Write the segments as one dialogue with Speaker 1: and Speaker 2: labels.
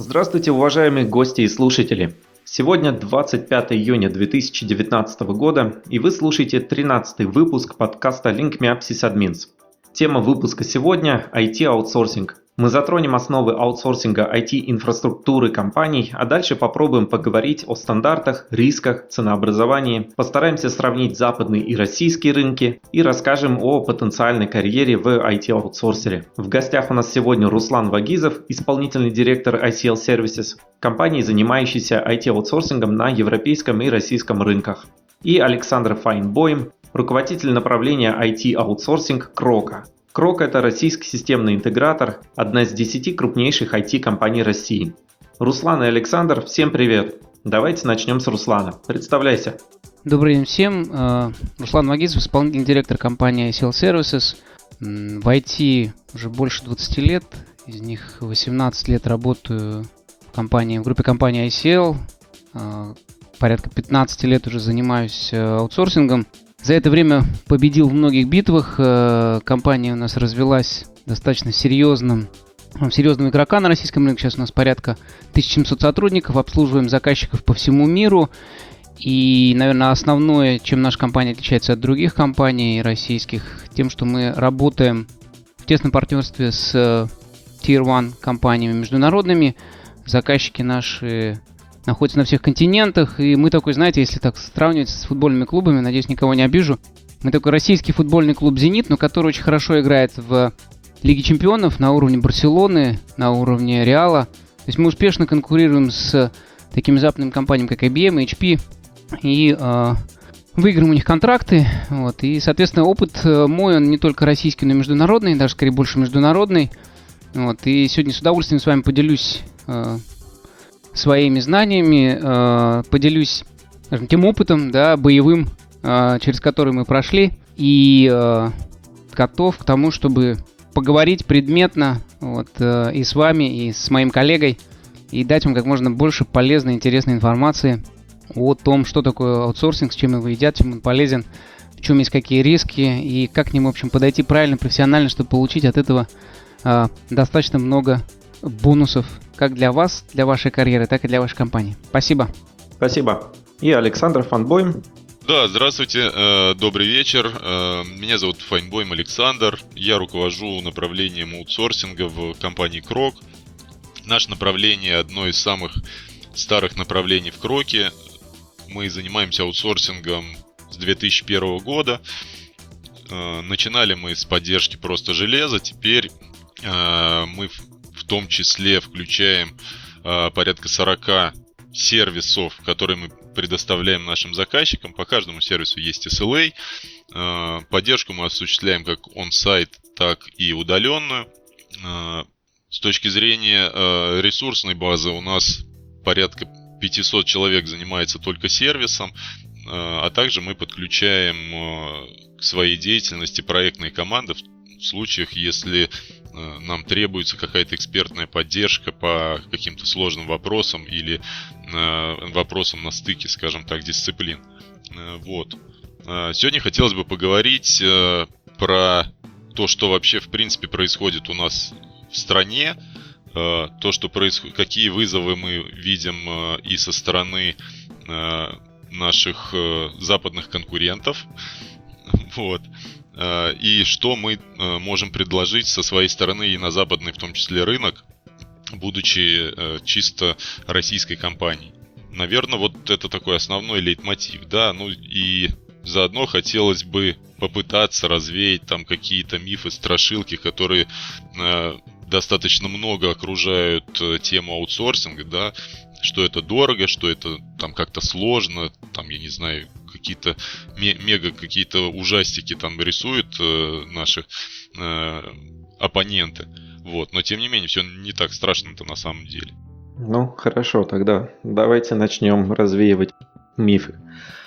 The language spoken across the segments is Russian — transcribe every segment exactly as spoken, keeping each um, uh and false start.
Speaker 1: Здравствуйте, уважаемые гости и слушатели! Сегодня двадцать пятое июня две тысячи девятнадцатого года, и вы слушаете тринадцатый выпуск подкаста LinkMeUp Sysadmins. Тема выпуска сегодня – ай ти-аутсорсинг. Мы затронем основы аутсорсинга ай ти-инфраструктуры компаний, а дальше попробуем поговорить о стандартах, рисках, ценообразовании, постараемся сравнить западные и российские рынки и расскажем о потенциальной карьере в ай ти-аутсорсере. В гостях у нас сегодня Руслан Вагизов, исполнительный директор ай си эл Services, компании, занимающейся ай ти-аутсорсингом на европейском и российском рынках, и Александр Файнбойм, руководитель направления ай ти-аутсорсинг Крока. Крок – это российский системный интегратор, одна из десяти крупнейших ай ти-компаний России. Руслан и Александр, всем привет! Давайте начнем с Руслана. Представляйся.
Speaker 2: Добрый день всем. Руслан Вагизов, исполнительный директор компании ай си эл Services. В ай ти уже больше двадцати лет, из них восемнадцать лет работаю в, компании, в группе компании ай си эл. Порядка пятнадцать лет уже занимаюсь аутсорсингом. За это время победил в многих битвах. Компания у нас развилась достаточно серьезным, серьезного игрока на российском рынке. Сейчас у нас порядка тысяча семьсот сотрудников, обслуживаем заказчиков по всему миру. И, наверное, основное, чем наша компания отличается от других компаний российских, тем, что мы работаем в тесном партнерстве с Tier один компаниями международными. Заказчики наши находится на всех континентах, и мы такой, знаете, если так сравнивать с футбольными клубами, надеюсь, никого не обижу, мы такой российский футбольный клуб «Зенит», но который очень хорошо играет в Лиге чемпионов на уровне Барселоны, на уровне Реала. То есть мы успешно конкурируем с такими западными компаниями, как ай би эм, эйч пи, и э, выиграем у них контракты. Вот. И, соответственно, опыт мой, он не только российский, но и международный, даже скорее больше международный. Вот. И сегодня с удовольствием с вами поделюсь э, своими знаниями, э, поделюсь, скажем, тем опытом, да, боевым, э, через который мы прошли, и э, готов к тому, чтобы поговорить предметно вот, э, и с вами, и с моим коллегой, и дать вам как можно больше полезной, интересной информации о том, что такое аутсорсинг, с чем его едят, чем он полезен, в чем есть какие риски, и как к нему, в общем, подойти правильно, профессионально, чтобы получить от этого э, достаточно много бонусов как для вас, для вашей карьеры, так и для вашей компании. Спасибо.
Speaker 1: Спасибо. И Александр Файнбойм.
Speaker 3: Да, здравствуйте, э, добрый вечер. Э, меня зовут Файнбойм Александр. Я руковожу направлением аутсорсинга в компании Крок. Наше направление одно из самых старых направлений в Кроке. Мы занимаемся аутсорсингом с две тысячи первого года. Э, начинали мы с поддержки просто железа. Теперь э, мы в том числе включаем э, порядка сорок сервисов, которые мы предоставляем нашим заказчикам. По каждому сервису есть эс эл эй. Э, поддержку мы осуществляем как on-site, так и удаленную. Э, с точки зрения э, ресурсной базы у нас порядка пятьсот человек занимается только сервисом, э, а также мы подключаем э, к своей деятельности проектные команды в случаях, если нам требуется какая-то экспертная поддержка по каким-то сложным вопросам или э, вопросам на стыке, скажем так, дисциплин. Э, вот. Э, сегодня хотелось бы поговорить э, про то, что вообще в принципе происходит у нас в стране, э, то, что происходит, какие вызовы мы видим э, и со стороны э, наших э, западных конкурентов. Вот. И что мы можем предложить со своей стороны и на западный, в том числе, рынок, будучи чисто российской компанией. Наверное, вот это такой основной лейтмотив, да, ну и заодно хотелось бы попытаться развеять там какие-то мифы, страшилки, которые э, достаточно много окружают тему аутсорсинга, да, что это дорого, что это там как-то сложно, там, я не знаю, какие-то мега какие-то ужастики там рисуют э, наши э, оппоненты. Вот. Но тем не менее, все не так страшно-то на самом деле.
Speaker 1: Ну, хорошо, тогда давайте начнем развеивать мифы.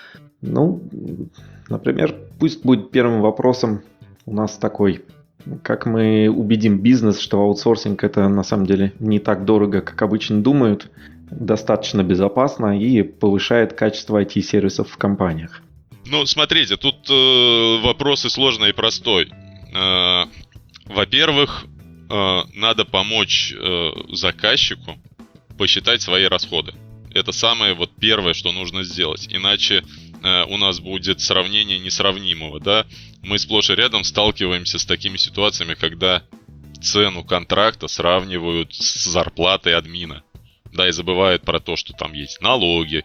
Speaker 1: Ну, например, пусть будет первым вопросом у нас такой: как мы убедим бизнес, что аутсорсинг это на самом деле не так дорого, как обычно думают, достаточно безопасно и повышает качество ай ти-сервисов в компаниях?
Speaker 3: Ну, смотрите, тут э, вопрос и сложный, и простой. Э, во-первых, э, надо помочь э, заказчику посчитать свои расходы. Это самое вот первое, что нужно сделать. Иначе э, у нас будет сравнение несравнимого, да. Мы сплошь и рядом сталкиваемся с такими ситуациями, когда цену контракта сравнивают с зарплатой админа. Да, и забывают про то, что там есть налоги,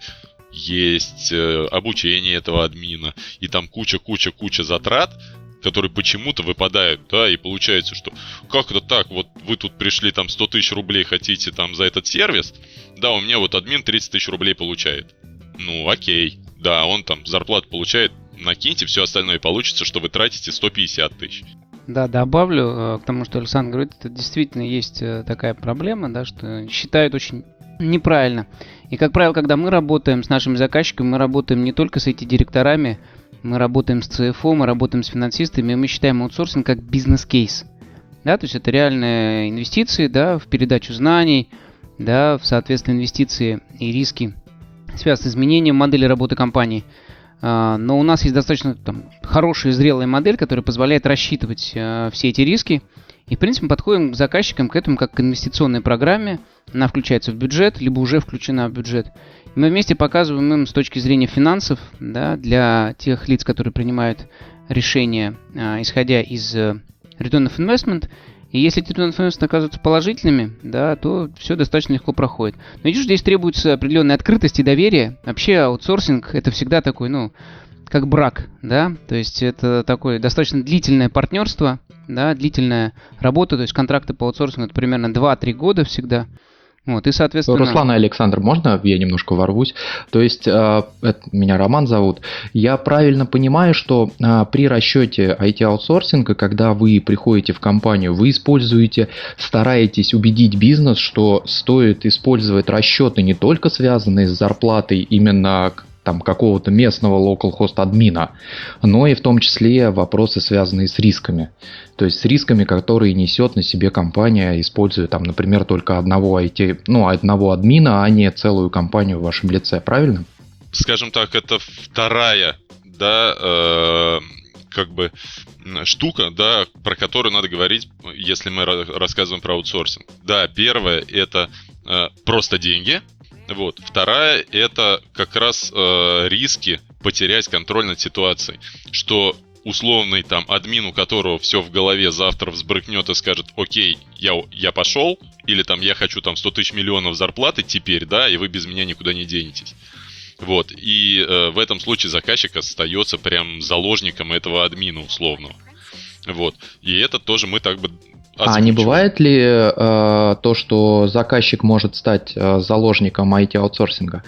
Speaker 3: есть э, обучение этого админа, и там куча-куча-куча затрат, которые почему-то выпадают, да, и получается, что как это так, вот вы тут пришли, там сто тысяч рублей хотите там за этот сервис, да, у меня вот админ тридцать тысяч рублей получает. Ну, окей, да, он там зарплату получает, накиньте все остальное, и получится, что вы тратите сто пятьдесят тысяч.
Speaker 2: Да, добавлю э, к тому, что Александр говорит, это действительно есть э, такая проблема, да, что считают очень неправильно. И, как правило, когда мы работаем с нашими заказчиками, мы работаем не только с ай ти-директорами, мы работаем с си эф о, мы работаем с финансистами, и мы считаем аутсорсинг как бизнес-кейс. Да, то есть это реальные инвестиции, да, в передачу знаний, да, в, соответственно, инвестиции и риски, связанные с изменением модели работы компании. А, но у нас есть достаточно там, хорошая и зрелая модель, которая позволяет рассчитывать а, все эти риски. И, в принципе, мы подходим к заказчикам к этому как к инвестиционной программе. Она включается в бюджет, либо уже включена в бюджет. И мы вместе показываем им с точки зрения финансов, да, для тех лиц, которые принимают решения, а, исходя из а, Return of Investment. И если эти Return of Investment оказываются положительными, да, то все достаточно легко проходит. Но видишь, здесь требуется определенная открытость и доверие. Вообще аутсорсинг это всегда такой, ну, как брак, да, то есть это такое достаточно длительное партнерство, да, длительная работа, то есть контракты по аутсорсингу это примерно два-три года всегда. Вот, и, соответственно...
Speaker 4: Руслан и Александр, можно я немножко ворвусь? То есть, э, это, меня Роман зовут. Я правильно понимаю, что э, при расчете ай ти-аутсорсинга, когда вы приходите в компанию, вы используете, стараетесь убедить бизнес, что стоит использовать расчеты не только связанные с зарплатой именно там какого-то местного localhost админа, но и в том числе вопросы, связанные с рисками. То есть с рисками, которые несет на себе компания, используя там, например, только одного ай ти, ну, одного админа, а не целую компанию в вашем лице, правильно?
Speaker 3: Скажем так, это вторая, да, э, как бы штука, да, про которую надо говорить, если мы рассказываем про аутсорсинг. Да, первое это э, просто деньги. Вот. Вторая это как раз э, риски потерять контроль над ситуацией, что условный там админ, у которого все в голове, завтра взбрыкнет и скажет: окей, я, я пошел, или там я хочу там сто тысяч миллионов зарплаты теперь, да, и вы без меня никуда не денетесь. Вот, и э, в этом случае заказчик остается прям заложником этого админа условного. Вот, и это тоже мы так бы озвучиваем.
Speaker 4: А не бывает ли э, то, что заказчик может стать э, заложником ай ти-аутсорсинга?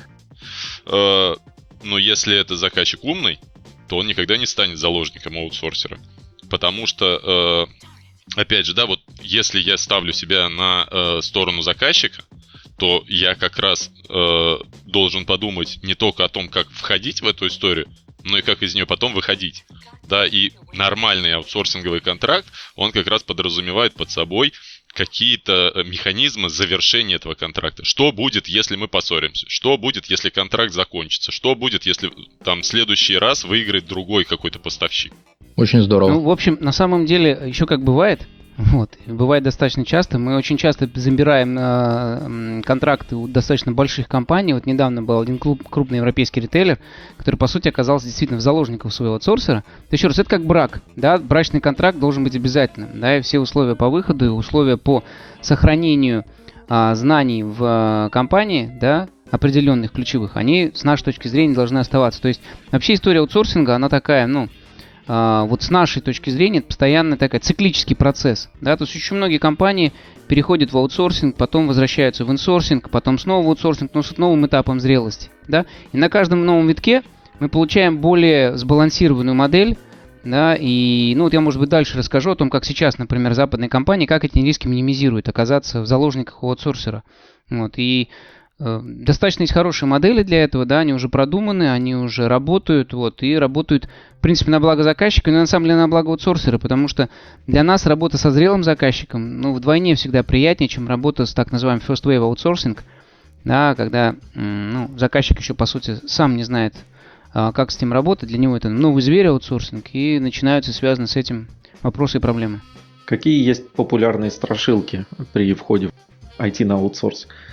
Speaker 3: Э, ну, если это заказчик умный, то он никогда не станет заложником аутсорсера. Потому что, э, опять же, да, вот если я ставлю себя на э, сторону заказчика, то я как раз э, должен подумать не только о том, как входить в эту историю, но и как из нее потом выходить. Да, и нормальный аутсорсинговый контракт, он как раз подразумевает под собой какие-то механизмы завершения этого контракта. Что будет, если мы поссоримся? Что будет, если контракт закончится? Что будет, если там в следующий раз выиграет другой какой-то поставщик?
Speaker 4: Очень здорово.
Speaker 2: Ну, в общем, на самом деле, еще как бывает, вот, бывает достаточно часто, мы очень часто забираем э, контракты у достаточно больших компаний. Вот недавно был один клуб, крупный европейский ритейлер, который, по сути, оказался действительно в заложниках своего аутсорсера. То еще раз, это как брак, да, брачный контракт должен быть обязательным, да, и все условия по выходу, и условия по сохранению э, знаний в э, компании, да, определенных ключевых, они с нашей точки зрения должны оставаться. То есть вообще история аутсорсинга, она такая, ну, вот с нашей точки зрения, это постоянно такой циклический процесс. Да? То есть очень многие компании переходят в аутсорсинг, потом возвращаются в инсорсинг, потом снова в аутсорсинг, но с новым этапом зрелости. Да? И на каждом новом витке мы получаем более сбалансированную модель. Да? И ну, вот я, может быть, дальше расскажу о том, как сейчас, например, западные компании, как эти риски минимизируют, оказаться в заложниках у аутсорсера. Вот. И достаточно есть хорошие модели для этого, да, они уже продуманы, они уже работают, вот, и работают, в принципе, на благо заказчика, но на самом деле на благо аутсорсера, потому что для нас работа со зрелым заказчиком, ну, вдвойне всегда приятнее, чем работа с так называемым first wave аутсорсинг, да, когда, ну, заказчик еще, по сути, сам не знает, как с этим работать, для него это новый зверь аутсорсинг, и начинаются связаны с этим вопросы и проблемы.
Speaker 1: Какие есть популярные страшилки при входе в ай ти на аутсорс?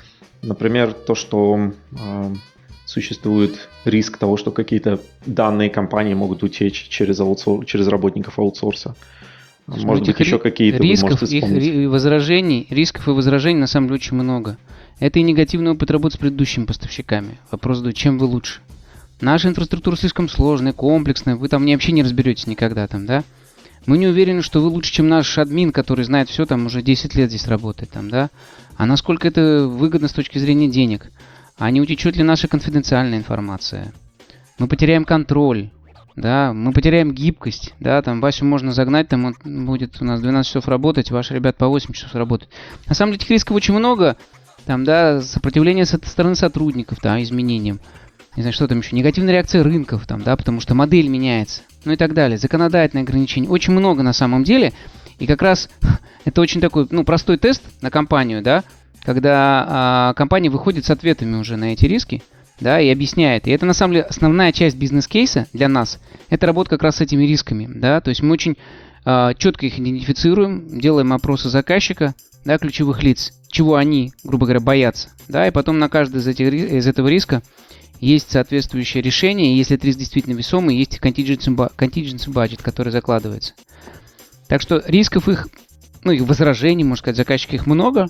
Speaker 1: Например, то, что э, существует риск того, что какие-то данные компании могут утечь через, аутсор... через работников аутсорса. Может быть, еще какие-то
Speaker 2: рисков,
Speaker 1: вы можете вспомнить.
Speaker 2: Их возражений, рисков и возражений на самом деле очень много. Это и негативный опыт работы с предыдущими поставщиками. Вопрос, чем вы лучше. Наша инфраструктура слишком сложная, комплексная, вы там вообще не разберетесь никогда там, да? Мы не уверены, что вы лучше, чем наш админ, который знает все, там уже десять лет здесь работает, там, да? А насколько это выгодно с точки зрения денег? А не утечет ли наша конфиденциальная информация? Мы потеряем контроль, да? Мы потеряем гибкость, да? Там Васю можно загнать, там он будет у нас двенадцать часов работать, ваши ребят по восемь часов работать. На самом деле этих рисков очень много, там, да, сопротивление со стороны сотрудников, да, изменениям. Не знаю, что там еще, негативная реакция рынков, там, да, потому что модель меняется, ну и так далее, законодательные ограничения, очень много на самом деле, и как раз это очень такой, ну, простой тест на компанию, да, когда а, компания выходит с ответами уже на эти риски, да, и объясняет, и это на самом деле основная часть бизнес-кейса для нас, это работа как раз с этими рисками, да, то есть мы очень а, четко их идентифицируем, делаем опросы заказчика, да, ключевых лиц, чего они, грубо говоря, боятся, да, и потом на каждый из, этих, из этого риска есть соответствующее решение, и если этот риск действительно весомый, есть contingency budget, который закладывается. Так что рисков их, ну, их возражений, можно сказать, заказчика их много,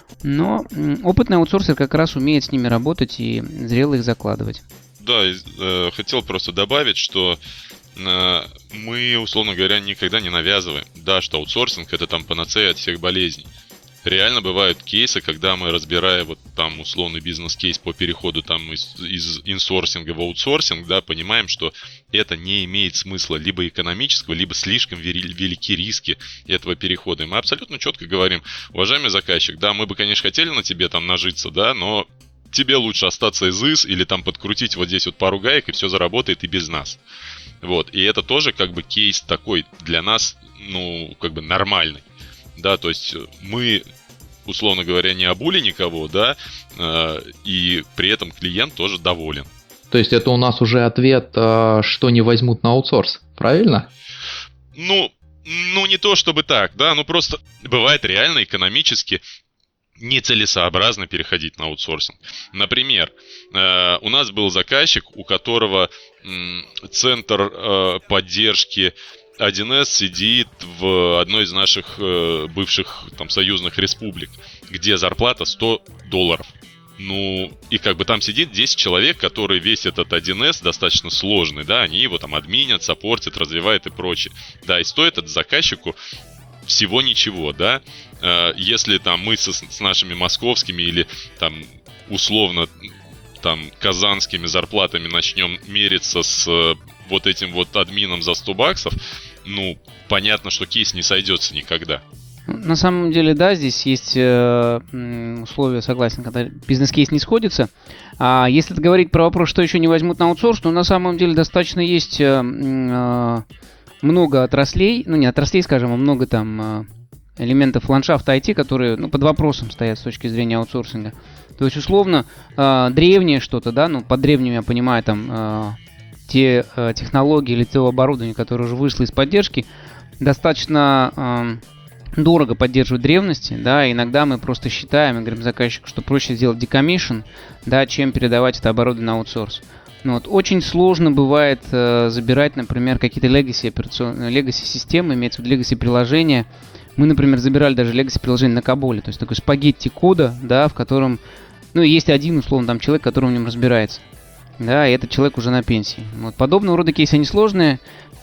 Speaker 2: но опытный аутсорсер как раз умеет с ними работать и зрело их закладывать.
Speaker 3: Да, э, хотел просто добавить, что э, мы, условно говоря, никогда не навязываем, да, что аутсорсинг это там панацея от всех болезней. Реально бывают кейсы, когда мы, разбирая вот там условный бизнес-кейс по переходу там из, из инсорсинга в аутсорсинг, да, понимаем, что это не имеет смысла либо экономического, либо слишком велики риски этого перехода. И мы абсолютно четко говорим: уважаемый заказчик, да, мы бы, конечно, хотели на тебе там нажиться, да, но тебе лучше остаться из ИС или там подкрутить вот здесь вот пару гаек, и все заработает и без нас. Вот, и это тоже как бы кейс такой для нас, ну, как бы нормальный. Да, то есть мы, условно говоря, не обули никого, да, э, и при этом клиент тоже доволен.
Speaker 4: То есть это у нас уже ответ, э, что не возьмут на аутсорс, правильно?
Speaker 3: Ну, ну, не то чтобы так, да, ну просто бывает реально экономически нецелесообразно переходить на аутсорсинг. Например, э, у нас был заказчик, у которого э, центр э, поддержки один эс сидит в одной из наших э, бывших там союзных республик, где зарплата сто долларов. Ну, и как бы там сидит десять человек, которые весь этот один эс достаточно сложный, да, они его там админят, саппортят, развивают и прочее. Да, и стоит это заказчику всего ничего, да. Э, если там мы со, с нашими московскими или там условно там казанскими зарплатами начнем мериться с э, вот этим вот админом за сто баксов, ну, понятно, что кейс не сойдется никогда.
Speaker 2: На самом деле, да, здесь есть э, условия, согласен, когда бизнес-кейс не сходится. А если говорить про вопрос, что еще не возьмут на аутсорс, то на самом деле достаточно есть э, э, много отраслей, ну не отраслей, скажем, а много там э, элементов ландшафта ай ти, которые, ну, под вопросом стоят с точки зрения аутсорсинга. То есть, условно, э, древнее что-то, да, ну, под древним я понимаю, там, э, те э, технологии или то оборудование, которое уже вышло из поддержки, достаточно э, дорого поддерживать древности, да, иногда мы просто считаем и говорим заказчику, что проще сделать decommission, да, чем передавать это оборудование на аутсорс. Ну, вот, очень сложно бывает э, забирать, например, какие-то legacy операционные, legacy системы, имеется в виду legacy приложения. Мы, например, забирали даже legacy приложение на Каболе, то есть такой спагетти кода, да, в котором, ну, есть один, условно, там человек, который в нем разбирается. Да, и этот человек уже на пенсии. Вот, подобного рода кейсы, они сложные,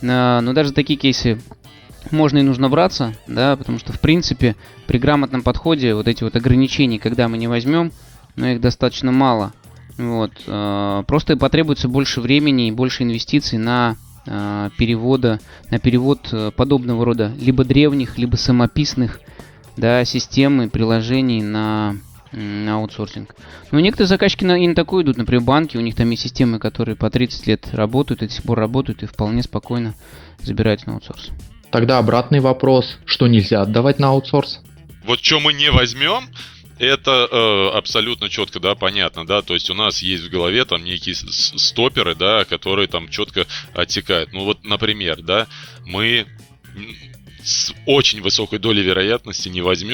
Speaker 2: но даже такие кейсы можно и нужно браться, да, потому что, в принципе, при грамотном подходе вот эти вот ограничения, когда мы не возьмем, но их достаточно мало. Вот, просто потребуется больше времени и больше инвестиций на перевода, на перевод подобного рода либо древних, либо самописных, да, систем и приложений на на аутсорсинг. Но некоторые заказчики на, и на такое идут, например, банки, у них там есть системы, которые по тридцать лет работают и до сих пор работают и вполне спокойно забираются на аутсорс.
Speaker 4: Тогда обратный вопрос, что нельзя отдавать на аутсорс?
Speaker 3: Вот что мы не возьмем, это э, абсолютно четко, да, понятно, да, то есть у нас есть в голове там некие стоперы, да, которые там четко отсекают. Ну вот, например, да, мы с очень высокой долей вероятности не возьмем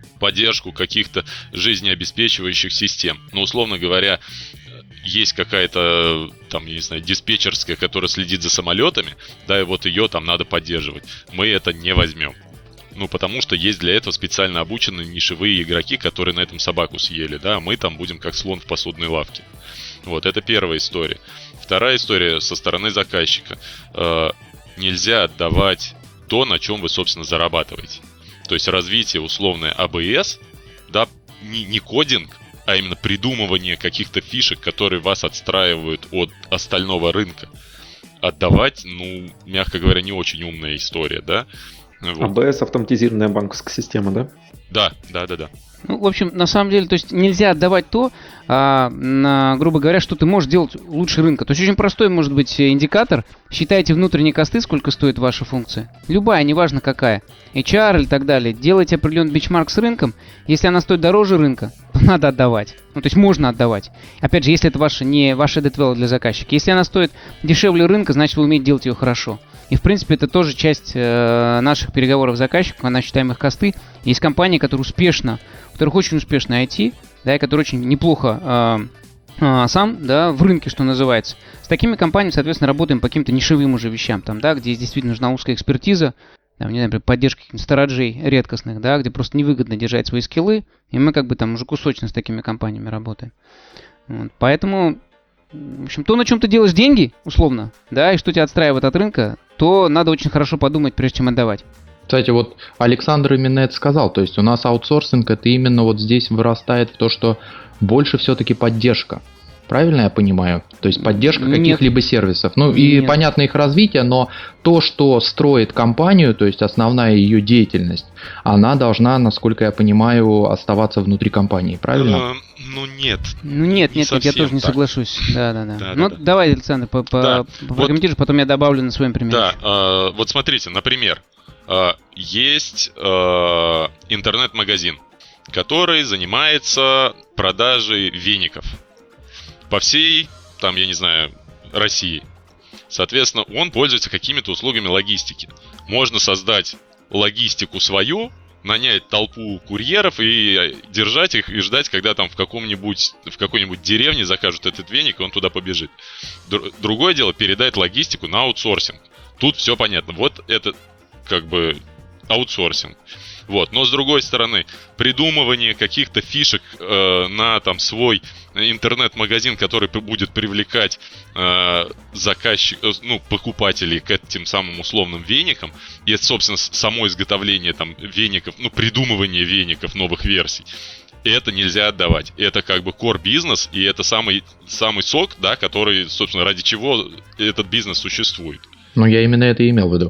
Speaker 3: поддержку каких-то жизнеобеспечивающих систем. Ну, условно говоря, есть какая-то, там, я не знаю, диспетчерская, которая следит за самолетами, да, и вот ее там надо поддерживать. Мы это не возьмем. Ну, потому что есть для этого специально обученные нишевые игроки, которые на этом собаку съели, да, а мы там будем как слон в посудной лавке. Вот, это первая история. Вторая история со стороны заказчика. Э, нельзя отдавать то, на чем вы, собственно, зарабатываете. То есть развитие условное эй би эс, да, не, не кодинг, а именно придумывание каких-то фишек, которые вас отстраивают от остального рынка. Отдавать, ну, мягко говоря, не очень умная история, да. Вот.
Speaker 1: эй би эс — автоматизированная банковская система, да?
Speaker 3: Да, да, да, да.
Speaker 2: Ну, в общем, на самом деле, то есть нельзя отдавать то, а, на, грубо говоря, что ты можешь делать лучше рынка. То есть очень простой может быть индикатор. Считайте внутренние косты, сколько стоит ваша функция. Любая, неважно какая. эйч ар или так далее. Делайте определенный бенчмарк с рынком. Если она стоит дороже рынка, то надо отдавать. Ну, то есть можно отдавать. Опять же, если это ваша, не ваша added value для заказчика. Если она стоит дешевле рынка, значит вы умеете делать ее хорошо. И, в принципе, это тоже часть э, наших переговоров с заказчиком, она считаем их косты. Есть компании, которые успешно, у которых очень успешно ай ти, да, и которые очень неплохо э, э, сам, да, в рынке, что называется. С такими компаниями, соответственно, работаем по каким-то нишевым уже вещам, там, да, где действительно нужна узкая экспертиза, там, не знаю, например, поддержка каких-то стоraджей редкостных, да, где просто невыгодно держать свои скиллы, и мы как бы там уже кусочно с такими компаниями работаем. Вот, поэтому... В общем, то, на чем ты делаешь деньги, условно, да, и что тебя отстраивает от рынка, то надо очень хорошо подумать, прежде чем отдавать.
Speaker 4: Кстати, вот Александр именно это сказал, то есть у нас аутсорсинг это именно вот здесь вырастает в то, что больше все-таки поддержка. Правильно я понимаю? То есть поддержка каких-либо сервисов. Ну и Нет. понятно их развитие, но то, что строит компанию, то есть основная ее деятельность, она должна, насколько я понимаю, оставаться внутри компании. Правильно?
Speaker 3: Uh, ну нет.
Speaker 2: Ну нет,
Speaker 3: не
Speaker 2: нет, нет, я тоже не
Speaker 3: так.
Speaker 2: соглашусь. Да, да, да.
Speaker 3: да
Speaker 2: ну
Speaker 3: да,
Speaker 2: давай, Александр, по- по-
Speaker 3: да.
Speaker 2: прокомментируешь, вот, потом я добавлю на своем примере.
Speaker 3: Да, э, вот смотрите, например, э, есть э, интернет-магазин, который занимается продажей веников по всей, там, я не знаю, России. Соответственно, он пользуется какими-то услугами логистики. Можно создать логистику свою, нанять толпу курьеров и держать их, и ждать, когда там в каком-нибудь, в какой-нибудь деревне закажут этот веник, и он туда побежит. Другое дело — передать логистику на аутсорсинг. Тут все понятно. Вот это как бы аутсорсинг. Вот. Но с другой стороны, придумывание каких-то фишек э, на там свой интернет-магазин, который будет привлекать э, заказчиков, ну, покупателей к этим самым условным веникам, и это, собственно, само изготовление там веников, ну, придумывание веников, новых версий, это нельзя отдавать. Это как бы core бизнес, и это самый, самый сок, да, который, собственно, ради чего этот бизнес существует.
Speaker 4: Ну, я именно это и имел в виду.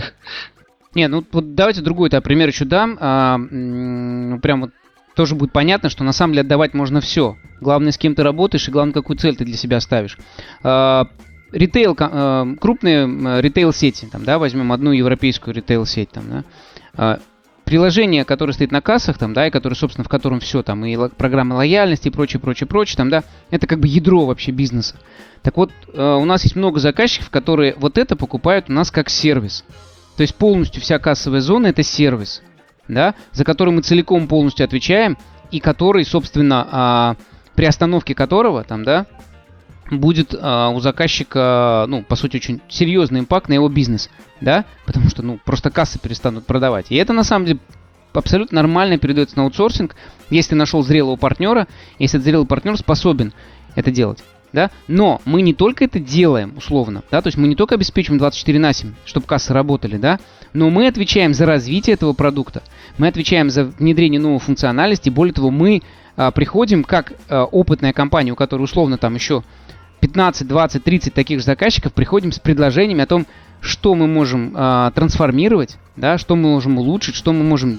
Speaker 2: Не, ну вот давайте другой-то пример еще дам. А, м- прям вот тоже будет понятно, что на самом деле отдавать можно все. Главное, с кем ты работаешь, и главное, какую цель ты для себя ставишь. А, ритейл, а, крупные ритейл-сети, там, да, возьмем одну европейскую ритейл-сеть, там, да, а, приложение, которое стоит на кассах, там, да, и которое, собственно, в котором все, там, и программы лояльности, и прочее, прочее, прочее, там, да, это как бы ядро вообще бизнеса. Так вот, у нас есть много заказчиков, которые вот это покупают у нас как сервис. То есть полностью вся кассовая зона — это сервис, да, за который мы целиком полностью отвечаем, и который, собственно, при остановке которого, там, да, будет у заказчика, ну, по сути, очень серьезный импакт на его бизнес, да, потому что, ну, просто кассы перестанут продавать. И это, на самом деле, абсолютно нормально передается на аутсорсинг, если нашел зрелого партнера, если этот зрелый партнер способен это делать. Да? Но мы не только это делаем, условно, да, то есть мы не только обеспечиваем двадцать четыре на семь, чтобы кассы работали, да, но мы отвечаем за развитие этого продукта, мы отвечаем за внедрение новой функциональности, более того, мы а, приходим как а, опытная компания, у которой условно там еще пятнадцать, двадцать, тридцать таких же заказчиков, приходим с предложениями о том, что мы можем а, трансформировать, да, что мы можем улучшить, что мы можем,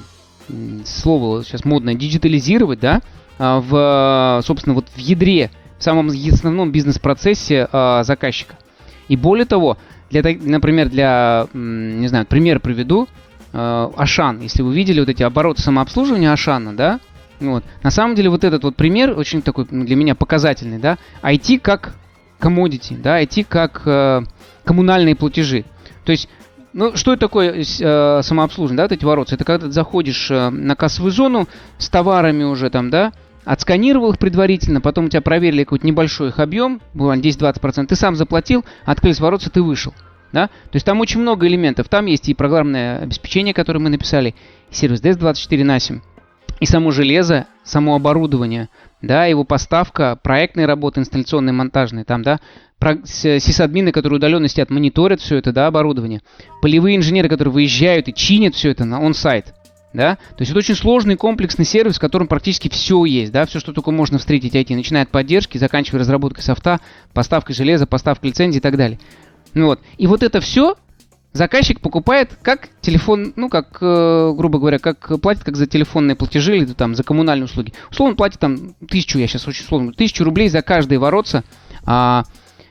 Speaker 2: слово сейчас модное, диджитализировать, да, а, в, собственно, вот в ядре, в самом основном бизнес-процессе э, заказчика. И более того, для, например, для, не знаю, пример приведу, э, Ашан, если вы видели вот эти обороты самообслуживания Ашана, да, вот, на самом деле вот этот вот пример очень такой для меня показательный, да, ай ти как commodity, да, ай ти как э, коммунальные платежи. То есть Ну, что это такое э, самообслуживание, да, вот эти воротцы? Это когда ты заходишь э, на кассовую зону с товарами уже там, да, отсканировал их предварительно, потом у тебя проверили какой-то небольшой их объем, буквально десять-двадцать процентов, ты сам заплатил, открылись воротцы, ты вышел. Да? То есть там очень много элементов. Там есть и программное обеспечение, которое мы написали, и сервис ди эс двадцать четыре на семь, и само железо, само оборудование, да, его поставка, проектные работы, инсталляционные, монтажные, там, да, сисадмины, которые удаленно сидят, мониторят все это, да, оборудование, полевые инженеры, которые выезжают и чинят все это на он-сайт. Да? То есть это очень сложный комплексный сервис, в котором практически все есть, да, все, что только можно встретить ай ти, начиная от поддержки, заканчивая разработкой софта, поставкой железа, поставкой лицензий и так далее. Ну вот. И вот это все заказчик покупает как телефон, ну, как, э, грубо говоря, как платит как за телефонные платежи или там за коммунальные услуги. Условно платит там тысячу, я сейчас очень условно, тысячу рублей за каждые воротца а,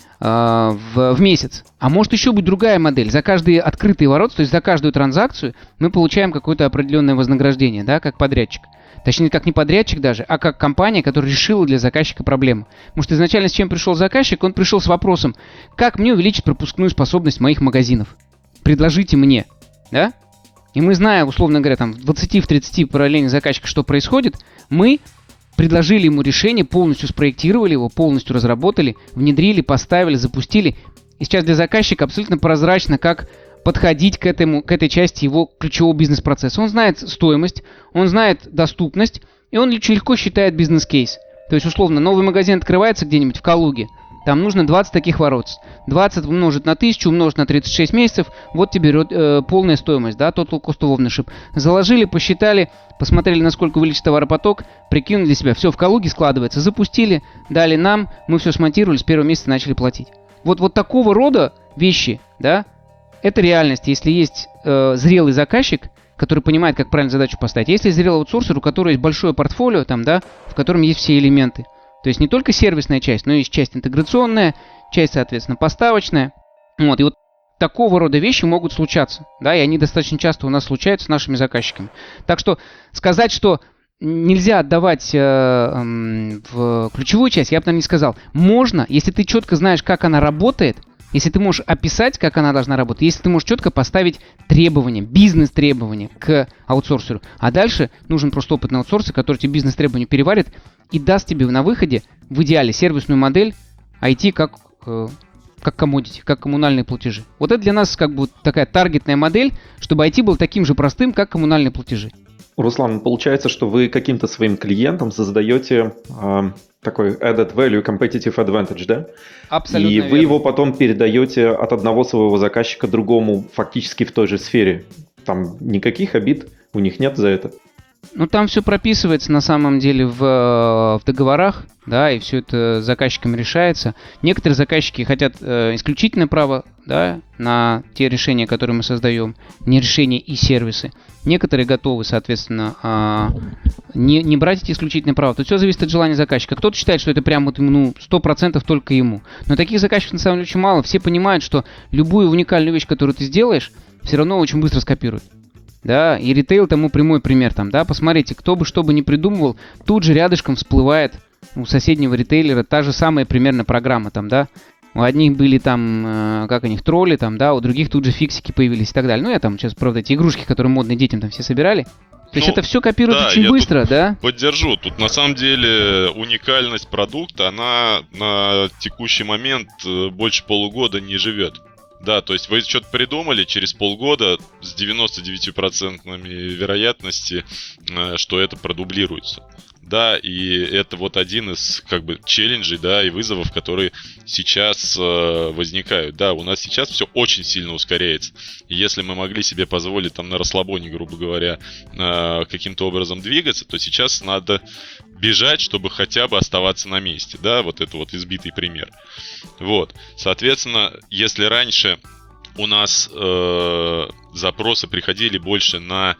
Speaker 2: а, в, в месяц. А может еще быть другая модель. За каждые открытые воротца, то есть за каждую транзакцию мы получаем какое-то определенное вознаграждение, да, как подрядчик. Точнее, как не подрядчик даже, а как компания, которая решила для заказчика проблему. Потому что изначально с чем пришел заказчик? Он пришел с вопросом, как мне увеличить пропускную способность моих магазинов? Предложите мне, да? И мы, зная, условно говоря, там в двадцати-тридцати параллельных заказчиках, что происходит, мы предложили ему решение, полностью спроектировали его, полностью разработали, внедрили, поставили, запустили. И сейчас для заказчика абсолютно прозрачно, как подходить к, этому, к этой части его ключевого бизнес-процесса. Он знает стоимость, он знает доступность, и он очень легко считает бизнес-кейс. То есть, условно, новый магазин открывается где-нибудь в Калуге, там нужно двадцать таких ворот. двадцать умножить на тысячу, умножить на тридцать шесть месяцев, вот тебе э, полная стоимость, да, total cost of ownership. Заложили, посчитали, посмотрели, насколько увеличится товаропоток, прикинули для себя. Все, в Калуге складывается, запустили, дали нам, мы все смонтировали, с первого месяца начали платить. Вот, вот такого рода вещи, да, это реальность, если есть э, зрелый заказчик, который понимает, как правильно задачу поставить. Если зрелый аутсорсер, у которого есть большое портфолио, там, да, в котором есть все элементы. То есть не только сервисная часть, но и есть часть интеграционная, часть, соответственно, поставочная. Вот, и вот такого рода вещи могут случаться, да, и они достаточно часто у нас случаются с нашими заказчиками. Так что сказать, что нельзя отдавать э, э, в ключевую часть, я бы, наверное, не сказал. Можно, если ты четко знаешь, как она работает, если ты можешь описать, как она должна работать, если ты можешь четко поставить требования, бизнес-требования к аутсорсеру, а дальше нужен просто опытный аутсорсер, который тебе бизнес-требования переварит и даст тебе на выходе, в идеале, сервисную модель ай ти как, э, как commodity, как коммунальные платежи. Вот это для нас как бы такая таргетная модель, чтобы ай ти был таким же простым, как коммунальные платежи.
Speaker 1: Руслан, получается, что вы каким-то своим клиентам создаете э, такой added value, competitive advantage, да?
Speaker 2: Абсолютно
Speaker 1: И
Speaker 2: верно.
Speaker 1: вы его потом передаете от одного своего заказчика другому фактически в той же сфере. Там никаких обид у них нет за это.
Speaker 2: Ну, там все прописывается на самом деле в, в договорах, да, и все это заказчиками решается. Некоторые заказчики хотят э, исключительное право, да, на те решения, которые мы создаем, не решения и сервисы. Некоторые готовы, соответственно, э, не, не брать эти исключительные права. Тут все зависит от желания заказчика. Кто-то считает, что это прям вот, ну, сто процентов только ему. Но таких заказчиков на самом деле очень мало. Все понимают, что любую уникальную вещь, которую ты сделаешь, все равно очень быстро скопируют. Да, и ритейл тому прямой пример там, да, посмотрите, кто бы что бы ни придумывал, тут же рядышком всплывает у соседнего ритейлера та же самая примерно программа там, да, у одних были там, э, как у них, тролли там, да, у других тут же фиксики появились и так далее. Ну, я там сейчас, правда, эти игрушки, которые модные детям там все собирали. То есть
Speaker 3: ну,
Speaker 2: это все копируют
Speaker 3: да,
Speaker 2: очень
Speaker 3: я
Speaker 2: быстро,
Speaker 3: тут
Speaker 2: да?
Speaker 3: Поддержу. Тут на самом деле уникальность продукта, она на текущий момент больше полугода не живет. Да, то есть вы что-то придумали, через полгода с девяносто девять процентов вероятности, что это продублируется. Да, и это вот один из как бы челленджей, да, и вызовов, которые сейчас э, возникают. Да, у нас сейчас все очень сильно ускоряется. И если мы могли себе позволить там на расслабоне, грубо говоря, э, каким-то образом двигаться, то сейчас надо бежать, чтобы хотя бы оставаться на месте. Да, вот это вот избитый пример. Вот, соответственно, если раньше у нас э, запросы приходили больше на,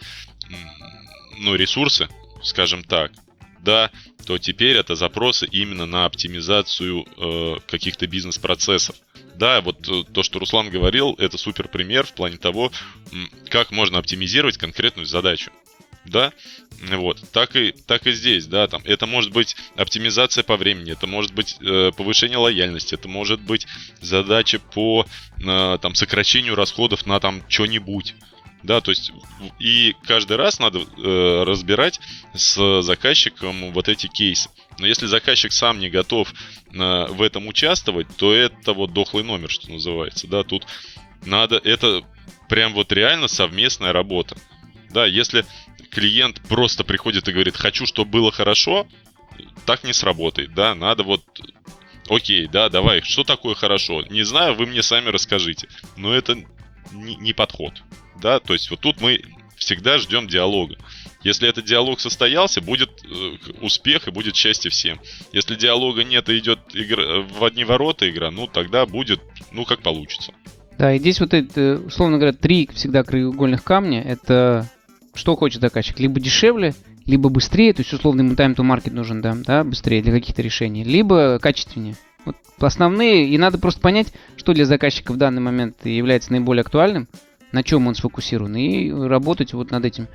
Speaker 3: ну, ресурсы, скажем так, да, то теперь это запросы именно на оптимизацию э, каких-то бизнес-процессов. Да, вот то, что Руслан говорил, это супер пример в плане того, как можно оптимизировать конкретную задачу. да, вот, так и, так и здесь, да, там, это может быть оптимизация по времени, это может быть э, повышение лояльности, это может быть задача по, э, там, сокращению расходов на, там, что-нибудь, да, то есть, и каждый раз надо э, разбирать с заказчиком вот эти кейсы, но если заказчик сам не готов э, в этом участвовать, то это вот дохлый номер, что называется, да, тут надо, это прям вот реально совместная работа. Да, если клиент просто приходит и говорит, хочу, чтобы было хорошо, так не сработает, да, надо вот, окей, да, давай, что такое хорошо? Не знаю, вы мне сами расскажите, но это не, не подход, да, то есть вот тут мы всегда ждем диалога. Если этот диалог состоялся, будет э, успех и будет счастье всем. Если диалога нет и идет игра, в одни ворота игра, ну тогда будет, ну как получится.
Speaker 2: Да, и здесь вот это, условно говоря, три всегда краеугольных камня, это... Что хочет заказчик? Либо дешевле, либо быстрее, то есть условно ему time to market нужен, да, да, быстрее для каких-то решений, либо качественнее. Вот основные, и надо просто понять, что для заказчика в данный момент является наиболее актуальным, на чем он сфокусирован, и работать вот над этим,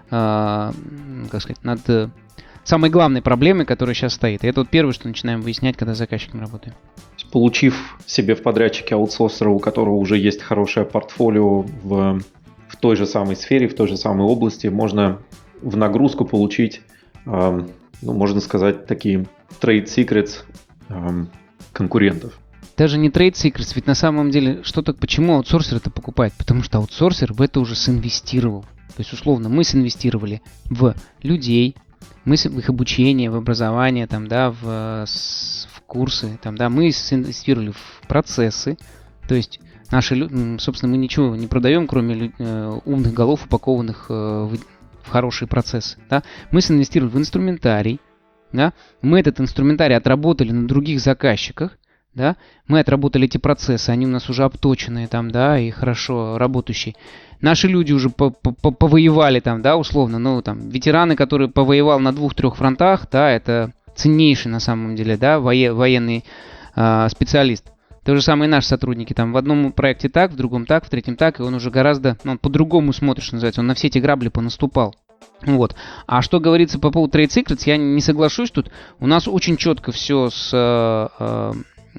Speaker 2: э, как сказать, над э, самой главной проблемой, которая сейчас стоит. И это вот первое, что начинаем выяснять, когда с заказчиком работаем.
Speaker 1: Получив себе в подрядчике аутсорсера, у которого уже есть хорошее портфолио в... в той же самой сфере, в той же самой области, можно в нагрузку получить, э, ну, можно сказать, такие trade secrets э, конкурентов.
Speaker 2: Даже не trade secrets, ведь на самом деле, что так, почему аутсорсер это покупает? Потому что аутсорсер в это уже синвестировал. То есть, условно, мы синвестировали в людей, мы в их обучение, в образование, там, да, в, в курсы, там, да, мы синвестировали в процессы, то есть наши, собственно, мы ничего не продаем, кроме э, умных голов, упакованных э, в, в хорошие процессы. Да? Мы инвестировали в инструментарий. Да? Мы этот инструментарий отработали на других заказчиках. Да? Мы отработали эти процессы, они у нас уже обточенные там, да, и хорошо работающие. Наши люди уже повоевали там, да, условно, ну, там, ветераны, которые повоевал на двух-трех фронтах, да, это ценнейший на самом деле, да, военный э, специалист. То же самое и наши сотрудники. Там в одном проекте так, в другом так, в третьем так, и он уже гораздо, ну, он по-другому смотрит, что называется. Он на все эти грабли понаступал. Вот. А что говорится по поводу Trade Secrets, я не соглашусь тут. У нас очень четко все с, э,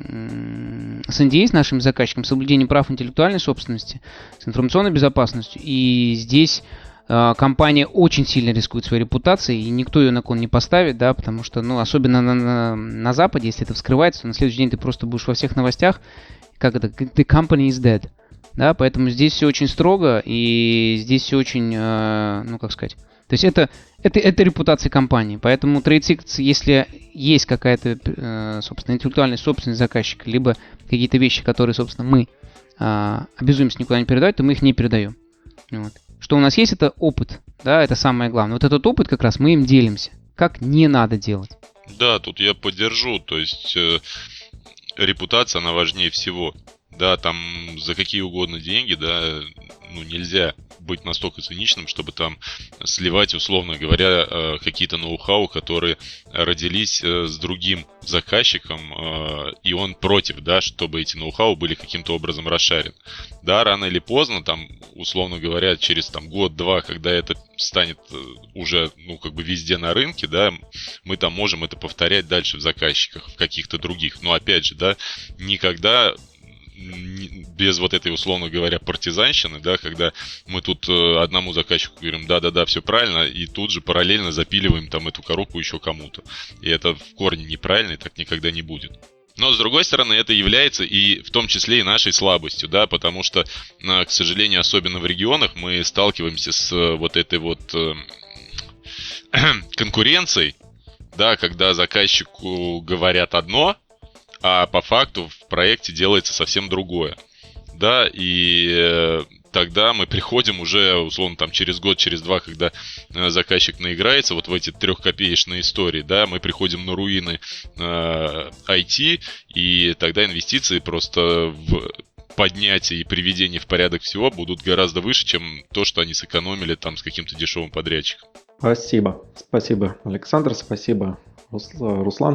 Speaker 2: э, с эн ди эй, с нашим заказчиком, с соблюдением прав интеллектуальной собственности, с информационной безопасностью. И здесь компания очень сильно рискует своей репутацией, и никто ее на кон не поставит, да, потому что, ну, особенно на, на, на Западе, если это вскрывается, то на следующий день ты просто будешь во всех новостях, как это, the company is dead, да, поэтому здесь все очень строго, и здесь все очень, э, ну, как сказать, то есть это, это, это репутация компании, поэтому Trade Secrets, если есть какая-то, э, собственно, интеллектуальная собственность заказчика, либо какие-то вещи, которые, собственно, мы э, обязуемся никуда не передавать, то мы их не передаем, вот. Что у нас есть, это опыт, да, это самое главное. Вот этот опыт как раз мы им делимся, как не надо делать.
Speaker 3: Да, тут я поддержу, то есть э, репутация, она важнее всего. Да, там за какие угодно деньги, да, ну нельзя быть настолько циничным, чтобы там сливать, условно говоря, э, какие-то ноу-хау, которые родились э, с другим заказчиком, э, и он против, да, чтобы эти ноу-хау были каким-то образом расшарены. Да, рано или поздно, там, условно говоря, через там год-два, когда это станет уже, ну, как бы везде на рынке, да, мы там можем это повторять дальше в заказчиках, в каких-то других. Но опять же, да, никогда без вот этой, условно говоря, партизанщины, да, когда мы тут э, одному заказчику говорим, да-да-да, все правильно, и тут же параллельно запиливаем там эту коробку еще кому-то. И это в корне неправильно, и так никогда не будет. Но, с другой стороны, это является и в том числе и нашей слабостью, да, потому что, к сожалению, особенно в регионах мы сталкиваемся с вот этой вот э, конкуренцией, да, когда заказчику говорят одно, а по факту в проекте делается совсем другое. Да, и э, тогда мы приходим уже, условно, там через год, через два, когда э, заказчик наиграется вот в эти трехкопеечные истории, да, мы приходим на руины э, ай ти, и тогда инвестиции просто в поднятие и приведение в порядок всего будут гораздо выше, чем то, что они сэкономили там с каким-то дешевым подрядчиком.
Speaker 1: Спасибо. Спасибо, Александр. Спасибо, Руслан.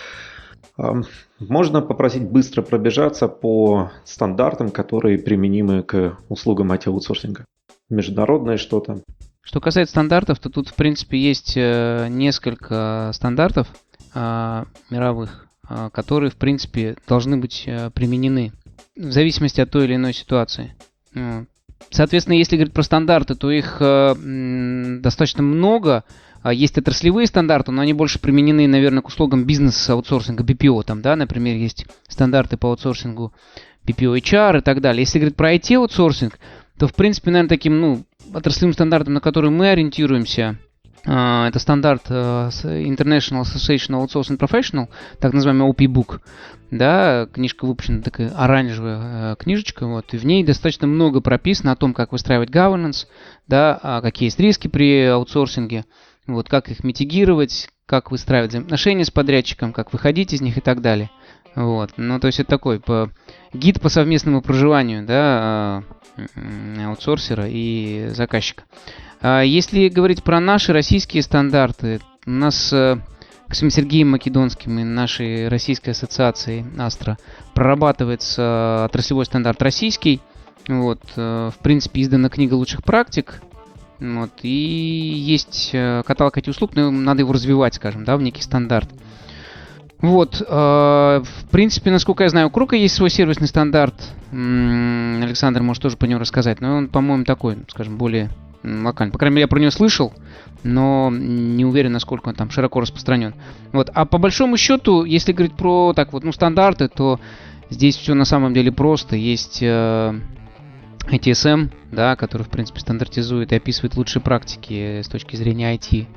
Speaker 1: Можно попросить быстро пробежаться по стандартам, которые применимы к услугам ай ти-аутсорсинга? Международное что-то?
Speaker 2: Что касается стандартов, то тут, в принципе, есть э, несколько стандартов э, мировых, э, которые, в принципе, должны быть э, применены в зависимости от той или иной ситуации. Э, соответственно, если говорить про стандарты, то их э, м, достаточно много. Есть отраслевые стандарты, но они больше применены, наверное, к услугам бизнес-аутсорсинга, би пи о. Там, да, например, есть стандарты по аутсорсингу би пи о эйч ар и так далее. Если говорить про ай ти-аутсорсинг, то, в принципе, наверное, таким, ну, отраслевым стандартом, на который мы ориентируемся, это стандарт International Association of Outsourcing Professional, так называемый о пи бук. Да, книжка выпущена, такая оранжевая книжечка, вот, и в ней достаточно много прописано о том, как выстраивать governance, да, какие есть риски при аутсорсинге, вот, как их митигировать, как выстраивать взаимоотношения с подрядчиком, как выходить из них и так далее. Вот. Ну, то есть это такой по, гид по совместному проживанию, да, аутсорсера и заказчика. Если говорить про наши российские стандарты, у нас с Сергеем Македонским и нашей российской ассоциацией Астра прорабатывается отраслевой стандарт российский. Вот, в принципе, издана книга лучших практик. Вот, и есть каталог этих услуг, но надо его развивать, скажем, да, в некий стандарт. Вот, э, в принципе, насколько я знаю, у Крока есть свой сервисный стандарт. М-м, Александр может тоже по нему рассказать, но он, по-моему, такой, скажем, более локальный. По крайней мере, я про него слышал, но не уверен, насколько он там широко распространен. Вот, а по большому счету, если говорить про так вот, ну, стандарты, то здесь все на самом деле просто. Есть э, ай ти эс эм, да, который, в принципе, стандартизует и описывает лучшие практики с точки зрения ай ти.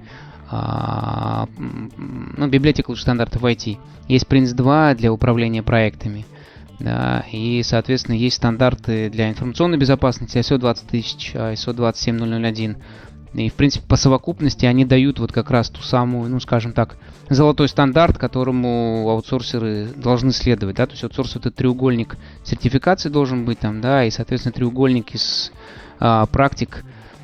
Speaker 2: А, ну, библиотека лучших стандартов ай ти. Есть принц два для управления проектами. Да, и, соответственно, есть стандарты для информационной безопасности ай эс о двадцать тысяч, ай эс о двадцать семь ноль ноль один. И, в принципе, по совокупности они дают вот как раз ту самую, ну, скажем так, золотой стандарт, которому аутсорсеры должны следовать. Да? То есть аутсорс — это треугольник сертификации должен быть там, да, и, соответственно, треугольник из а, практик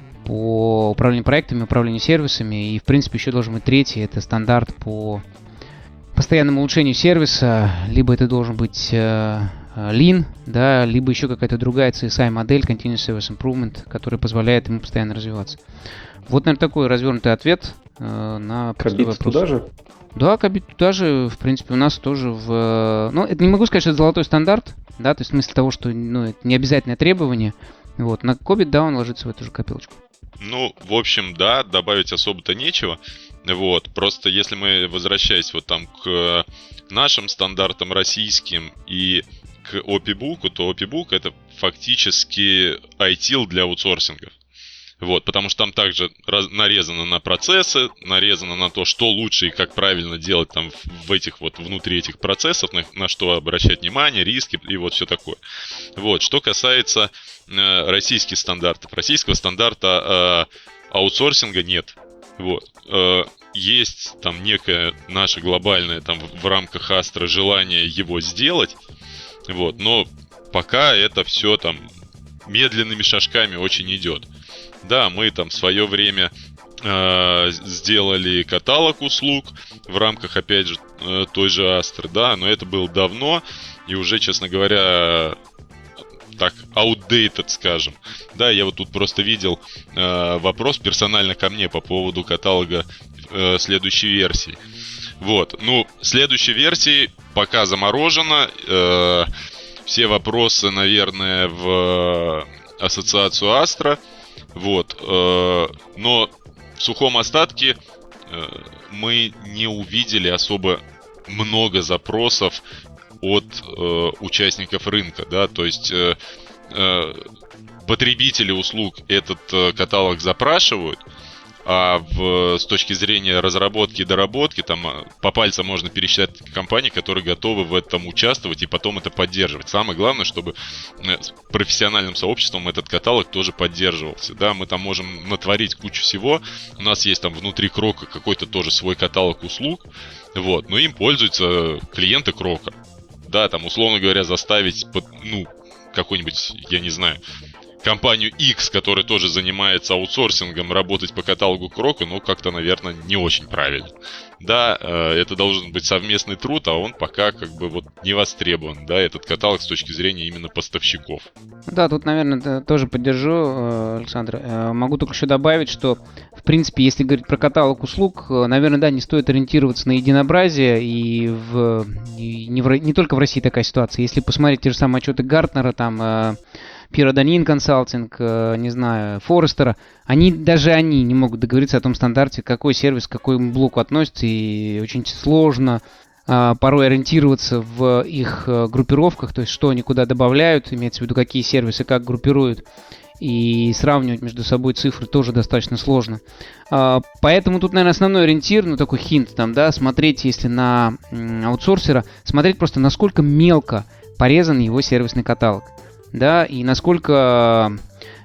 Speaker 2: по управлению проектами, управлению сервисами. И, в принципе, еще должен быть третий. Это стандарт по постоянному улучшению сервиса. Либо это должен быть э, Lean, да, либо еще какая-то другая си эс ай-модель, Continuous Service Improvement, которая позволяет ему постоянно развиваться. Вот, наверное, такой развернутый ответ э, на
Speaker 1: простой вопрос. Туда же?
Speaker 2: Да, Кабит туда же. В принципе, у нас тоже в... Ну, это не могу сказать, что это золотой стандарт, да, то есть в смысле того, что, ну, это не обязательное требование. Вот, на Кобит, да, он ложится в эту же копилочку.
Speaker 3: Ну, в общем, да, добавить особо-то нечего. Вот, просто если мы, возвращаясь вот там к нашим стандартам российским и к о пи бук, то о пи бук это фактически ай ти эл для аутсорсингов. Вот, потому что там также раз, нарезано на процессы, нарезано на то, что лучше и как правильно делать там в этих вот, внутри этих процессов, на, на что обращать внимание, риски и вот все такое. Вот, что касается э, российских стандартов. Российского стандарта э, аутсорсинга нет. Вот. Э, есть там некое наше глобальное там в, в рамках Астра желание его сделать. Вот, но пока это все там медленными шажками очень идет. Да, мы там в свое время э, сделали каталог услуг в рамках, опять же, э, той же Астры, да, но это было давно и уже, честно говоря, так, outdated, скажем. Да, я вот тут просто видел э, вопрос персонально ко мне по поводу каталога э, следующей версии. Вот, ну, следующей версии пока заморожено. Э, все вопросы, наверное, в ассоциацию Астра. Вот, э, но в сухом остатке э, мы не увидели особо много запросов от э, участников рынка, да, то есть э, э, потребители услуг этот э, каталог запрашивают, а в, с точки зрения разработки и доработки, там по пальцам можно пересчитать компании, которые готовы в этом участвовать и потом это поддерживать. Самое главное, чтобы с профессиональным сообществом этот каталог тоже поддерживался. Да, мы там можем натворить кучу всего. У нас есть там внутри Крока какой-то тоже свой каталог услуг. Вот, но им пользуются клиенты Крока. Да, там, условно говоря, заставить, ну, какой-нибудь, я не знаю, компанию X, которая тоже занимается аутсорсингом, работать по каталогу Крока, ну, как-то, наверное, не очень правильно. Да, это должен быть совместный труд, а он пока как бы вот не востребован, да, этот каталог с точки зрения именно поставщиков.
Speaker 2: Да, тут, наверное, тоже поддержу, Александр. Могу только еще добавить, что, в принципе, если говорить про каталог услуг, наверное, да, не стоит ориентироваться на единообразие, и, в, и не, в, не только в России такая ситуация. Если посмотреть те же самые отчеты Гартнера, там, Pyrodanin Consulting, не знаю, Форестера, они, даже они не могут договориться о том стандарте, какой сервис к какому блоку относится, и очень сложно а, порой ориентироваться в их группировках, то есть что они куда добавляют, имеется в виду, какие сервисы как группируют, и сравнивать между собой цифры тоже достаточно сложно. А, поэтому тут, наверное, основной ориентир, ну такой хинт там, да, смотреть, если на м, аутсорсера, смотреть просто, насколько мелко порезан его сервисный каталог. Да, и насколько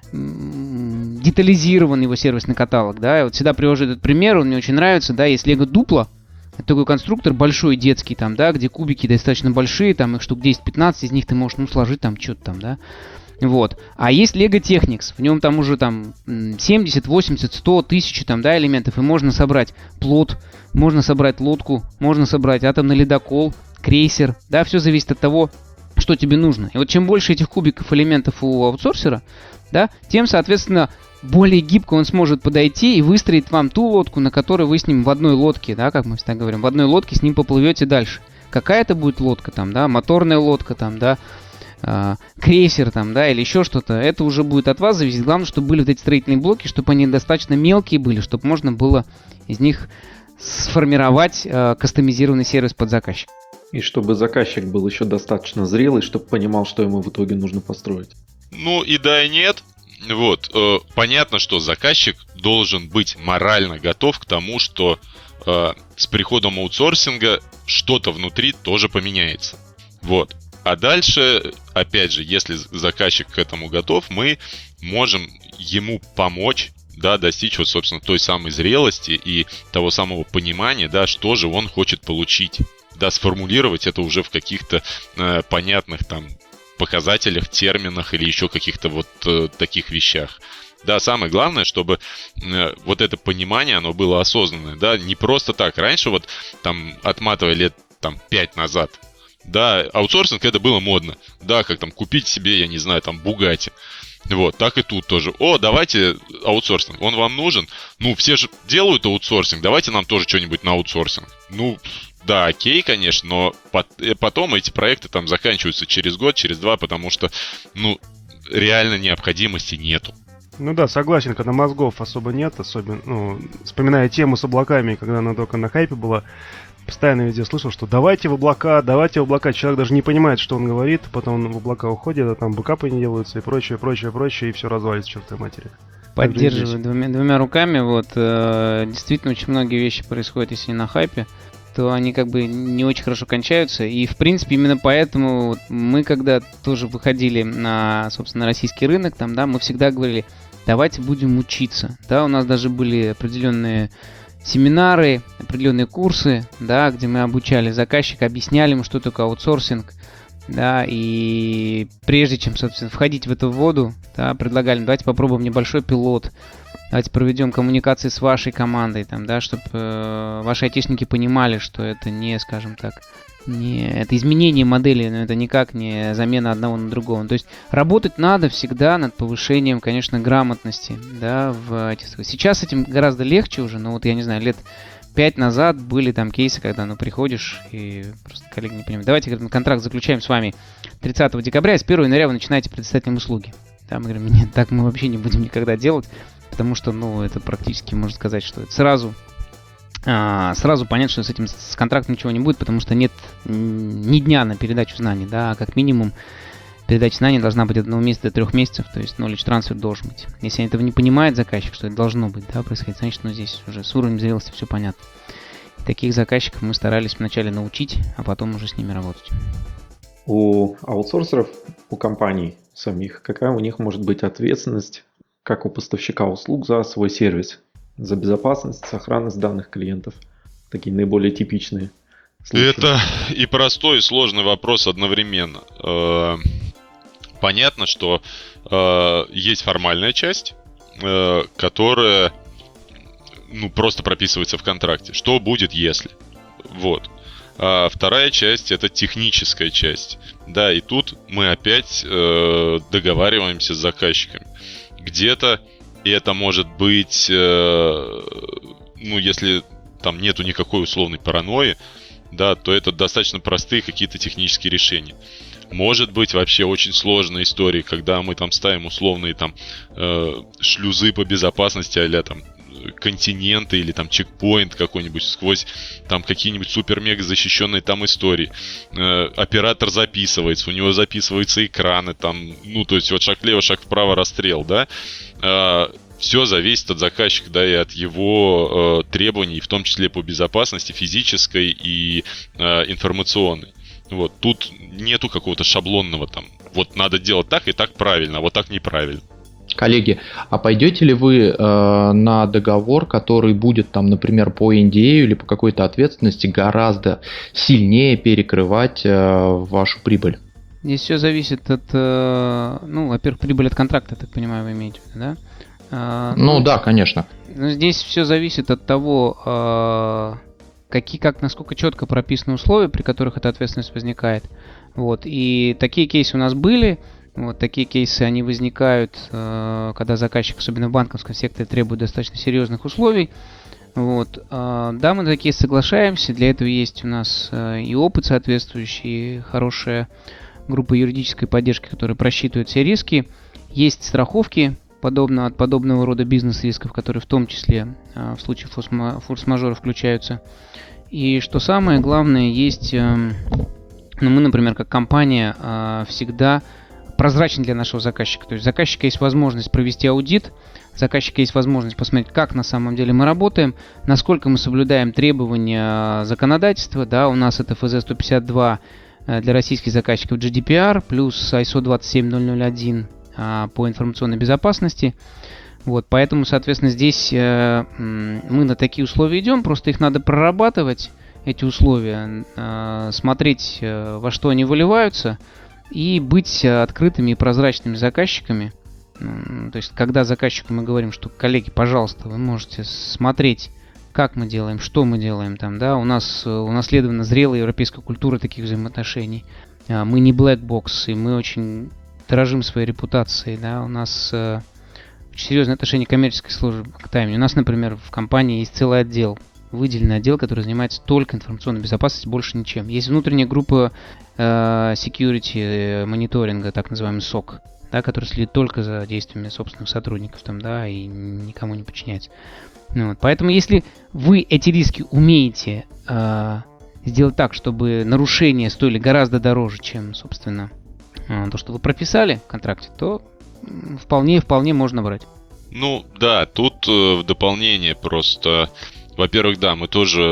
Speaker 2: детализирован его сервисный каталог, да, я вот всегда привожу этот пример, он мне очень нравится, да, есть Lego Duplo, это такой конструктор большой, детский, там, да, где кубики достаточно большие, там их штук десять-пятнадцать, из них ты можешь, ну, сложить там что-то там, да, вот, а есть Lego Technics, в нем там уже там семьдесят, восемьдесят, сто, тысячи там, да, элементов, и можно собрать плот, можно собрать лодку, можно собрать атомный ледокол, крейсер, да, все зависит от того, что тебе нужно. И вот чем больше этих кубиков элементов у аутсорсера, да, тем, соответственно, более гибко он сможет подойти и выстроить вам ту лодку, на которой вы с ним в одной лодке, да, как мы всегда говорим, в одной лодке с ним поплывете дальше. Какая это будет лодка там, да, моторная лодка там, да, э, крейсер там, да, или еще что-то, это уже будет от вас зависеть. Главное, чтобы были вот эти строительные блоки, чтобы они достаточно мелкие были, чтобы можно было из них сформировать э, кастомизированный сервис под заказчика.
Speaker 1: И чтобы заказчик был еще достаточно зрелый, чтобы понимал, что ему в итоге нужно построить.
Speaker 3: Ну и да, и нет. Вот, э, понятно, что заказчик должен быть морально готов к тому, что э, с приходом аутсорсинга что-то внутри тоже поменяется. Вот. А дальше, опять же, если заказчик к этому готов, мы можем ему помочь, да, достичь вот, собственно, той самой зрелости и того самого понимания, да, что же он хочет получить. Да, сформулировать это уже в каких-то э, понятных там показателях, терминах или еще каких-то вот э, таких вещах. Да, самое главное, чтобы э, вот это понимание, оно было осознанное, да, не просто так. Раньше вот там, отматывая лет там пять назад, да, аутсорсинг это было модно, да, как там купить себе, я не знаю, там Bugatti. Вот, так и тут тоже. О, давайте аутсорсинг, он вам нужен? Ну, все же делают аутсорсинг, давайте нам тоже что-нибудь на аутсорсинг. Ну, да, окей, конечно, но потом эти проекты там заканчиваются через год, через два, потому что, ну, реально необходимости нету.
Speaker 5: Ну да, согласен, когда мозгов особо нет, особенно, ну, вспоминая тему с облаками, когда она только на хайпе была, постоянно везде слышал, что давайте в облака, давайте в облака. Человек даже не понимает, что он говорит, потом он в облака уходит, а там бэкапы не делаются и прочее, прочее, прочее, и все развалится к чертовой матери.
Speaker 2: Поддерживаю двумя, двумя руками. Вот, э, действительно, очень многие вещи происходят, если не на хайпе, то они как бы не очень хорошо кончаются. И, в принципе, именно поэтому вот мы, когда тоже выходили на, собственно, российский рынок, там, да, мы всегда говорили, давайте будем учиться. Да, у нас даже были определенные семинары, определенные курсы, да, где мы обучали заказчика, объясняли ему, что такое аутсорсинг, да, и прежде чем, собственно, входить в эту воду, да, предлагали, давайте попробуем небольшой пилот, давайте проведем коммуникации с вашей командой, там, да, чтобы э, ваши айтишники понимали, что это не, скажем так, не, это изменение модели, но это никак не замена одного на другого. То есть работать надо всегда над повышением, конечно, грамотности, да, в этих... Сейчас с этим гораздо легче уже, но вот я не знаю, лет пять назад были там кейсы, когда, ну, приходишь и просто коллеги не понимают. Давайте, говорим, контракт заключаем с вами тридцатого декабря, и с первого января вы начинаете предоставить им услуги. Да, мы говорим, нет, так мы вообще не будем никогда делать, потому что, ну, это практически, можно сказать, что это сразу... А, сразу понятно, что с этим с контрактом ничего не будет, потому что нет ни дня на передачу знаний, да, а как минимум передача знаний должна быть от одного месяца до трех месяцев, то есть knowledge transfer должен быть. Если этого не понимает заказчик, что это должно быть, да, происходить, значит, ну, здесь уже с уровнем зрелости все понятно. И таких заказчиков мы старались вначале научить, а потом уже с ними работать.
Speaker 1: У аутсорсеров, у компаний самих, какая у них может быть ответственность, как у поставщика услуг, за свой сервис? За безопасность, сохранность данных клиентов. Такие наиболее типичные случаи.
Speaker 3: Это и простой, и сложный вопрос одновременно. понятно, что э, есть формальная часть, э, которая ну, просто прописывается в контракте. Что будет, если? Вот. А вторая часть — это техническая часть. Да, и тут мы опять э, договариваемся с заказчиками. Где-то это может быть, э, ну, если там нету никакой условной паранойи, да, то это достаточно простые какие-то технические решения. Может быть вообще очень сложная история, когда мы там ставим условные там э, шлюзы по безопасности, а-ля там континенты или там чекпоинт какой-нибудь сквозь там какие-нибудь супер-мега защищенные там истории. Э, оператор записывается, у него записываются экраны там, ну то есть вот шаг влево, шаг вправо, расстрел, да. Э, все зависит от заказчика, да, и от его э, требований, в том числе по безопасности физической и э, информационной. Вот, тут нету какого-то шаблонного там, вот надо делать так и так правильно, а вот так неправильно.
Speaker 4: Коллеги, а пойдете ли вы э, на договор, который будет там, например, по эн ди эй или по какой-то ответственности гораздо сильнее перекрывать э, вашу прибыль?
Speaker 2: Здесь все зависит от, э, ну, во-первых, прибыль от контракта, так понимаю, вы имеете в виду, да? А,
Speaker 4: ну,
Speaker 2: ну
Speaker 4: да, конечно.
Speaker 2: Здесь все зависит от того, э, какие, как, насколько четко прописаны условия, при которых эта ответственность возникает. Вот. И такие кейсы у нас были. Вот такие кейсы, они возникают, э, когда заказчик, особенно в банковском секторе, требует достаточно серьезных условий. Вот. Э, да, мы на такие соглашаемся. Для этого есть у нас э, и опыт соответствующий, и хорошая группа юридической поддержки, которая просчитывает все риски. Есть страховки подобно, от подобного рода бизнес-рисков, которые в том числе э, в случае форс-мажора включаются. И что самое главное, есть, э, ну, мы, например, как компания э, всегда прозрачен для нашего заказчика. То есть у заказчика есть возможность провести аудит, у заказчика есть возможность посмотреть, как на самом деле мы работаем, насколько мы соблюдаем требования законодательства. Да, у нас это эф зет сто пятьдесят два для российских заказчиков, джи ди пи ар, плюс ай эс о двадцать семь ноль ноль один по информационной безопасности. Вот, поэтому, соответственно, здесь э, мы на такие условия идем, просто их надо прорабатывать, эти условия, э, смотреть, э, во что они выливаются, и быть открытыми и прозрачными заказчиками. То есть, когда заказчику мы говорим, что, коллеги, пожалуйста, вы можете смотреть, как мы делаем, что мы делаем там, да, у нас унаследована зрелая европейская культура таких взаимоотношений. Мы не black box, и мы очень дорожим своей репутацией, да, у нас э, очень серьезное отношение к коммерческой службе, к таймингу. У нас, например, в компании есть целый отдел, выделенный отдел, который занимается только информационной безопасностью, больше ничем. Есть внутренняя группа э, security мониторинга, так называемый сок, да, который следит только за действиями собственных сотрудников там, да, и никому не подчиняется. Ну, вот. Поэтому, если вы эти риски умеете э, сделать так, чтобы нарушения стоили гораздо дороже, чем, собственно, э, то, что вы прописали в контракте, то вполне, вполне можно брать.
Speaker 3: Ну, да, тут э, в дополнение просто... Во-первых, да, мы тоже,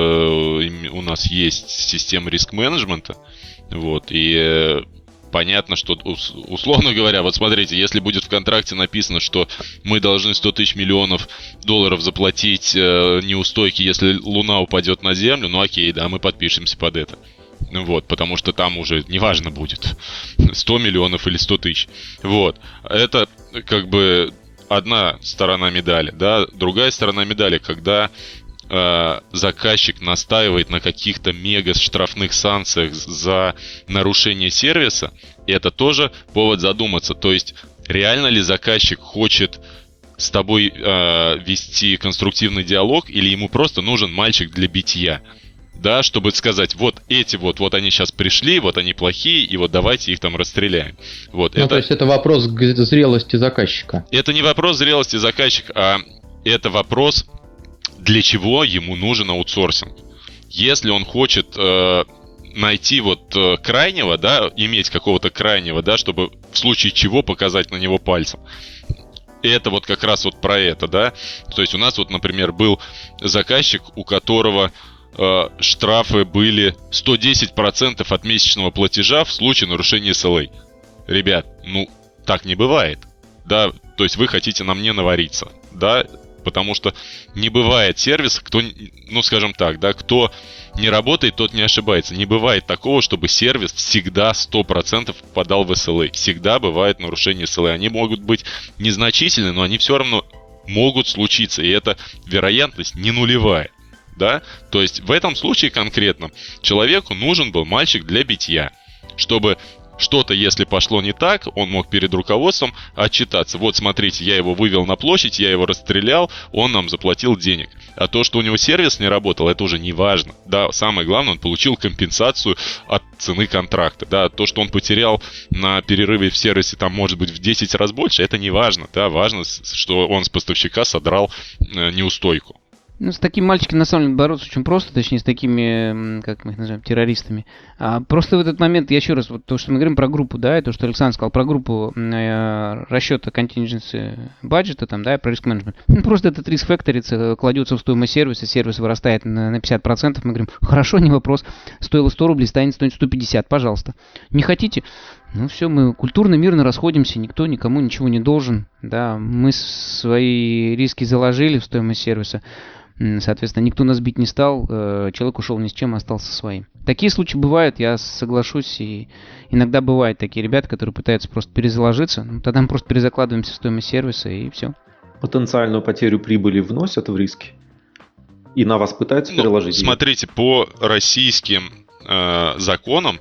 Speaker 3: у нас есть система риск-менеджмента, вот, и понятно, что, условно говоря, вот смотрите, если будет в контракте написано, что мы должны сто тысяч миллионов долларов заплатить э, неустойки, если Луна упадет на Землю, ну окей, да, мы подпишемся под это. Вот, потому что там уже неважно будет, сто миллионов или сто тысяч. Вот, это как бы одна сторона медали, да, другая сторона медали, когда... заказчик настаивает на каких-то мега штрафных санкциях за нарушение сервиса, это тоже повод задуматься. То есть, реально ли заказчик хочет с тобой э, вести конструктивный диалог, или ему просто нужен мальчик для битья? Да, чтобы сказать, вот эти вот, вот они сейчас пришли, вот они плохие, и вот давайте их там расстреляем. Вот,
Speaker 4: ну,
Speaker 3: это...
Speaker 4: то есть это вопрос зрелости заказчика.
Speaker 3: Это не вопрос зрелости заказчика, а это вопрос... для чего ему нужен аутсорсинг. Если он хочет э, найти вот э, крайнего, да, иметь какого-то крайнего, да, чтобы в случае чего показать на него пальцем. Это вот как раз вот про это, да. То есть у нас вот, например, был заказчик, у которого э, штрафы были сто десять процентов от месячного платежа в случае нарушения эс эл эй. Ребят, ну, так не бывает. Да, то есть вы хотите на мне навариться, да. потому что не бывает сервиса, кто, ну скажем так, да, кто не работает, тот не ошибается. Не бывает такого, чтобы сервис всегда сто процентов попадал в эс эл эй. Всегда бывает нарушение эс эл эй. Они могут быть незначительны, но они все равно могут случиться, и эта вероятность не нулевая. Да? То есть в этом случае конкретно человеку нужен был мальчик для битья, чтобы что-то, если пошло не так, он мог перед руководством отчитаться. Вот, смотрите, я его вывел на площадь, я его расстрелял, он нам заплатил денег. А то, что у него сервис не работал, это уже не важно. Да, самое главное, он получил компенсацию от цены контракта. Да, то, что он потерял на перерыве в сервисе, там, может быть, в десять раз больше, это не важно. Да, важно, что он с поставщика содрал э, неустойку.
Speaker 2: Ну, с такими мальчиками, на самом деле, бороться очень просто, точнее, с такими, как мы их называем, террористами. А просто в этот момент, я еще раз, вот то, что мы говорим про группу, да, и то, что Александр сказал про группу э, расчета contingency бюджета, там, да, и про риск менеджмент. Ну, просто этот риск факторится, кладется в стоимость сервиса, сервис вырастает на, на пятьдесят процентов, мы говорим, хорошо, не вопрос, стоило сто рублей, станет стоить сто пятьдесят, пожалуйста. Не хотите? Ну все, мы культурно, мирно расходимся, никто никому ничего не должен, да, мы свои риски заложили в стоимость сервиса. Соответственно, никто нас бить не стал, человек ушел ни с чем, остался своим. Такие случаи бывают, я соглашусь, и иногда бывают такие ребята, которые пытаются просто перезаложиться, ну, тогда мы просто перезакладываемся в стоимость сервиса, и все.
Speaker 1: Потенциальную потерю прибыли вносят в риски? И на вас пытаются
Speaker 3: ну,
Speaker 1: переложить?
Speaker 3: Смотрите, по российским э, законам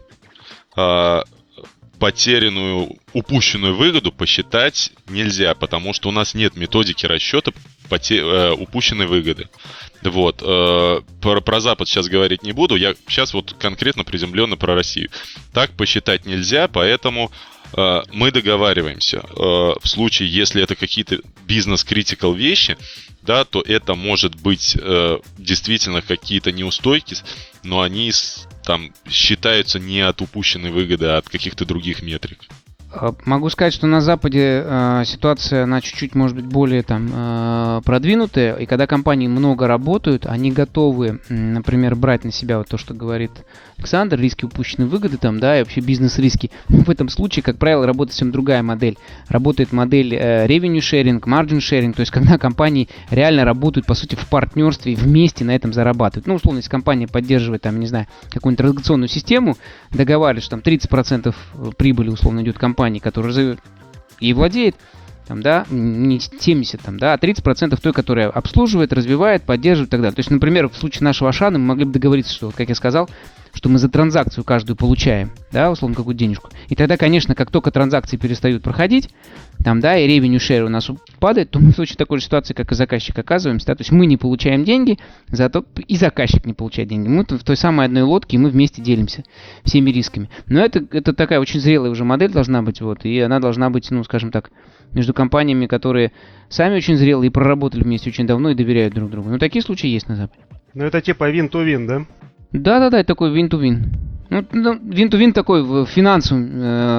Speaker 3: э, потерянную, упущенную выгоду посчитать нельзя, потому что у нас нет методики расчета поте- э, упущенной выгоды. Вот. Э, про, про Запад сейчас говорить не буду, я сейчас вот конкретно приземленно про Россию. Так посчитать нельзя, поэтому э, мы договариваемся. Э, в случае, если это какие-то бизнес-критикал вещи, да, то это может быть э, действительно какие-то неустойки, но они там считаются не от упущенной выгоды, а от каких-то других метрик.
Speaker 2: Могу сказать, что на Западе э, ситуация, она чуть-чуть, может быть, более там э, продвинутая, и когда компании много работают, они готовы, например, брать на себя вот то, что говорит Александр, риски упущенной выгоды, там, да, и вообще бизнес-риски. В этом случае, как правило, работает совсем другая модель. Работает модель э, revenue sharing, margin sharing, то есть когда компании реально работают, по сути, в партнерстве и вместе на этом зарабатывают. Ну, условно, если компания поддерживает, там, не знаю, какую-нибудь транзакционную систему, договаривается, что там тридцать процентов прибыли, условно, идет компании, которая и владеет, там, да, не семьдесят, там, да, а тридцать процентов той, которая обслуживает, развивает, поддерживает и так далее. То есть, например, в случае нашего Ашана мы могли бы договориться, что, вот, как я сказал, что мы за транзакцию каждую получаем, да, условно, какую-то денежку. И тогда, конечно, как только транзакции перестают проходить, там, да, и revenue share у нас падает, то мы в случае такой же ситуации, как и заказчик, оказываемся, да, то есть мы не получаем деньги, зато и заказчик не получает деньги. Мы в той самой одной лодке, и мы вместе делимся всеми рисками. Но это, это такая очень зрелая уже модель должна быть, вот, и она должна быть, ну, скажем так, между компаниями, которые сами очень зрелые и проработали вместе очень давно и доверяют друг другу. Но такие случаи есть на Западе.
Speaker 5: Ну, это типа win-to-win, да?
Speaker 2: Да-да-да, это такой win-to-win. Ну, win-to-win такой в финансовом,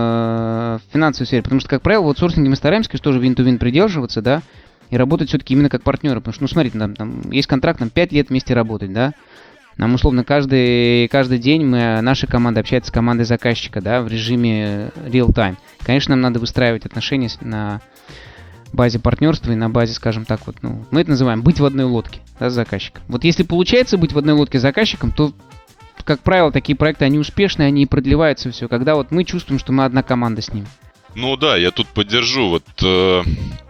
Speaker 2: э, в финансовой сфере, потому что, как правило, в аутсорсинге мы стараемся, конечно, тоже win-to-win придерживаться, да, и работать все-таки именно как партнеры, потому что, ну, смотрите, там, там есть контракт, нам пять лет вместе работать, да, нам, условно, каждый, каждый день мы, наша команда общается с командой заказчика, да, в режиме real-time. Конечно, нам надо выстраивать отношения на базе партнерства и на базе, скажем так, вот, ну, мы это называем быть в одной лодке, да, с заказчиком. Вот если получается быть в одной лодке с заказчиком, то, как правило, такие проекты, они успешные, они и продлеваются все, когда вот мы чувствуем, что мы одна команда с ним.
Speaker 3: Ну да, я тут поддержу, вот э,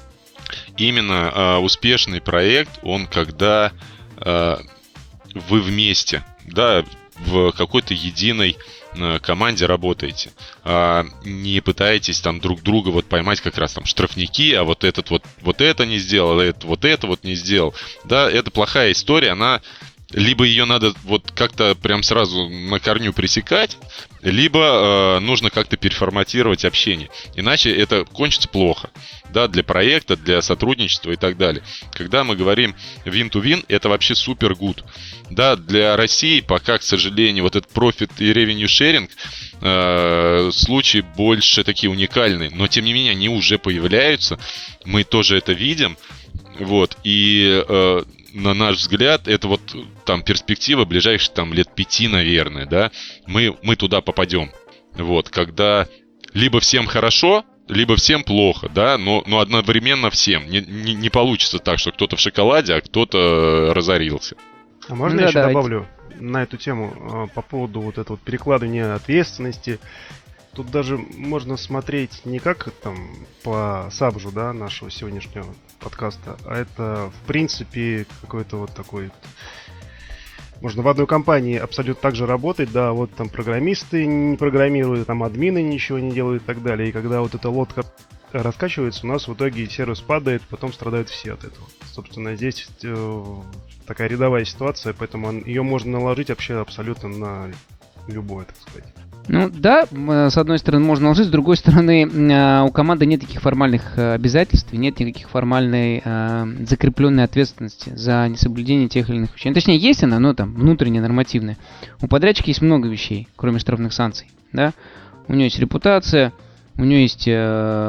Speaker 3: именно э, успешный проект, он когда э, вы вместе, да, в какой-то единой команде работаете, а не пытаетесь там друг друга вот поймать как раз там штрафники, а вот этот вот вот это не сделал, а это вот это вот не сделал. Да, это плохая история, она либо ее надо вот как-то прям сразу на корню пресекать, либо э, нужно как-то переформатировать общение. Иначе это кончится плохо, да, для проекта, для сотрудничества и так далее. Когда мы говорим win-to-win, это вообще супер good. Да, для России пока, к сожалению, вот этот profit и revenue sharing э, случаи больше такие уникальные. Но, тем не менее, они уже появляются. Мы тоже это видим. Вот, и... Э, на наш взгляд, это вот там перспектива ближайших там лет пяти, наверное, да, мы, мы туда попадем. Вот, когда либо всем хорошо, либо всем плохо, да, но, но одновременно всем. Не, не, не получится так, что кто-то в шоколаде, а кто-то разорился.
Speaker 5: А можно
Speaker 2: Ну,
Speaker 5: я
Speaker 2: да,
Speaker 5: еще
Speaker 2: давайте.
Speaker 5: добавлю на эту тему а, по поводу вот этого вот перекладывания ответственности? Тут даже можно смотреть не как там по сабжу, да, нашего сегодняшнего подкаста, а это в принципе какой-то вот такой... Можно в одной компании абсолютно так же работать, да, вот там программисты не программируют, там админы ничего не делают и так далее. И когда вот эта лодка раскачивается, у нас в итоге сервис падает, потом страдают все от этого. Собственно, здесь э, такая рядовая ситуация, поэтому он- ее можно наложить вообще абсолютно на любое, так сказать.
Speaker 2: Ну да, м, э, с одной стороны можно наложить, с другой стороны м, а, у команды нет никаких формальных э, обязательств, и нет никаких формальной э, закрепленной ответственности за несоблюдение тех или иных вещей. Ну, точнее, есть она, но там внутренняя, нормативная. У подрядчика есть много вещей, кроме штрафных санкций. Да? У нее есть репутация, у нее есть э,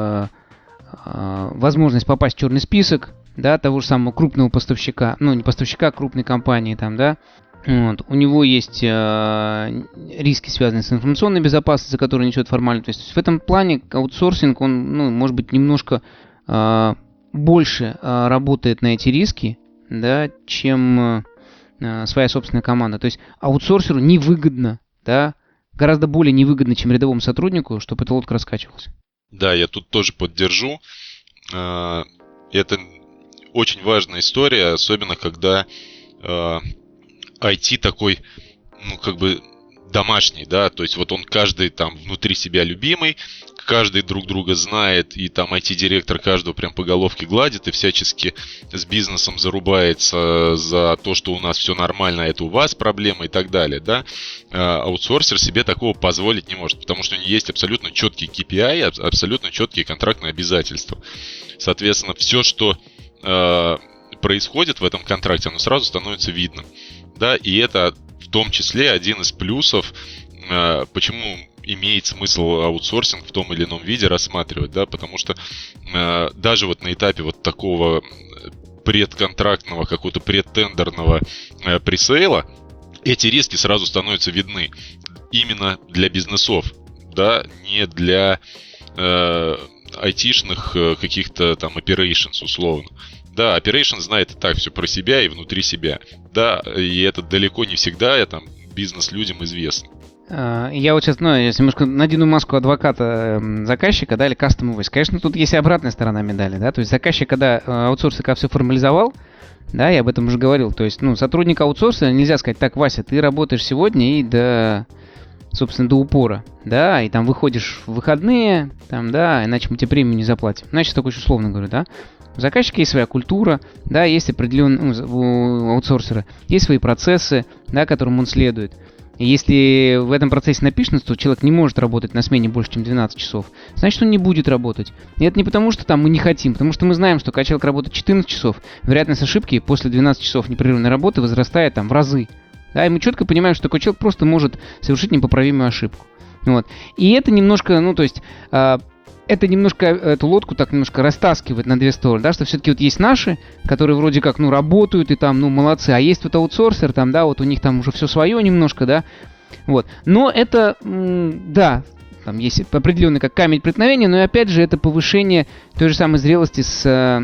Speaker 2: э, возможность попасть в черный список, да, того же самого крупного поставщика, ну не поставщика, а крупной компании там, да. Вот. У него есть э, риски, связанные с информационной безопасностью, за которые несет формально. То есть в этом плане аутсорсинг, он, ну, может быть, немножко э, больше э, работает на эти риски, да, чем э, своя собственная команда. То есть аутсорсеру невыгодно, да, гораздо более невыгодно, чем рядовому сотруднику, чтобы эта лодка раскачивалась.
Speaker 3: Да, я тут тоже поддержу. Э, Это очень важная история, особенно когда э, ай ти такой, ну, как бы домашний, да, то есть вот он каждый там внутри себя любимый, каждый друг друга знает, и там ай ти-директор каждого прям по головке гладит и всячески с бизнесом зарубается за то, что у нас все нормально, а это у вас проблема и так далее, да. А аутсорсер себе такого позволить не может, потому что у него есть абсолютно четкие кей пи ай, абсолютно четкие контрактные обязательства. Соответственно, все, что э, происходит в этом контракте, оно сразу становится видным. Да, и это в том числе один из плюсов, э, почему имеет смысл аутсорсинг в том или ином виде рассматривать, да, потому что э, даже вот на этапе вот такого предконтрактного, какого-то предтендерного э, пресейла эти риски сразу становятся видны именно для бизнесов, да, не для э, айтишных э, каких-то там operations условно. Да, Operation знает и так все про себя и внутри себя. Да, и это далеко не всегда там бизнес-людям известно.
Speaker 2: Я вот сейчас, ну, если немножко надену маску адвоката заказчика, да, или custom voice. Конечно, тут есть и обратная сторона медали, да, то есть заказчик, когда аутсорсер когда все формализовал, да, я об этом уже говорил, то есть, ну, сотрудника аутсорсера нельзя сказать: так, Вася, ты работаешь сегодня и до, собственно, до упора, да, и там выходишь в выходные, там, да, иначе мы тебе премию не заплатим. Значит, так очень условно говорю, да. У заказчика есть своя культура, да, есть определенные, ну, у аутсорсера есть свои процессы, да, которым он следует. И если в этом процессе написано, что человек не может работать на смене больше, чем двенадцать часов, значит, он не будет работать. И это не потому, что там мы не хотим, потому что мы знаем, что когда человек работает четырнадцать часов, вероятность ошибки после двенадцати часов непрерывной работы возрастает там в разы. Да, и мы четко понимаем, что такой человек просто может совершить непоправимую ошибку. Вот. И это немножко, ну, то есть... это немножко эту лодку так немножко растаскивает на две стороны, да, что все-таки вот есть наши, которые вроде как, ну, работают и там, ну, молодцы, а есть вот аутсорсер, там, да, вот у них там уже все свое немножко, да, вот. Но это, м- да, там есть определенный как камень преткновения, но и опять же это повышение той же самой зрелости с...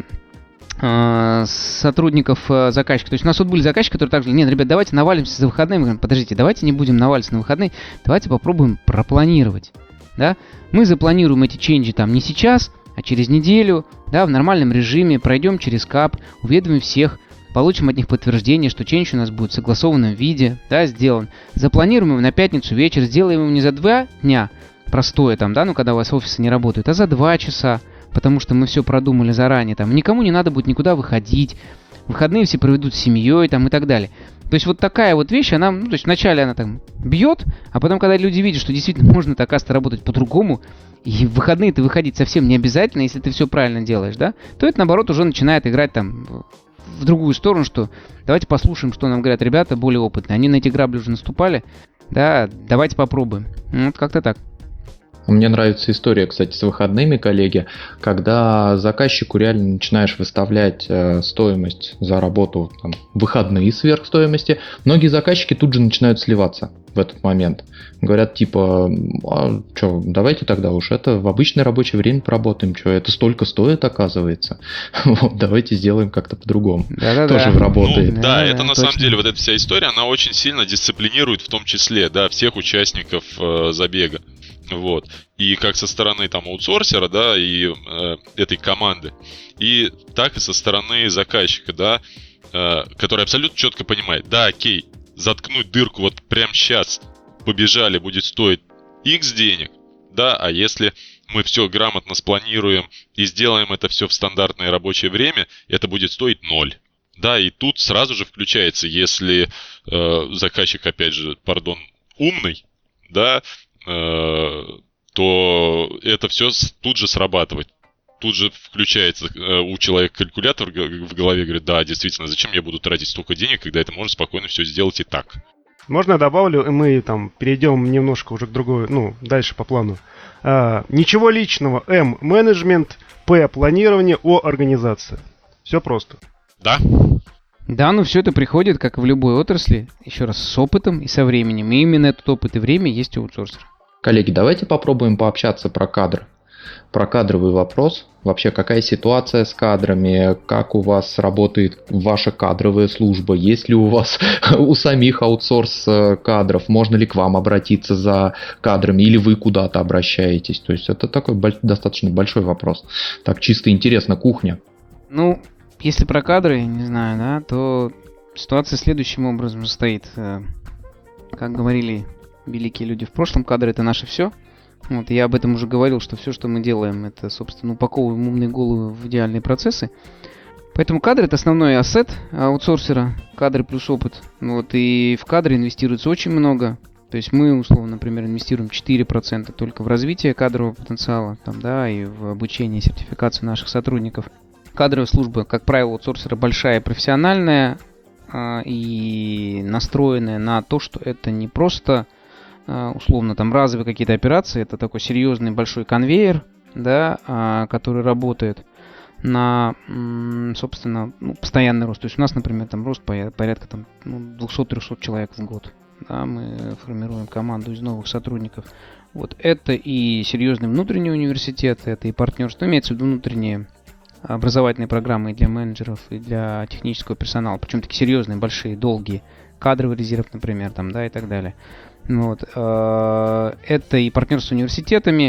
Speaker 2: э, сотрудников э, заказчика. То есть у нас вот были заказчики, которые также говорили: нет, ребят, давайте навалимся за выходные. Мы говорим: подождите, давайте не будем наваливаться на выходные, давайте попробуем пропланировать. Да? Мы запланируем эти ченджи там не сейчас, а через неделю, да, в нормальном режиме, пройдем через кап, уведомим всех, получим от них подтверждение, что чендж у нас будет в согласованном виде, да, сделан. Запланируем его на пятницу вечер, сделаем его не за два дня, простое там, да, ну когда у вас офисы не работают, а за два часа, потому что мы все продумали заранее, там, никому не надо будет никуда выходить, выходные все проведут с семьей, там, и так далее. То есть вот такая вот вещь, она, ну, то есть вначале она там бьет, а потом, когда люди видят, что действительно можно, так оказывается, работать по-другому, и в выходные-то выходить совсем не обязательно, если ты все правильно делаешь, да, то это, наоборот, уже начинает играть там в другую сторону, что давайте послушаем, что нам говорят ребята более опытные. Они на эти грабли уже наступали, да, давайте попробуем. Вот как-то так.
Speaker 4: Мне нравится история, кстати, с выходными, коллеги, когда заказчику реально начинаешь выставлять э, стоимость за работу, там, выходные сверхстоимости, многие заказчики тут же начинают сливаться в этот момент. Говорят типа, а что, давайте тогда уж это в обычное рабочее время поработаем, что это столько стоит, оказывается. Вот, давайте сделаем как-то по-другому.
Speaker 2: Да-да-да.
Speaker 4: Тоже работает.
Speaker 3: Ну,
Speaker 2: Да,
Speaker 3: да,
Speaker 2: да,
Speaker 3: это на
Speaker 2: точно.
Speaker 3: самом деле, вот эта вся история, она очень сильно дисциплинирует, в том числе, да, всех участников э, забега. Вот. И как со стороны там аутсорсера, да, и э, этой команды, и так и со стороны заказчика, да, э, который абсолютно четко понимает, да, окей, заткнуть дырку вот прямо сейчас, побежали, будет стоить X денег, да, а если мы все грамотно спланируем и сделаем это все в стандартное рабочее время, это будет стоить ноль. Да, и тут сразу же включается, если э, заказчик, опять же, пардон, умный, да, э, то это все тут же срабатывает. Тут же включается э, у человека калькулятор в голове, говорит, да, действительно, зачем я буду тратить столько денег, когда это можно спокойно все сделать и так.
Speaker 5: Можно я добавлю, и мы там перейдем немножко уже к другой, ну, дальше по плану. А, ничего личного. М. Менеджмент. П. Планирование. О. Организация. Все просто.
Speaker 3: Да?
Speaker 2: Да, но все это приходит, как и в любой отрасли, еще раз, с опытом и со временем. И именно этот опыт и время есть у аутсорсера.
Speaker 4: Коллеги, давайте попробуем пообщаться про кадры. Про кадровый вопрос. Вообще, какая ситуация с кадрами? Как у вас работает ваша кадровая служба? Есть ли у вас у самих аутсорс кадров? Можно ли к вам обратиться за кадрами? Или вы куда-то обращаетесь? То есть это такой достаточно большой вопрос. Так, чисто интересно, кухня.
Speaker 2: Ну, если про кадры, не знаю, да, то ситуация следующим образом состоит. Как говорили великие люди в прошлом, кадры — это наше все. Вот, я об этом уже говорил, что все, что мы делаем, это, собственно, упаковываем умные головы в идеальные процессы. Поэтому кадры — это основной ассет аутсорсера, кадры плюс опыт. Вот, и в кадры инвестируется очень много. То есть мы, условно, например, инвестируем четыре процента только в развитие кадрового потенциала, там, да, и в обучение и сертификацию наших сотрудников. Кадровая служба, как правило, аутсорсера большая, профессиональная э, и настроенная на то, что это не просто условно там разовые какие-то операции, это такой серьезный большой конвейер, да, который работает на, собственно, ну, постоянный рост. То есть у нас, например, там рост порядка там, ну, двести-триста человек в год. Да, мы формируем команду из новых сотрудников. Вот это и серьезный внутренний университет, это и партнерство, имеется в виду внутренние образовательные программы и для менеджеров, и для технического персонала, причем такие серьезные, большие, долгие, кадровый резерв, например, там, да, и так далее. Вот. Это и партнерство с университетами,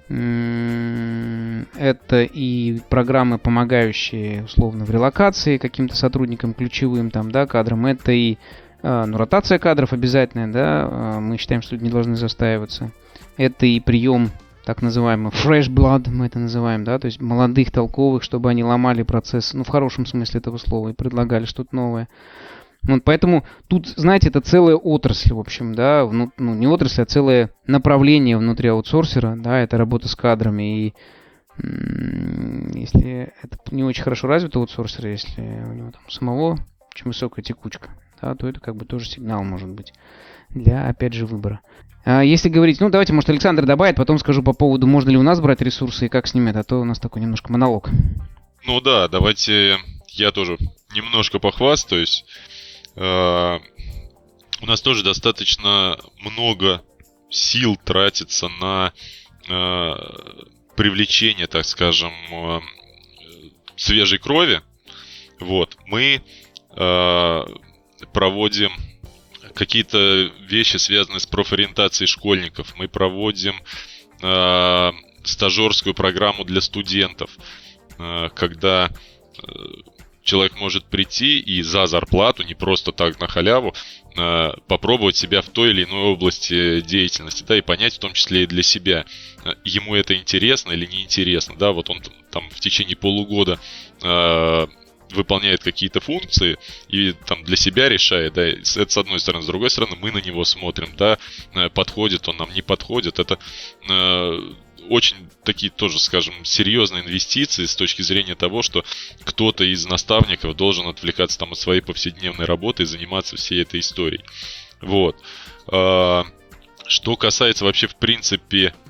Speaker 2: это и программы, помогающие условно в релокации каким-то сотрудникам ключевым там, да, кадрам, это и ну, ротация кадров обязательная, да, мы считаем, что люди не должны застаиваться, это и прием так называемый fresh blood, мы это называем, да, то есть молодых, толковых, чтобы они ломали процесс, ну, в хорошем смысле этого слова, и предлагали что-то новое. Вот, поэтому тут, знаете, это целая отрасль, в общем, да, ну, ну не отрасль, а целое направление внутри аутсорсера, да, это работа с кадрами, и м- если это не очень хорошо развито аутсорсер, если у него там самого очень высокая текучка, да, то это как бы тоже сигнал может быть для, опять же, выбора. А если говорить, ну давайте, может, Александр добавит, потом скажу по поводу, можно ли у нас брать ресурсы и как с ними, а то у нас такой немножко монолог.
Speaker 3: Ну да, давайте я тоже немножко похвастаюсь. Uh, у нас тоже достаточно много сил тратится на uh, привлечение, так скажем, uh, свежей крови. Вот. Мы uh, проводим какие-то вещи, связанные с профориентацией школьников. Мы проводим uh, стажерскую программу для студентов, uh, когда uh, человек может прийти и за зарплату, не просто так на халяву, э, попробовать себя в той или иной области деятельности, да, и понять в том числе и для себя, э, ему это интересно или не интересно, да, вот он там в течение полугода э, выполняет какие-то функции и там для себя решает, да, это с одной стороны, с другой стороны мы на него смотрим, да, э, подходит он нам, не подходит, это э, очень такие тоже, скажем, серьезные инвестиции с точки зрения того, что кто-то из наставников должен отвлекаться там от своей повседневной работы и заниматься всей этой историей. Вот. Что касается вообще, в принципе,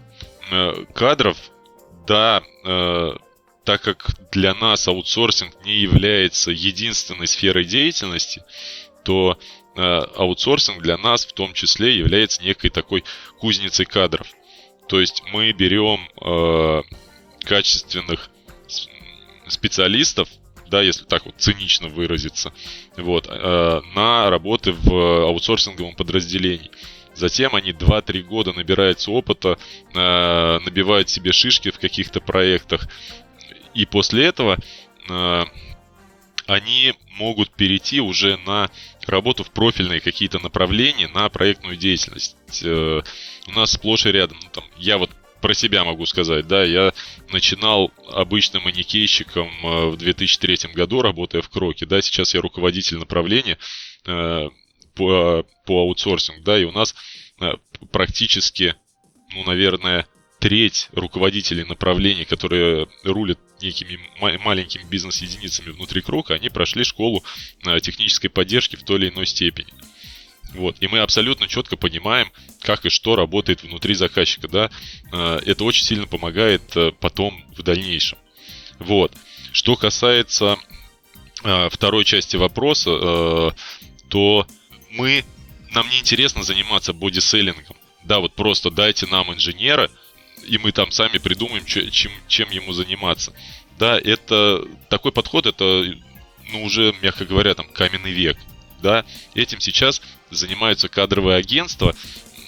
Speaker 3: э, кадров, да, э, так как для нас аутсорсинг не является единственной сферой деятельности, то э, аутсорсинг для нас в том числе является некой такой кузницей кадров. То есть мы берем э, качественных специалистов, да, если так вот цинично выразиться, вот, э, на работы в аутсорсинговом подразделении. Затем они два-три года набираются опыта, э, набивают себе шишки в каких-то проектах, и после этого э, они могут перейти уже на работу в профильные какие-то направления, на проектную деятельность. Э, у нас сплошь и рядом, ну, там, я вот про себя могу сказать, да, я начинал обычным манекенщиком э, в две тысячи третьем году, работая в Кроке, да, сейчас я руководитель направления э, по, по аутсорсингу, да, и у нас э, практически, ну, наверное, треть руководителей направлений, которые рулят некими ма- маленькими бизнес-единицами внутри Крока, они прошли школу э, технической поддержки в той или иной степени. Вот. И мы абсолютно четко понимаем, как и что работает внутри заказчика, да. Э, это очень сильно помогает э, потом в дальнейшем. Вот. Что касается э, второй части вопроса, э, то мы, нам не интересно заниматься бодиселлингом. Да, вот просто дайте нам инженера, и мы там сами придумаем, чем, чем ему заниматься. Да, это такой подход, это, ну, уже, мягко говоря, там, каменный век. Да, этим сейчас занимаются кадровые агентства,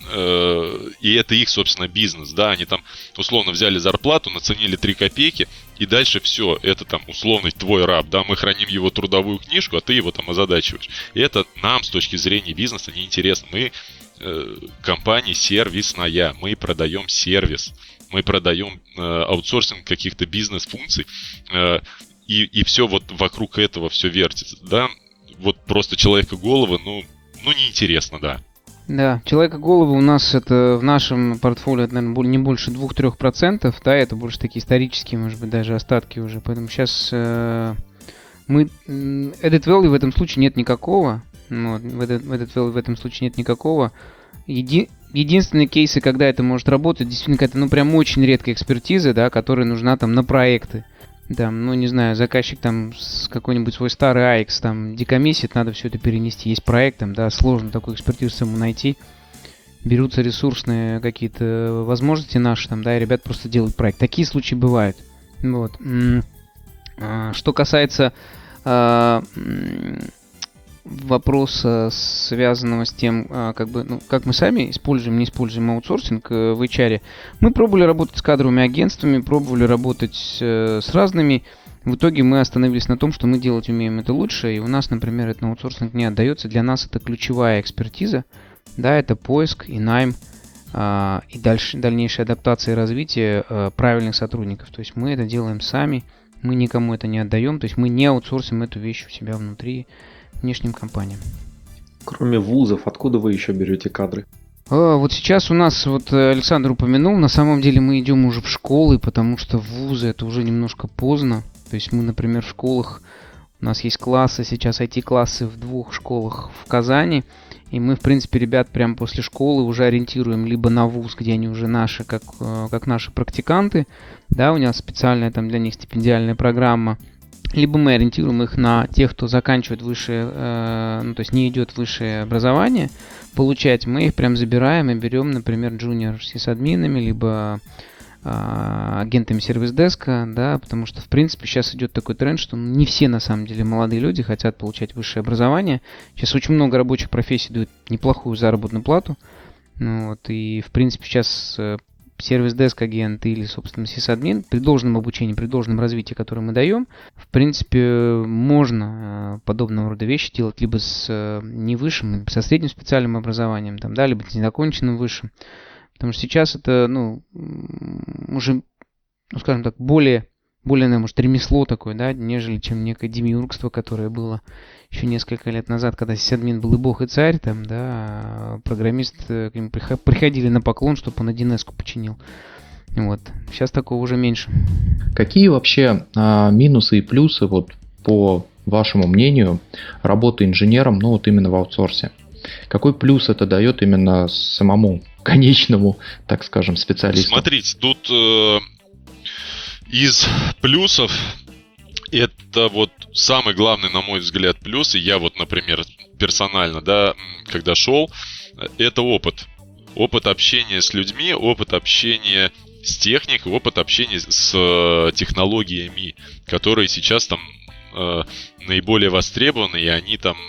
Speaker 3: э, и это их, собственно, бизнес. Да, они там условно взяли зарплату, наценили три копейки, и дальше все, это там условный твой раб, да, мы храним его трудовую книжку, а ты его там озадачиваешь. И это нам с точки зрения бизнеса неинтересно. Мы э, компания сервисная, мы продаем сервис, мы продаем э, аутсорсинг каких-то бизнес-функций, э, и, и все вот вокруг этого все вертится, да. Вот просто человека головы, ну, ну неинтересно, да.
Speaker 2: Да, человека головы у нас это в нашем портфолио, это, наверное, не больше двух-трёх процентов, да, это больше такие исторические, может быть, даже остатки уже, поэтому сейчас э, мы, added value в этом случае нет никакого, вот, в этот, в этот value в этом случае нет никакого. Еди, единственные кейсы, когда это может работать, действительно какая-то, ну, прям очень редкая экспертиза, да, которая нужна там на проекты. Там, ну, не знаю, заказчик там с какой-нибудь свой старый эй икс там декомиссит, надо все это перенести. Есть проект, там, да, сложно такую экспертизу самому найти. Берутся ресурсные какие-то возможности наши, там, да, и ребят просто делают проект. Такие случаи бывают. Вот. Что касается вопроса, связанного с тем, как бы, ну, как мы сами используем, не используем аутсорсинг в эйч ар. Мы пробовали работать с кадровыми агентствами, пробовали работать с разными. В итоге мы остановились на том, что мы делать умеем это лучше, и у нас, например, этот аутсорсинг не отдается. Для нас это ключевая экспертиза, да, это поиск и найм, и дальше, дальнейшая адаптация и развитие правильных сотрудников. То есть мы это делаем сами, мы никому это не отдаем, то есть мы не аутсорсим эту вещь у себя внутри, внешним компаниям.
Speaker 1: Кроме вузов, откуда вы еще берете кадры?
Speaker 2: А, вот сейчас у нас, вот Александр упомянул, на самом деле мы идем уже в школы, потому что в вузы это уже немножко поздно. То есть мы, например, в школах, у нас есть классы, сейчас ай ти-классы в двух школах в Казани, и мы, в принципе, ребят прямо после школы уже ориентируем либо на вуз, где они уже наши, как, как наши практиканты, да, у нас специальная там для них стипендиальная программа, либо мы ориентируем их на тех, кто заканчивает высшее, э, ну, то есть не идет высшее образование получать, мы их прям забираем и берем, например, junior сисадминами, либо э, агентами сервис-деска, да, потому что, в принципе, сейчас идет такой тренд, что не все, на самом деле, молодые люди хотят получать высшее образование. Сейчас очень много рабочих профессий дают неплохую заработную плату, ну, вот, и, в принципе, сейчас э, сервис-деск агент или, собственно, сисадмин при должном обучении, при должном развитии, которое мы даем, в принципе, можно подобного рода вещи делать либо с не высшим, либо со средним специальным образованием, там, да, либо с незаконченным высшим. Потому что сейчас это, ну, уже, ну, скажем так, более, более, наверное, может, ремесло такое, да, нежели чем некое демиургство, которое было еще несколько лет назад, когда сисадмин был и бог, и царь, там, да, программисты к нему приходили на поклон, чтобы он один эс-ку починил. Вот. Сейчас такого уже меньше.
Speaker 4: Какие вообще а, минусы и плюсы, вот, по вашему мнению, работы инженером, ну, вот именно в аутсорсе? Какой плюс это дает именно самому конечному, так скажем, специалисту?
Speaker 3: Смотрите, тут э, из плюсов это вот самый главный, на мой взгляд, плюс, и я вот, например, персонально, да, когда шел, это опыт. Опыт общения с людьми, опыт общения с техникой, опыт общения с э, технологиями, которые сейчас там э, наиболее востребованы, и они там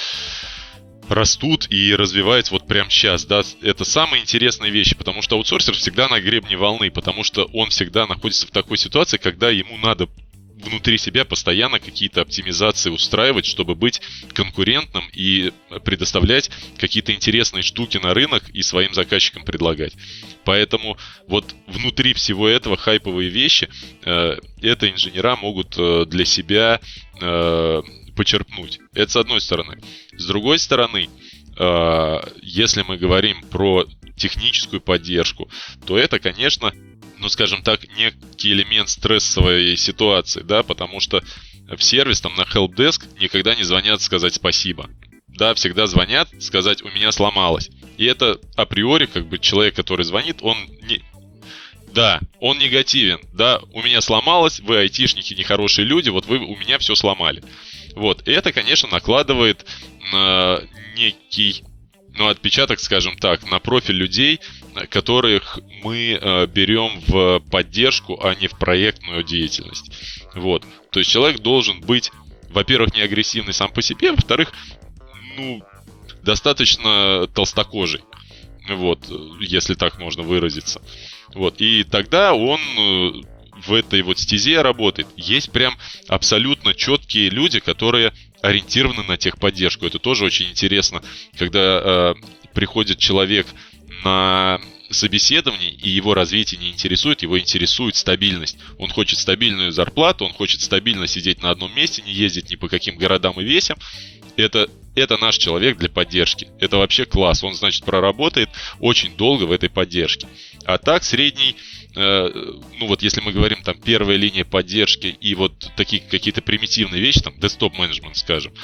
Speaker 3: растут и развиваются вот прямо сейчас, да, это самые интересные вещи, потому что аутсорсер всегда на гребне волны, потому что он всегда находится в такой ситуации, когда ему надо внутри себя постоянно какие-то оптимизации устраивать, чтобы быть конкурентным и предоставлять какие-то интересные штуки на рынок и своим заказчикам предлагать. Поэтому вот внутри всего этого хайповые вещи э, это инженера могут э, для себя э, почерпнуть. Это с одной стороны. С другой стороны, э, если мы говорим про техническую поддержку, то это, конечно, ну, скажем так, некий элемент стрессовой ситуации, да, потому что в сервис, там, на helpdesk никогда не звонят сказать спасибо. Да, всегда звонят сказать, у меня сломалось. И это априори, как бы, человек, который звонит, он не... Да, он негативен. Да, у меня сломалось, вы айтишники, нехорошие люди, вот вы у меня все сломали. Вот, и это, конечно, накладывает э, некий, ну, отпечаток, скажем так, на профиль людей, которых мы э, берем в поддержку, а не в проектную деятельность. Вот. То есть человек должен быть, во-первых, не агрессивный сам по себе, во-вторых, ну, достаточно толстокожий. Вот, если так можно выразиться. Вот. И тогда он э, в этой вот стезе работает. Есть прям абсолютно четкие люди, которые ориентированы на техподдержку. Это тоже очень интересно, когда э, приходит человек на собеседование, и его развитие не интересует, его интересует стабильность. Он хочет стабильную зарплату, он хочет стабильно сидеть на одном месте, не ездить ни по каким городам и весям. Это, это наш человек для поддержки. Это вообще класс. Он, значит, проработает очень долго в этой поддержке. А так, средний, э, ну вот если мы говорим, там, первая линия поддержки и вот такие какие-то примитивные вещи, там, desktop management, скажем,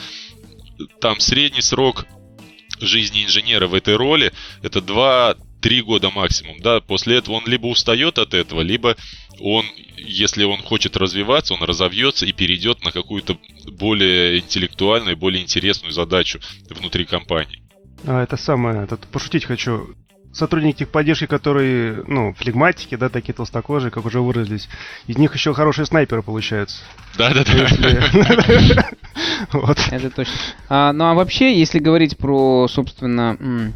Speaker 3: там средний срок жизни инженера в этой роли это два-три года максимум, да, после этого он либо устает от этого, либо он, если он хочет развиваться, он разовьется и перейдет на какую-то более интеллектуальную, более интересную задачу внутри компании.
Speaker 5: А это самое, это, пошутить хочу. Сотрудники техподдержки, которые, ну, флегматики, да, такие толстокожие, как уже выразились, из них еще хорошие снайперы получаются.
Speaker 3: Да-да-да.
Speaker 2: Это точно. А, ну а вообще, если говорить про, собственно,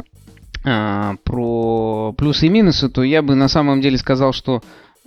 Speaker 2: а, про плюсы и минусы, то я бы на самом деле сказал, что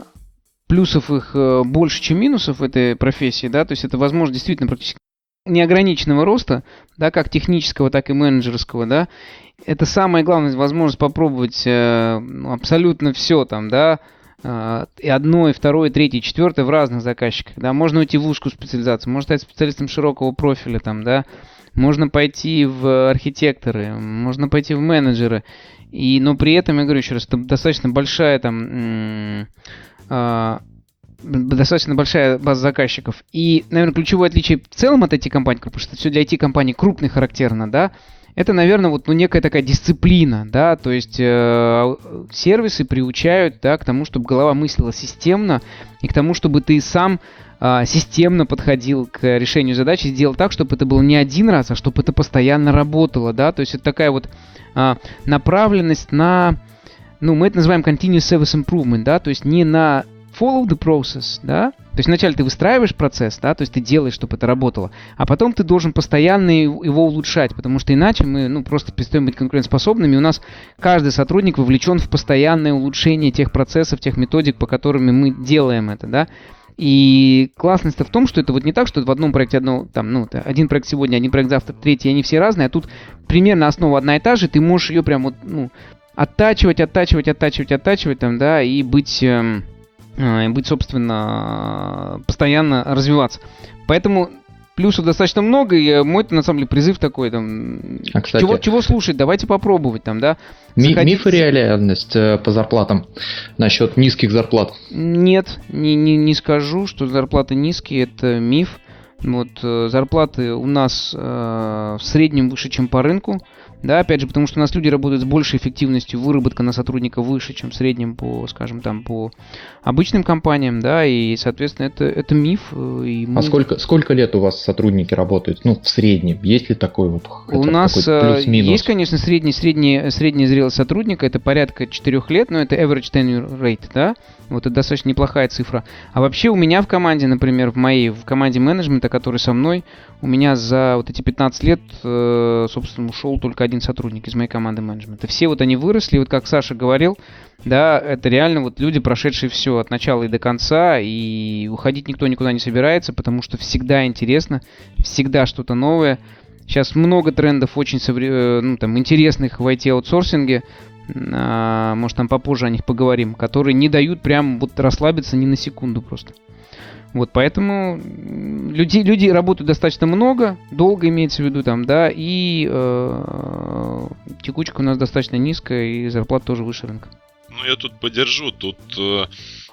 Speaker 2: плюсов их больше, чем минусов в этой профессии, да, то есть это возможно действительно практически неограниченного роста, да, как технического, так и менеджерского, да. Это самая главная возможность попробовать э, абсолютно все там, да, э, и одно, и второе, и третье, и четвертое в разных заказчиках, да. Можно уйти в узкую специализацию, можно стать специалистом широкого профиля, там, да. Можно пойти в архитекторы, можно пойти в менеджеры. И, но при этом, я говорю еще раз, это достаточно большая там... М- э, достаточно большая база заказчиков. И, наверное, ключевое отличие в целом от ай ти-компаний, потому что это все для ай ти-компаний крупных характерно, да, это, наверное, вот, ну, некая такая дисциплина, да, то есть э, сервисы приучают, да, к тому, чтобы голова мыслила системно, и к тому, чтобы ты сам э, системно подходил к решению задачи, сделал так, чтобы это было не один раз, а чтобы это постоянно работало, да, то есть это такая вот э, направленность на, ну, мы это называем continuous service improvement, да, то есть не на follow the process, да, то есть вначале ты выстраиваешь процесс, да, то есть ты делаешь, чтобы это работало, а потом ты должен постоянно его улучшать, потому что иначе мы, ну, просто перестаем быть конкурентоспособными, и у нас каждый сотрудник вовлечен в постоянное улучшение тех процессов, тех методик, по которым мы делаем это, да. И классность-то в том, что это вот не так, что в одном проекте одно, там, ну, один проект сегодня, один проект завтра, третий, они все разные, а тут примерно основа одна и та же, ты можешь ее прям вот, ну, оттачивать, оттачивать, оттачивать, оттачивать, там, да, и быть... Эм, быть, собственно, постоянно развиваться. Поэтому плюсов достаточно много, и мой, на самом деле, призыв такой, там,
Speaker 4: а, кстати,
Speaker 2: чего, чего слушать, давайте попробовать, там, да.
Speaker 4: Ми- Заходить... Миф и реальность по зарплатам, насчет низких зарплат?
Speaker 2: Нет, не, не, не скажу, что зарплаты низкие, это миф. Вот, зарплаты у нас э, в среднем выше, чем по рынку. Да, опять же, потому что у нас люди работают с большей эффективностью, выработка на сотрудника выше, чем в среднем по, скажем, там, по обычным компаниям, да, и, соответственно, это, это миф. И мы...
Speaker 4: А сколько, сколько лет у вас сотрудники работают? Ну, в среднем. Есть ли такой вот
Speaker 2: У нас
Speaker 4: плюс-минус?
Speaker 2: Есть, конечно, средний, средний, средняя зрелость сотрудника, это порядка четырех лет, но это average tenure rate, да, вот это достаточно неплохая цифра. А вообще у меня в команде, например, в моей, в команде менеджмента, который со мной, у меня за вот эти пятнадцать лет, собственно, ушел только один сотрудник из моей команды менеджмента. Все вот они выросли, вот как Саша говорил, да, это реально вот люди, прошедшие все от начала и до конца, и уходить никто никуда не собирается, потому что всегда интересно, всегда что-то новое. Сейчас много трендов очень совре... ну, там, интересных в ай ти-аутсорсинге, а, может, там попозже о них поговорим, которые не дают прям вот расслабиться ни на секунду просто. Вот, поэтому люди, люди работают достаточно много, долго имеется в виду там, да, и э, текучка у нас достаточно низкая, и зарплата тоже выше рынка.
Speaker 3: Ну, я тут поддержу, тут э,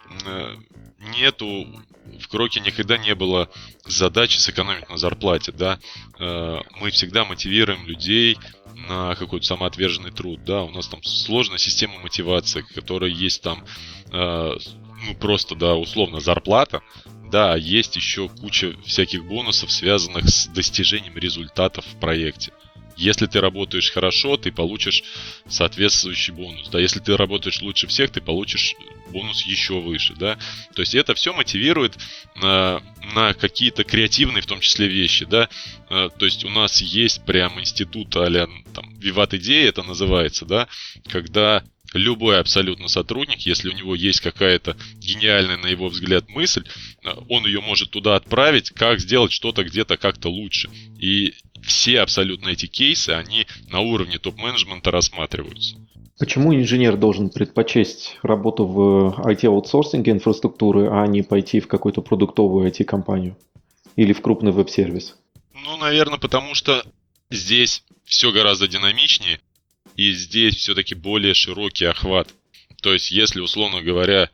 Speaker 3: нету, в Кроке никогда не было задачи сэкономить на зарплате, да, э, мы всегда мотивируем людей на какой-то самоотверженный труд, да, у нас там сложная система мотивации, которая есть там, э, ну, просто, да, условно, зарплата. Да, есть еще куча всяких бонусов, связанных с достижением результатов в проекте. Если ты работаешь хорошо, ты получишь соответствующий бонус. Да, если ты работаешь лучше всех, ты получишь бонус еще выше. Да? То есть это все мотивирует на, на какие-то креативные, в том числе, вещи. Да? То есть у нас есть прям институт а-ля там, Виват Идея, это называется, да? Когда любой абсолютно сотрудник, если у него есть какая-то гениальная, на его взгляд, мысль, он ее может туда отправить, как сделать что-то где-то как-то лучше. И все абсолютно эти кейсы, они на уровне топ-менеджмента рассматриваются.
Speaker 1: Почему инженер должен предпочесть работу в ай ти-аутсорсинге инфраструктуры, а не пойти в какую-то продуктовую ай ти-компанию? Или в крупный веб-сервис?
Speaker 3: Ну, наверное, потому что здесь все гораздо динамичнее, и здесь все-таки более широкий охват. То есть, если, условно говоря,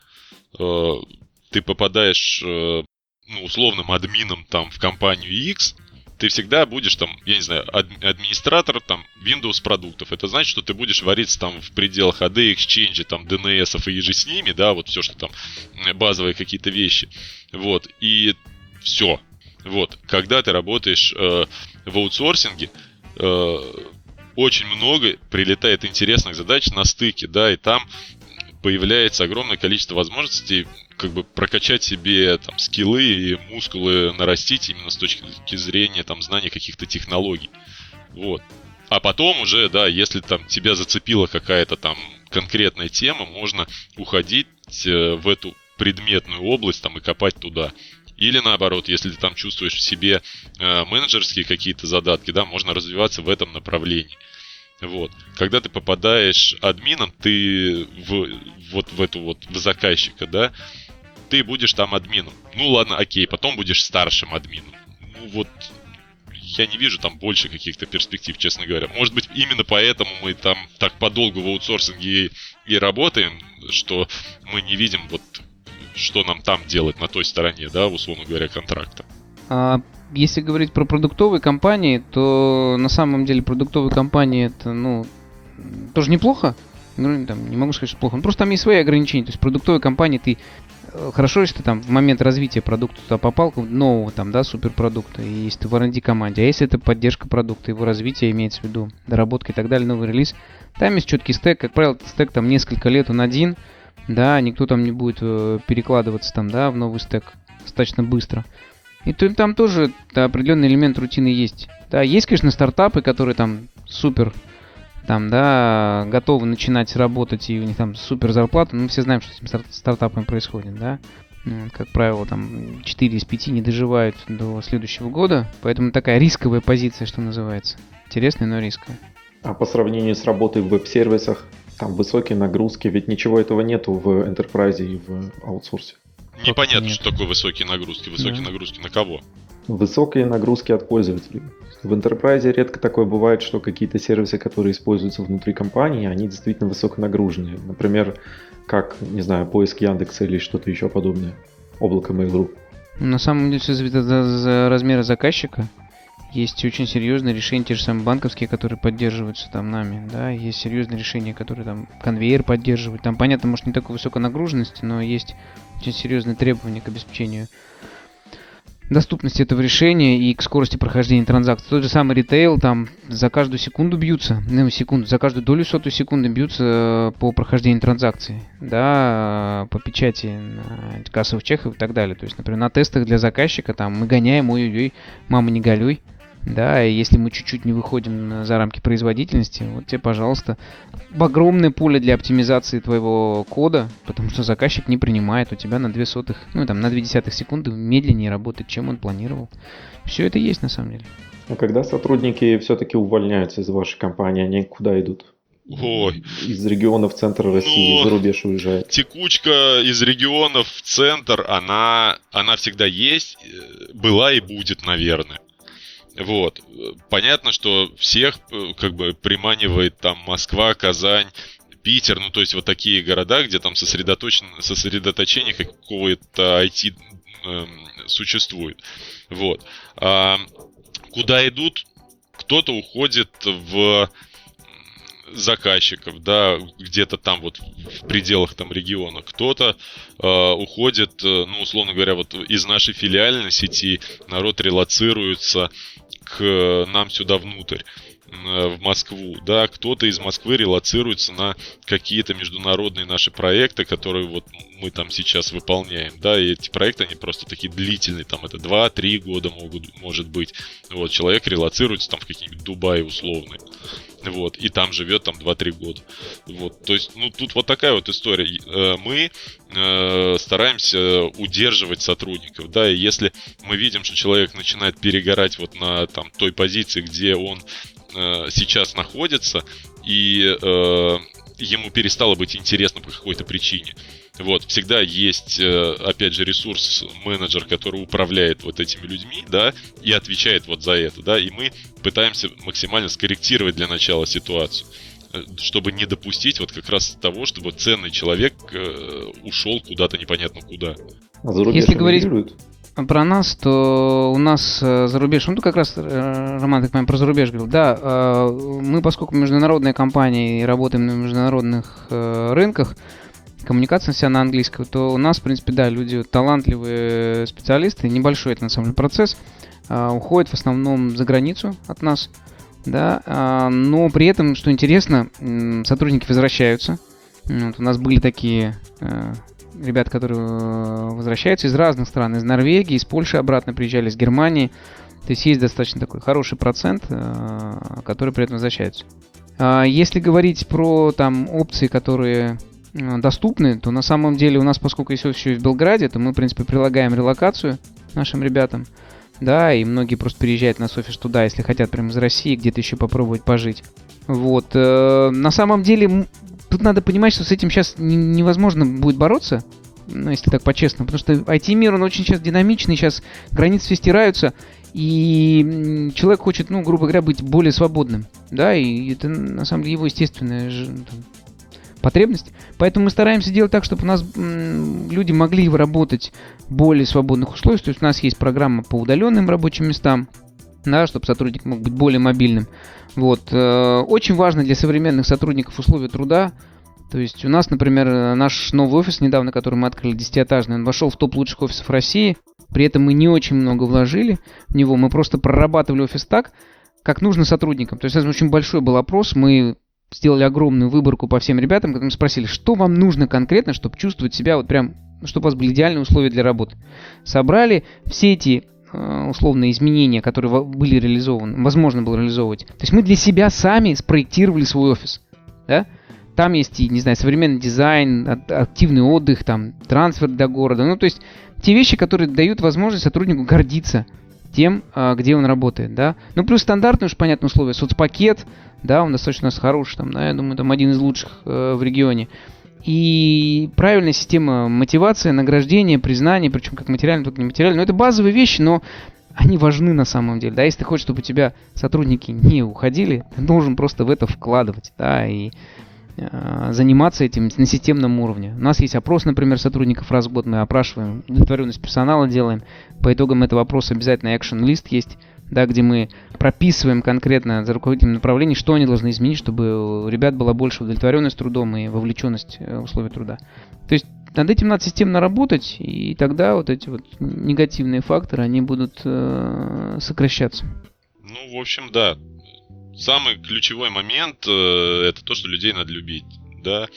Speaker 3: э, ты попадаешь э, ну, условным админом там, в компанию X, ты всегда будешь там, я не знаю, ад, администратор там, Windows продуктов. Это значит, что ты будешь вариться там в пределах эй ди, Exchange, там, ди эн эс-ов и же с ними, да, вот все, что там, базовые какие-то вещи. Вот, и все. Вот, когда ты работаешь э, в аутсорсинге, э, очень много прилетает интересных задач на стыке, да, и там появляется огромное количество возможностей как бы прокачать себе там скиллы и мускулы нарастить именно с точки зрения там знания каких-то технологий. Вот. А потом уже, да, если там тебя зацепила какая-то там конкретная тема, можно уходить в эту предметную область там и копать туда. Или наоборот, если ты там чувствуешь в себе э, менеджерские какие-то задатки, да, можно развиваться в этом направлении. Вот. Когда ты попадаешь админом, ты в, вот в эту вот, в заказчика, да, ты будешь там админом. Ну ладно, окей, потом будешь старшим админом. Ну вот, я не вижу там больше каких-то перспектив, честно говоря. Может быть, именно поэтому мы там так подолгу в аутсорсинге и, и работаем, что мы не видим вот, что нам там делать на той стороне, да, условно говоря, контракта.
Speaker 2: А если говорить про продуктовые компании, то на самом деле продуктовые компании это, ну, тоже неплохо. Ну, там, не могу сказать, что плохо. Но просто там есть свои ограничения. То есть продуктовые компании ты хорошо, если ты там в момент развития продукта туда попал, нового там, да, суперпродукта, и если ты в ар энд ди команде, а если это поддержка продукта, его развитие имеется в виду, доработка и так далее, новый релиз, там есть четкий стек, как правило, стек там несколько лет, он один, да, никто там не будет э, перекладываться там, да, в новый стек достаточно быстро. И то, там тоже да, определенный элемент рутины есть. Да, есть, конечно, стартапы, которые там супер, там, да, готовы начинать работать, и у них там супер зарплата. Ну, мы все знаем, что с этими стар- стартапами происходит, да. Ну, как правило, там четыре из пяти не доживают до следующего года. Поэтому такая рисковая позиция, что называется. Интересная, но рисковая.
Speaker 1: А по сравнению с работой в веб-сервисах, там высокие нагрузки, ведь ничего этого нету в Enterprise и в аутсорсе.
Speaker 3: Непонятно,
Speaker 2: Нет.
Speaker 3: что такое высокие нагрузки. Высокие
Speaker 2: Да.
Speaker 3: нагрузки на кого?
Speaker 1: Высокие нагрузки от пользователей. В Enterprise редко такое бывает, что какие-то сервисы, которые используются внутри компании, они действительно высоконагруженные. Например, как, не знаю, поиск Яндекса или что-то еще подобное. Облако Mail.ru.
Speaker 2: На самом деле все зависит от за- за размера заказчика. Есть очень серьезные решения, те же самые банковские, которые поддерживаются там нами, да, есть серьезные решения, которые там конвейер поддерживают. Там, понятно, может, не такой высокой нагруженности, но есть очень серьезные требования к обеспечению доступности этого решения и к скорости прохождения транзакций. Тот же самый ритейл, там за каждую секунду бьются, ну, секунду, за каждую долю сотую секунды бьются по прохождению транзакций, да, по печати на кассовых чеков и так далее. То есть, например, на тестах для заказчика там мы гоняем, ой-ой-ой, мама не горюй. Да, и если мы чуть-чуть не выходим за рамки производительности, вот тебе, пожалуйста, огромное поле для оптимизации твоего кода, потому что заказчик не принимает у тебя на две сотых, ну там на две десятых секунды медленнее работает, чем он планировал. Все это есть на самом деле.
Speaker 1: А когда сотрудники все-таки увольняются из вашей компании, они куда идут?
Speaker 3: Ой.
Speaker 1: Из регионов в центр России,
Speaker 3: Ну,
Speaker 1: за рубеж уезжают.
Speaker 3: Текучка из регионов в центр, она, она всегда есть, была и будет, наверное. Вот. Понятно, что всех как бы приманивает там Москва, Казань, Питер, ну то есть вот такие города, где там сосредоточено, сосредоточение какого-то ай ти э, существует. Вот. А куда идут? Кто-то уходит в заказчиков, да, где-то там вот в пределах там региона, кто-то э, уходит, ну, условно говоря, вот из нашей филиальной сети народ релоцируется к нам сюда внутрь, в Москву, да, кто-то из Москвы релоцируется на какие-то международные наши проекты, которые вот мы там сейчас выполняем, да, и эти проекты, они просто такие длительные, там это два-три года могут, может быть, вот, человек релоцируется там в какие-нибудь Дубаи условные, вот, и там живет там два-три года, вот, то есть, ну, тут вот такая вот история, мы э, стараемся удерживать сотрудников, да, и если мы видим, что человек начинает перегорать вот на там той позиции, где он сейчас находится, и э, ему перестало быть интересно по какой-то причине. Вот, всегда есть, э, опять же, ресурс менеджер, который управляет вот этими людьми, да, и отвечает вот за это, да, и мы пытаемся максимально скорректировать для начала ситуацию, чтобы не допустить вот как раз того, чтобы ценный человек э, ушел куда-то непонятно куда.
Speaker 1: А за рубеж
Speaker 2: Если говорить
Speaker 1: эмигрируют?
Speaker 2: про нас, то у нас э, за рубеж, ну, как раз э, Роман, так понимаю, про зарубеж говорил, да, э, мы, поскольку международная компания и работаем на международных э, рынках, коммуникация вся на английском, то у нас, в принципе, да, люди талантливые специалисты, небольшой это, на самом деле, процесс, э, уходят в основном за границу от нас, да, э, но при этом, что интересно, э, сотрудники возвращаются, вот, у нас были такие... Э, ребят, которые возвращаются из разных стран, из Норвегии, из Польши обратно приезжали, из Германии. То есть есть достаточно такой хороший процент, который при этом возвращаются. Если говорить про там опции, которые доступны, то на самом деле у нас, поскольку есть все в Белграде, то мы, в принципе, прилагаем релокацию нашим ребятам. Да, и многие просто переезжают на офис туда, если хотят прямо из России, где-то еще попробовать пожить. Вот. На самом деле... Тут надо понимать, что с этим сейчас невозможно будет бороться, ну, если так по-честному, потому что ай ти-мир, он очень сейчас динамичный, сейчас границы все стираются, и человек хочет, ну, грубо говоря, быть более свободным, да, и это, на самом деле, его естественная там, потребность. Поэтому мы стараемся делать так, чтобы у нас м, люди могли работать в более свободных условиях, то есть у нас есть программа по удаленным рабочим местам, да, чтобы сотрудник мог быть более мобильным. Вот. Очень важно для современных сотрудников условия труда. То есть у нас, например, наш новый офис недавно, который мы открыли, десятиэтажный, он вошел в топ лучших офисов России. При этом мы не очень много вложили в него. Мы просто прорабатывали офис так, как нужно сотрудникам. То есть это очень большой был опрос. Мы сделали огромную выборку по всем ребятам, когда мы спросили, что вам нужно конкретно, чтобы чувствовать себя вот прям, чтобы у вас были идеальные условия для работы. Собрали все эти... условные изменения, которые были реализованы, возможно было реализовывать. То есть мы для себя сами спроектировали свой офис. Да? Там есть и, не знаю, современный дизайн, активный отдых, там, трансфер до города. Ну, то есть те вещи, которые дают возможность сотруднику гордиться тем, где он работает. Да? Ну, плюс стандартные уж, понятные условия. Соцпакет, да, он достаточно у нас хороший, там, да, я думаю, там один из лучших э, в регионе. И правильная система мотивации, награждения, признания, причем как материально, так и нематериально. Но это базовые вещи, но они важны на самом деле. Да, если ты хочешь, чтобы у тебя сотрудники не уходили, ты должен просто в это вкладывать, да, и э, заниматься этим на системном уровне. У нас есть опрос, например, сотрудников раз в год мы опрашиваем, удовлетворенность персонала делаем. По итогам этого опроса обязательно action-лист есть да, где мы прописываем конкретно за руководителем направлений, что они должны изменить, чтобы у ребят была больше удовлетворенность трудом и вовлеченность в условия труда. То есть над этим надо системно работать, и тогда вот эти вот негативные факторы, они будут э, сокращаться.
Speaker 3: Ну, в общем, да. Самый ключевой момент э, это то, что людей надо любить, да,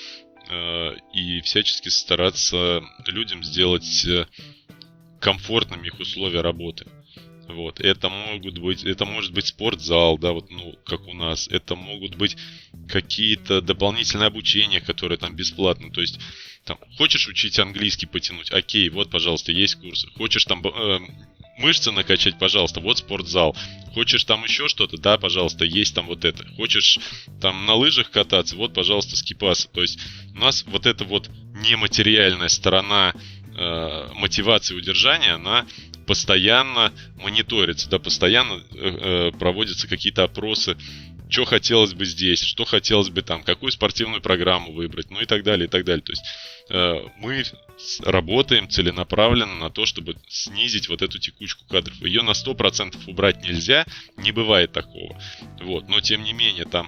Speaker 3: э, и всячески стараться людям сделать э, комфортными их условия работы. Вот. Это могут быть, это может быть спортзал, да, вот, ну, как у нас. Это могут быть какие-то дополнительные обучения, которые там бесплатны. То есть, там, хочешь учить английский потянуть, окей, вот, пожалуйста, есть курсы. Хочешь там э, мышцы накачать, пожалуйста, вот спортзал. Хочешь там еще что-то, да, пожалуйста, есть там вот это. Хочешь там на лыжах кататься, вот, пожалуйста, скипасы. То есть, у нас вот эта вот нематериальная сторона э, мотивации удержания, она постоянно мониторится, да, постоянно э, э, проводятся какие-то опросы, что хотелось бы здесь, что хотелось бы там, какую спортивную программу выбрать, ну и так далее, и так далее. То есть э, мы работаем целенаправленно на то, чтобы снизить вот эту текучку кадров. Ее на сто процентов убрать нельзя, не бывает такого. Вот. Но тем не менее, там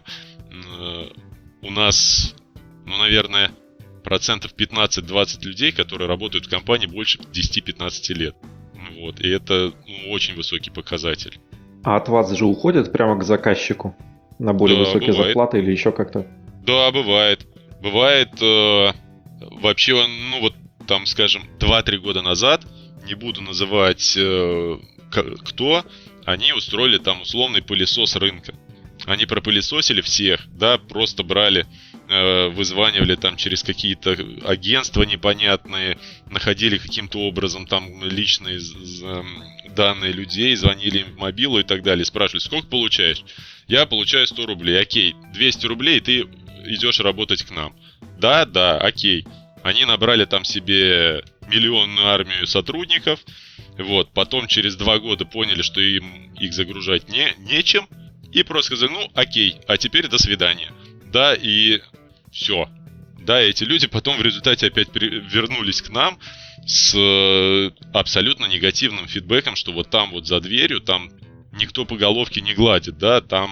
Speaker 3: э, у нас, ну, наверное, процентов пятнадцать-двадцать людей, которые работают в компании больше десять-пятнадцать лет. Вот. И это, ну, очень высокий показатель.
Speaker 1: А от вас же уходят прямо к заказчику на более
Speaker 3: Да,
Speaker 1: высокие
Speaker 3: бывает.
Speaker 1: зарплаты или еще как-то?
Speaker 3: Да, бывает. Бывает э, вообще, ну вот там, скажем, два-три года назад, не буду называть э, к- кто, они устроили там условный пылесос рынка. Они пропылесосили всех, да, просто брали, э, вызванивали там через какие-то агентства непонятные, находили каким-то образом там личные з- данные людей, звонили им в мобилу и так далее, спрашивали, сколько получаешь? Я получаю сто рублей, окей, двести рублей, ты идешь работать к нам. Да, да, окей. Они набрали там себе миллионную армию сотрудников, вот, потом через два года поняли, что им их загружать не, нечем, и просто сказали, ну, окей, а теперь до свидания. Да, и все. Да, эти люди потом в результате опять при- вернулись к нам с э, абсолютно негативным фидбэком, что вот там вот за дверью, там никто по головке не гладит, да, там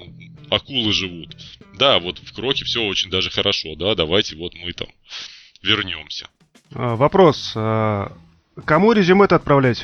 Speaker 3: акулы живут. Да, вот в Кроке все очень даже хорошо, да, давайте вот мы там вернемся.
Speaker 5: А, Вопрос. а, Кому резюме-то отправлять?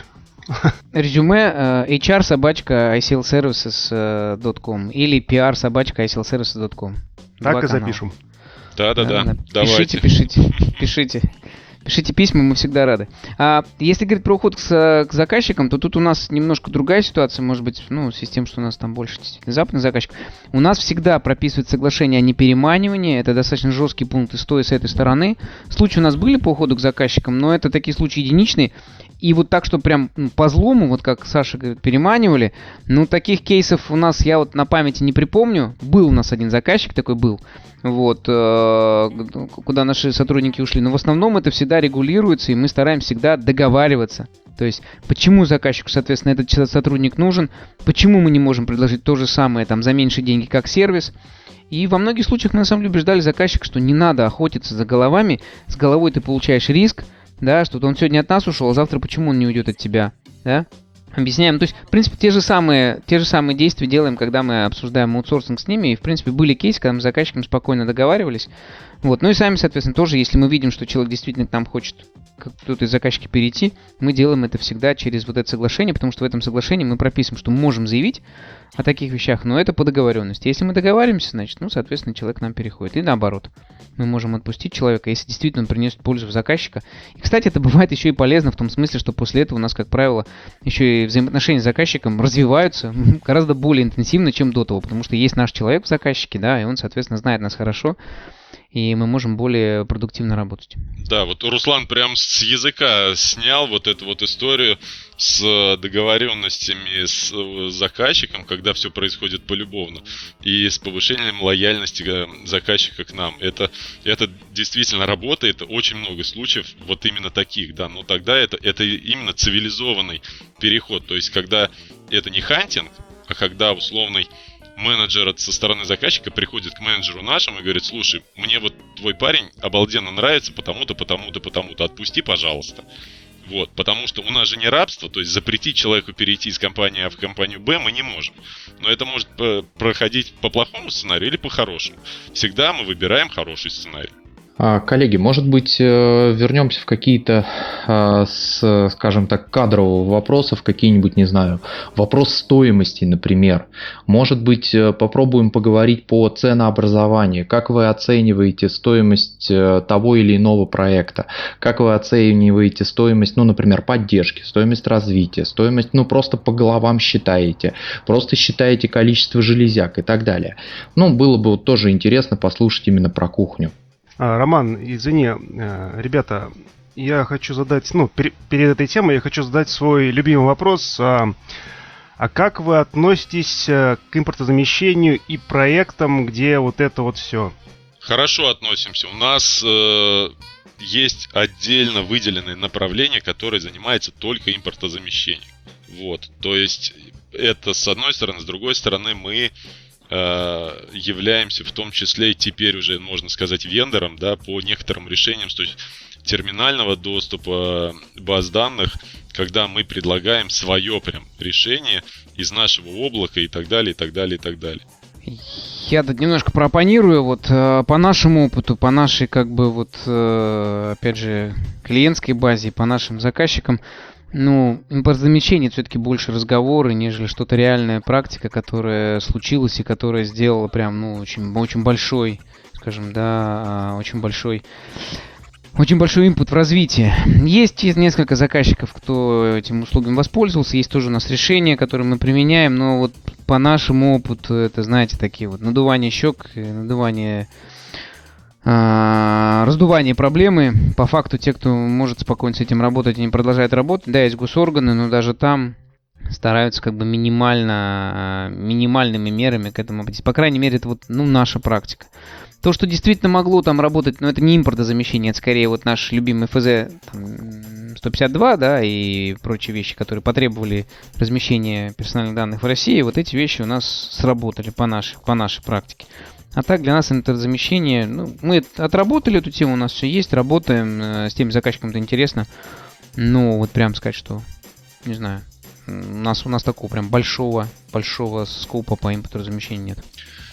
Speaker 2: Резюме э, эйч ар собачка ай си эл сервисес точка ком или пи ар собачка ай си эл сервисес точка ком.
Speaker 5: Так и запишем.
Speaker 3: Да-да-да, давайте.
Speaker 2: Пишите, пишите, пишите. Пишите письма, мы всегда рады. А если говорить про уход к, к заказчикам, то тут у нас немножко другая ситуация, может быть, ну, в связи с тем, что у нас там больше действительно западный заказчик. У нас всегда прописывают соглашение о непереманивании, это достаточно жесткий пункт и с той, и с этой стороны. Случаи у нас были по уходу к заказчикам, но это такие случаи единичные. И вот так, что прям ну, по злому, вот как Саша говорит, переманивали, ну, таких кейсов у нас, я вот на памяти не припомню. Был у нас один заказчик такой, был, вот, э, куда наши сотрудники ушли. Но в основном это всегда регулируется, и мы стараемся всегда договариваться. То есть, почему заказчику, соответственно, этот сотрудник нужен, почему мы не можем предложить то же самое там за меньшие деньги, как сервис. И во многих случаях мы на самом деле убеждали заказчика, что не надо охотиться за головами, с головой ты получаешь риск, да, что он сегодня от нас ушел, а завтра почему он не уйдет от тебя, да? Объясняем. То есть, в принципе, те же самые, те же самые действия делаем, когда мы обсуждаем аутсорсинг с ними. И, в принципе, были кейсы, когда мы с заказчиком спокойно договаривались. Вот. Ну и сами, соответственно, тоже, если мы видим, что человек действительно к нам хочет, как кто-то из заказчики, перейти, мы делаем это всегда через вот это соглашение, потому что в этом соглашении мы прописываем, что мы можем заявить о таких вещах, но это по договоренности. Если мы договариваемся, значит, ну, соответственно, человек к нам переходит. И наоборот. Мы можем отпустить человека, если действительно он принесет пользу в заказчика. И, кстати, это бывает еще и полезно в том смысле, что после этого у нас, как правило, еще и взаимоотношения с заказчиком развиваются гораздо более интенсивно, чем до того, потому что есть наш человек в заказчике, да, и он, соответственно, знает нас хорошо, и мы можем более продуктивно работать.
Speaker 3: Да, вот Руслан прям с языка снял вот эту вот историю с договоренностями с заказчиком, когда все происходит полюбовно, и с повышением лояльности заказчика к нам. Это, это действительно работает, очень много случаев вот именно таких, да, но тогда это, это именно цивилизованный переход, то есть когда это не хантинг, а когда условный менеджер со стороны заказчика приходит к менеджеру нашему и говорит: слушай, мне вот твой парень обалденно нравится потому-то, потому-то, потому-то, отпусти, пожалуйста. Вот, потому что у нас же не рабство, то есть запретить человеку перейти из компании А в компанию Б мы не можем. Но это может проходить по плохому сценарию или по хорошему. Всегда мы выбираем хороший сценарий.
Speaker 4: А, коллеги, может быть, вернемся в какие-то, с, скажем так, кадрового вопроса, в какие-нибудь, не знаю, вопрос стоимости, например. Может быть, попробуем поговорить по ценообразованию. Как вы оцениваете стоимость того или иного проекта? Как вы оцениваете стоимость, ну, например, поддержки, стоимость развития, стоимость, ну, просто по головам считаете, просто считаете количество железяк и так далее. Ну, было бы вот тоже интересно послушать именно про кухню.
Speaker 5: А, Роман, извини, ребята, я хочу задать, ну, пер, перед этой темой я хочу задать свой любимый вопрос. А, а как вы относитесь к импортозамещению и проектам, где вот это вот все?
Speaker 3: Хорошо относимся. У нас э, есть отдельно выделенное направление, которое занимается только импортозамещением. Вот, то есть это с одной стороны, с другой стороны мы являемся в том числе и теперь уже, можно сказать, вендором, да, по некоторым решениям, то есть терминального доступа баз данных, когда мы предлагаем свое прям решение из нашего облака и так далее, и так далее, и так далее.
Speaker 2: Я тут немножко пропонирую, вот по нашему опыту, по нашей, как бы, вот, опять же, клиентской базе, по нашим заказчикам. Ну, импортозамещение все-таки больше разговоры, нежели что-то реальная практика, которая случилась и которая сделала прям, ну, очень, очень большой, скажем, да, очень большой, очень большой инпут в развитии. Есть несколько заказчиков, кто этим услугами воспользовался, есть тоже у нас решения, которые мы применяем, но вот по нашему опыту это, знаете, такие вот надувание щек, надувание... раздувание проблемы. По факту, те, кто может спокойно с этим работать, они продолжают работать. Да, есть госорганы, но даже там стараются как бы минимально, минимальными мерами к этому обратиться. По крайней мере, это вот, ну, наша практика. То, что действительно могло там работать, но это не импортозамещение, это скорее вот наш любимый эф зэ там, сто пятьдесят два, да, и прочие вещи, которые потребовали размещения персональных данных в России, вот эти вещи у нас сработали по нашей, по нашей практике. А так для нас импортозамещение, ну, мы отработали эту тему, у нас все есть, работаем, э, с теми заказчиками это интересно. Ну, вот прям сказать, что, не знаю, у нас, у нас такого прям большого, большого скопа по импортозамещению нет.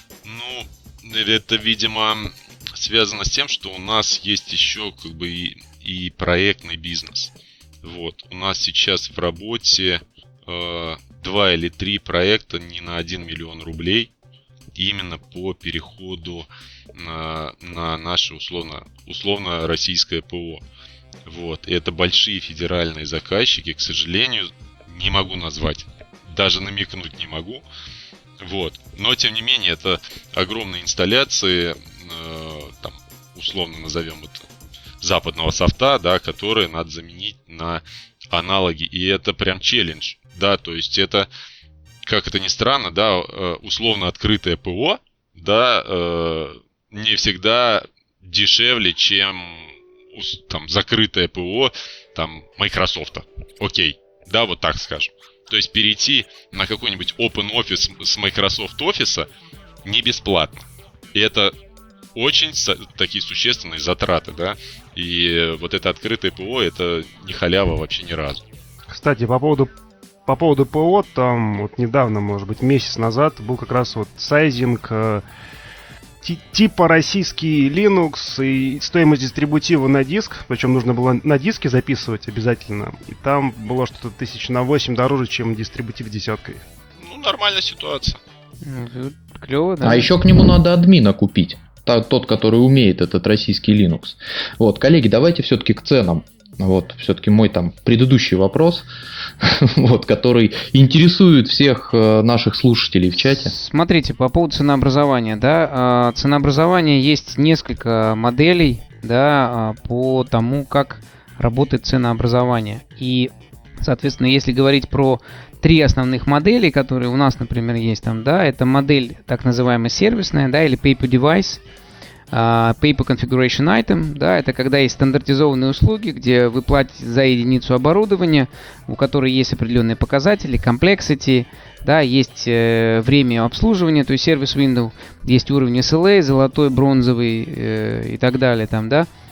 Speaker 3: Ну, это, видимо, связано с тем, что у нас есть еще как бы и, и проектный бизнес. Вот, у нас сейчас в работе э, два или три проекта не на один миллион рублей. Именно по переходу на, на наше условно, условно российское ПО. Вот. И это большие федеральные заказчики, к сожалению, не могу назвать, даже намекнуть не могу. Вот. Но тем не менее, это огромные инсталляции, э, там, условно назовем это западного софта, да, которые надо заменить на аналоги. И это прям челлендж. Да, то есть это, как это ни странно, да, условно открытое ПО, да, не всегда дешевле, чем там закрытое ПО там Microsoft. Окей, да, вот так скажем. То есть перейти на какой-нибудь OpenOffice с Microsoft Office не бесплатно. И это очень такие существенные затраты, да. И вот это открытое ПО, это не халява вообще ни разу.
Speaker 5: Кстати, по поводу По поводу ПО, там вот недавно, может быть, месяц назад был как раз вот сайзинг э, т- типа российский Linux и стоимость дистрибутива на диск, причем нужно было на диске записывать обязательно, и там было что-то тысяч на восемь дороже, чем дистрибутив десяткой.
Speaker 3: Ну, нормальная ситуация.
Speaker 2: Клево, да.
Speaker 4: А еще к нему надо админа купить, тот, который умеет этот российский Linux. Вот, коллеги, давайте все-таки к ценам. Вот, все-таки мой там предыдущий вопрос, вот, который интересует всех наших слушателей в чате.
Speaker 2: Смотрите, по поводу ценообразования, да, ценообразование есть несколько моделей, да, по тому, как работает ценообразование. И, соответственно, если говорить про три основных модели, которые у нас, например, есть там, да, это модель так называемая сервисная, да, или pay per device. Uh, Pay per Configuration Item, да, это когда есть стандартизованные услуги, где вы платите за единицу оборудования, у которой есть определенные показатели, complexity, да, есть э, время обслуживания, то есть сервис window, есть уровень эс эл эй, золотой, бронзовый э, и так далее, там, да.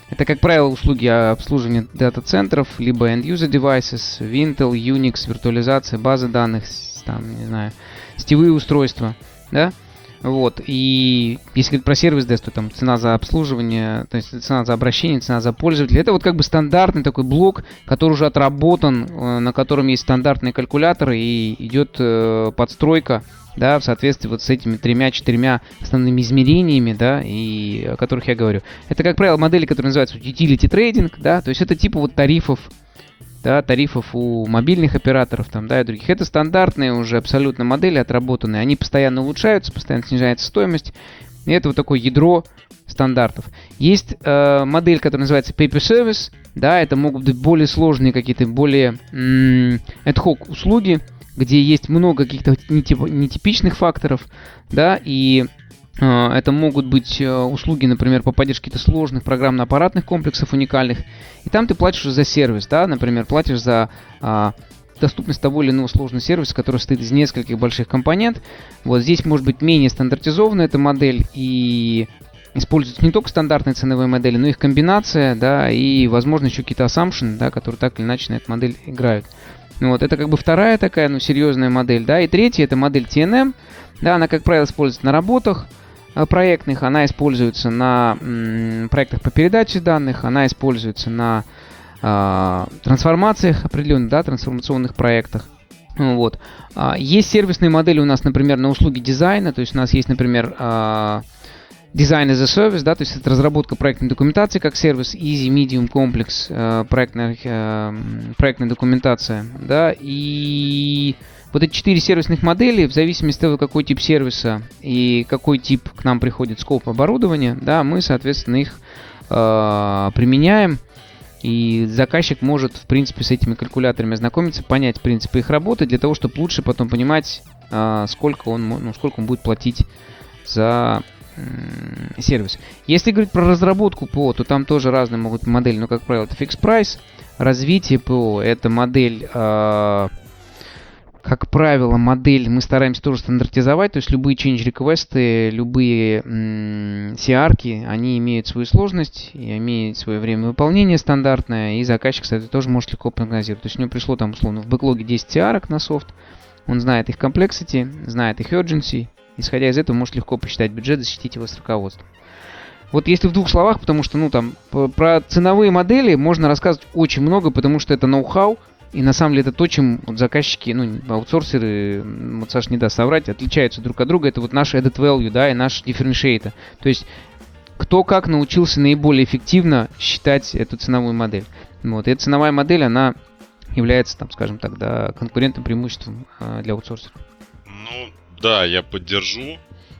Speaker 2: Это, как правило, услуги обслуживания дата-центров, либо end-user devices, Intel, Unix, виртуализация, базы данных, там, не знаю, сетевые устройства, да? Вот, и если говорить про сервис Desk, то там цена за обслуживание, то есть цена за обращение, цена за пользователя. Это вот как бы стандартный такой блок, который уже отработан, на котором есть стандартные калькуляторы и идет э, подстройка, да, в соответствии вот с этими тремя-четырьмя основными измерениями, да, и о которых я говорю. Это, как правило, модели, которые называются utility trading, да, то есть это типа вот тарифов, да, тарифов у мобильных операторов там, да, и других. Это стандартные уже абсолютно модели отработанные. Они постоянно улучшаются, постоянно снижается стоимость. И это вот такое ядро стандартов. Есть э, модель, которая называется Pay per Service. Да, это могут быть более сложные какие-то, более м- ad-hoc услуги, где есть много каких-то нетип- нетипичных факторов, да, и это могут быть услуги, например, по поддержке каких-то сложных программно-аппаратных комплексов уникальных. И там ты платишь за сервис, да, например, платишь за а, доступность того или иного сложного сервиса, который состоит из нескольких больших компонентов. Вот здесь может быть менее стандартизованная эта модель и используются не только стандартные ценовые модели, но и их комбинация, да, и, возможно, еще какие-то assumptions, да, которые так или иначе на эту модель играют. Вот, это как бы вторая такая, ну, серьезная модель, да, и третья это модель ти эн эм, да, она, как правило, используется на работах проектных, она используется на м, проектах по передаче данных, она используется на э, трансформациях определенных, да, трансформационных проектах. Вот. А, есть сервисные модели у нас, например, на услуги дизайна, то есть у нас есть, например, э, Design as a Service, да, то есть это разработка проектной документации как сервис, Easy, Medium, Complex, э, проектная, э, проектная документация, да, и вот эти четыре сервисных модели, в зависимости от того, какой тип сервиса и какой тип к нам приходит скоп оборудования, да, мы, соответственно, их э, применяем, и заказчик может, в принципе, с этими калькуляторами ознакомиться, понять принципы их работы, для того, чтобы лучше потом понимать, э, сколько он, ну, сколько он будет платить за э, сервис. Если говорить про разработку ПО, то там тоже разные могут быть модели, но, как правило, это Fixed Price. Развитие ПО — это модель... Э, Как правило, модель мы стараемся тоже стандартизовать, то есть любые change реквесты, любые м- си ар-ки, они имеют свою сложность, и имеют свое время выполнения стандартное, и заказчик, кстати, тоже может легко прогнозировать. То есть у него пришло там, условно, в бэклоге десять си ар-ок на софт, он знает их complexity, знает их urgency, исходя из этого может легко посчитать бюджет, защитить его с руководством. Вот если в двух словах, потому что, ну, там, про ценовые модели можно рассказывать очень много, потому что это ноу-хау. И на самом деле это то, чем вот заказчики, ну, аутсорсеры, вот Саша не даст соврать, отличаются друг от друга. Это вот наш added value, да, и наш differentiator. То есть кто как научился наиболее эффективно считать эту ценовую модель. Вот, и эта ценовая модель, она является, там, скажем так, да, конкурентным преимуществом э, для аутсорсеров.
Speaker 3: Ну, да, я поддержу.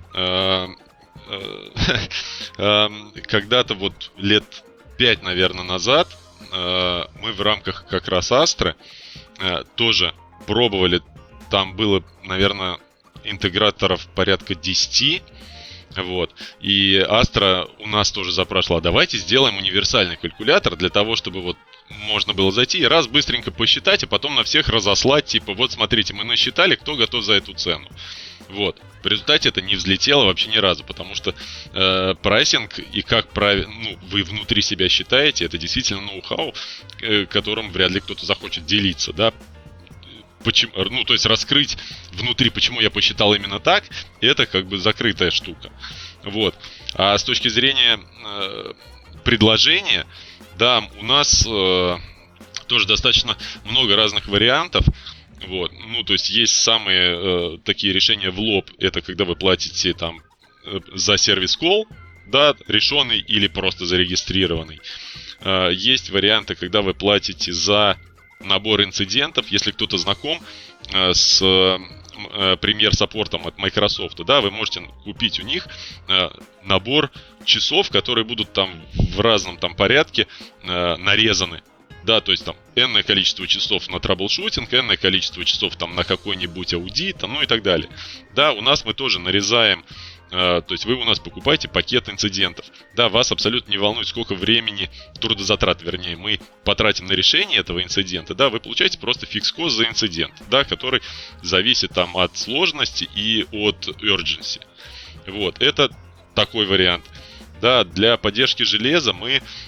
Speaker 3: Когда-то вот лет пять, наверное, назад мы в рамках как раз Астры тоже пробовали. Там было, наверное, интеграторов порядка десять. Вот. И Astra у нас тоже запрашивала: давайте сделаем универсальный калькулятор для того, чтобы вот можно было зайти и раз быстренько посчитать, а потом на всех разослать, типа, вот смотрите, мы насчитали, кто готов за эту цену. Вот. В результате это не взлетело вообще ни разу, потому что э, прайсинг и как правильно, ну, вы внутри себя считаете, это действительно ноу-хау, э, которым вряд ли кто-то захочет делиться, да. Почему, ну, то есть раскрыть внутри, почему я посчитал именно так, это как бы закрытая штука. Вот. А с точки зрения э, предложения, да, у нас э, тоже достаточно много разных вариантов. Вот. Ну, то есть есть самые э, такие решения в лоб, это когда вы платите там э, за сервис-колл, да, решенный или просто зарегистрированный. Э, есть варианты, когда вы платите за набор инцидентов, если кто-то знаком э, с э, премьер-саппортом от Microsoft, да, вы можете купить у них э, набор часов, которые будут там в разном там порядке э, нарезаны. Да, то есть там энное количество часов на траблшутинг, энное количество часов там на какой-нибудь аудит, там, ну и так далее. Да, у нас мы тоже нарезаем, э, то есть вы у нас покупаете пакет инцидентов. Да, вас абсолютно не волнует, сколько времени, трудозатрат, вернее, мы потратим на решение этого инцидента. Да, вы получаете просто фикс-кост за инцидент, да, который зависит там от сложности и от urgency. Вот, это такой вариант. Да, для поддержки железа мы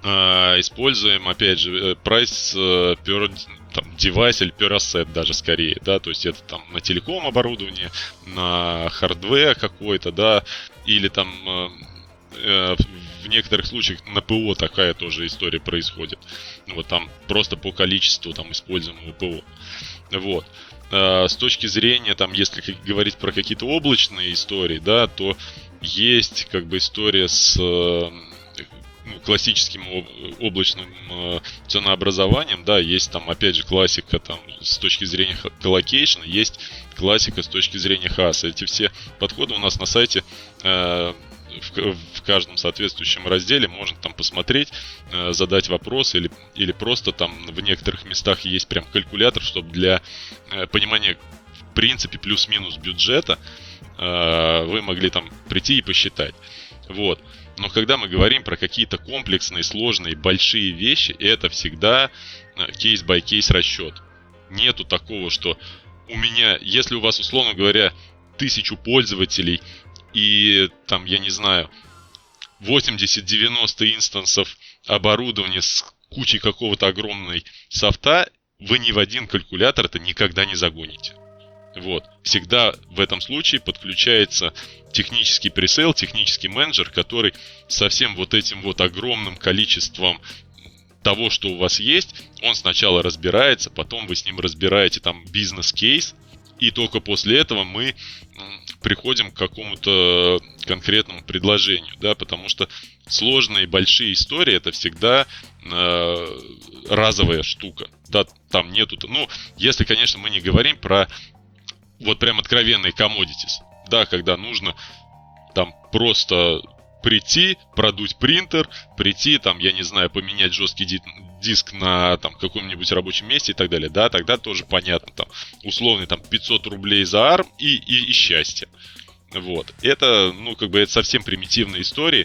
Speaker 3: э, используем, опять же, price э, per там, device или per asset даже скорее, да, то есть это там на телеком оборудование, на хардвер какой-то, да, или там э, э, в некоторых случаях на ПО такая тоже история происходит. Вот там просто по количеству там используемого ПО. Вот. Э, с точки зрения, там, если говорить про какие-то облачные истории, да, то есть как бы история с э, классическим облачным э, ценообразованием, да, есть там, опять же, классика там с точки зрения коллокейшна, есть классика с точки зрения хаса. Эти все подходы у нас на сайте э, в, в каждом соответствующем разделе можно там посмотреть, э, задать вопрос, или, или просто там в некоторых местах есть прям калькулятор, чтобы для э, понимания в принципе плюс-минус бюджета э, вы могли там прийти и посчитать. Вот. Но когда мы говорим про какие-то комплексные, сложные, большие вещи, это всегда кейс-бай-кейс расчет. Нету такого, что у меня, если у вас, условно говоря, тысячу пользователей и там, я не знаю, восемьдесят-девяносто инстансов оборудования с кучей какого-то огромной софта, вы ни в один калькулятор это никогда не загоните. Вот. Всегда в этом случае подключается технический пресейл, технический менеджер, который со всем вот этим вот огромным количеством того, что у вас есть, он сначала разбирается, потом вы с ним разбираете там бизнес-кейс, и только после этого мы приходим к какому-то конкретному предложению, да, потому что сложные большие истории это всегда э, разовая штука, да, там нету, ну, если, конечно, мы не говорим про вот прям откровенные commodities, да, когда нужно там просто прийти, продуть принтер, прийти, там, я не знаю, поменять жесткий ди- диск на там каком-нибудь рабочем месте и так далее, да, тогда тоже понятно, там, условный там пятьсот рублей за арм и, и, и счастье. Вот. Это, ну, как бы, это совсем примитивные истории,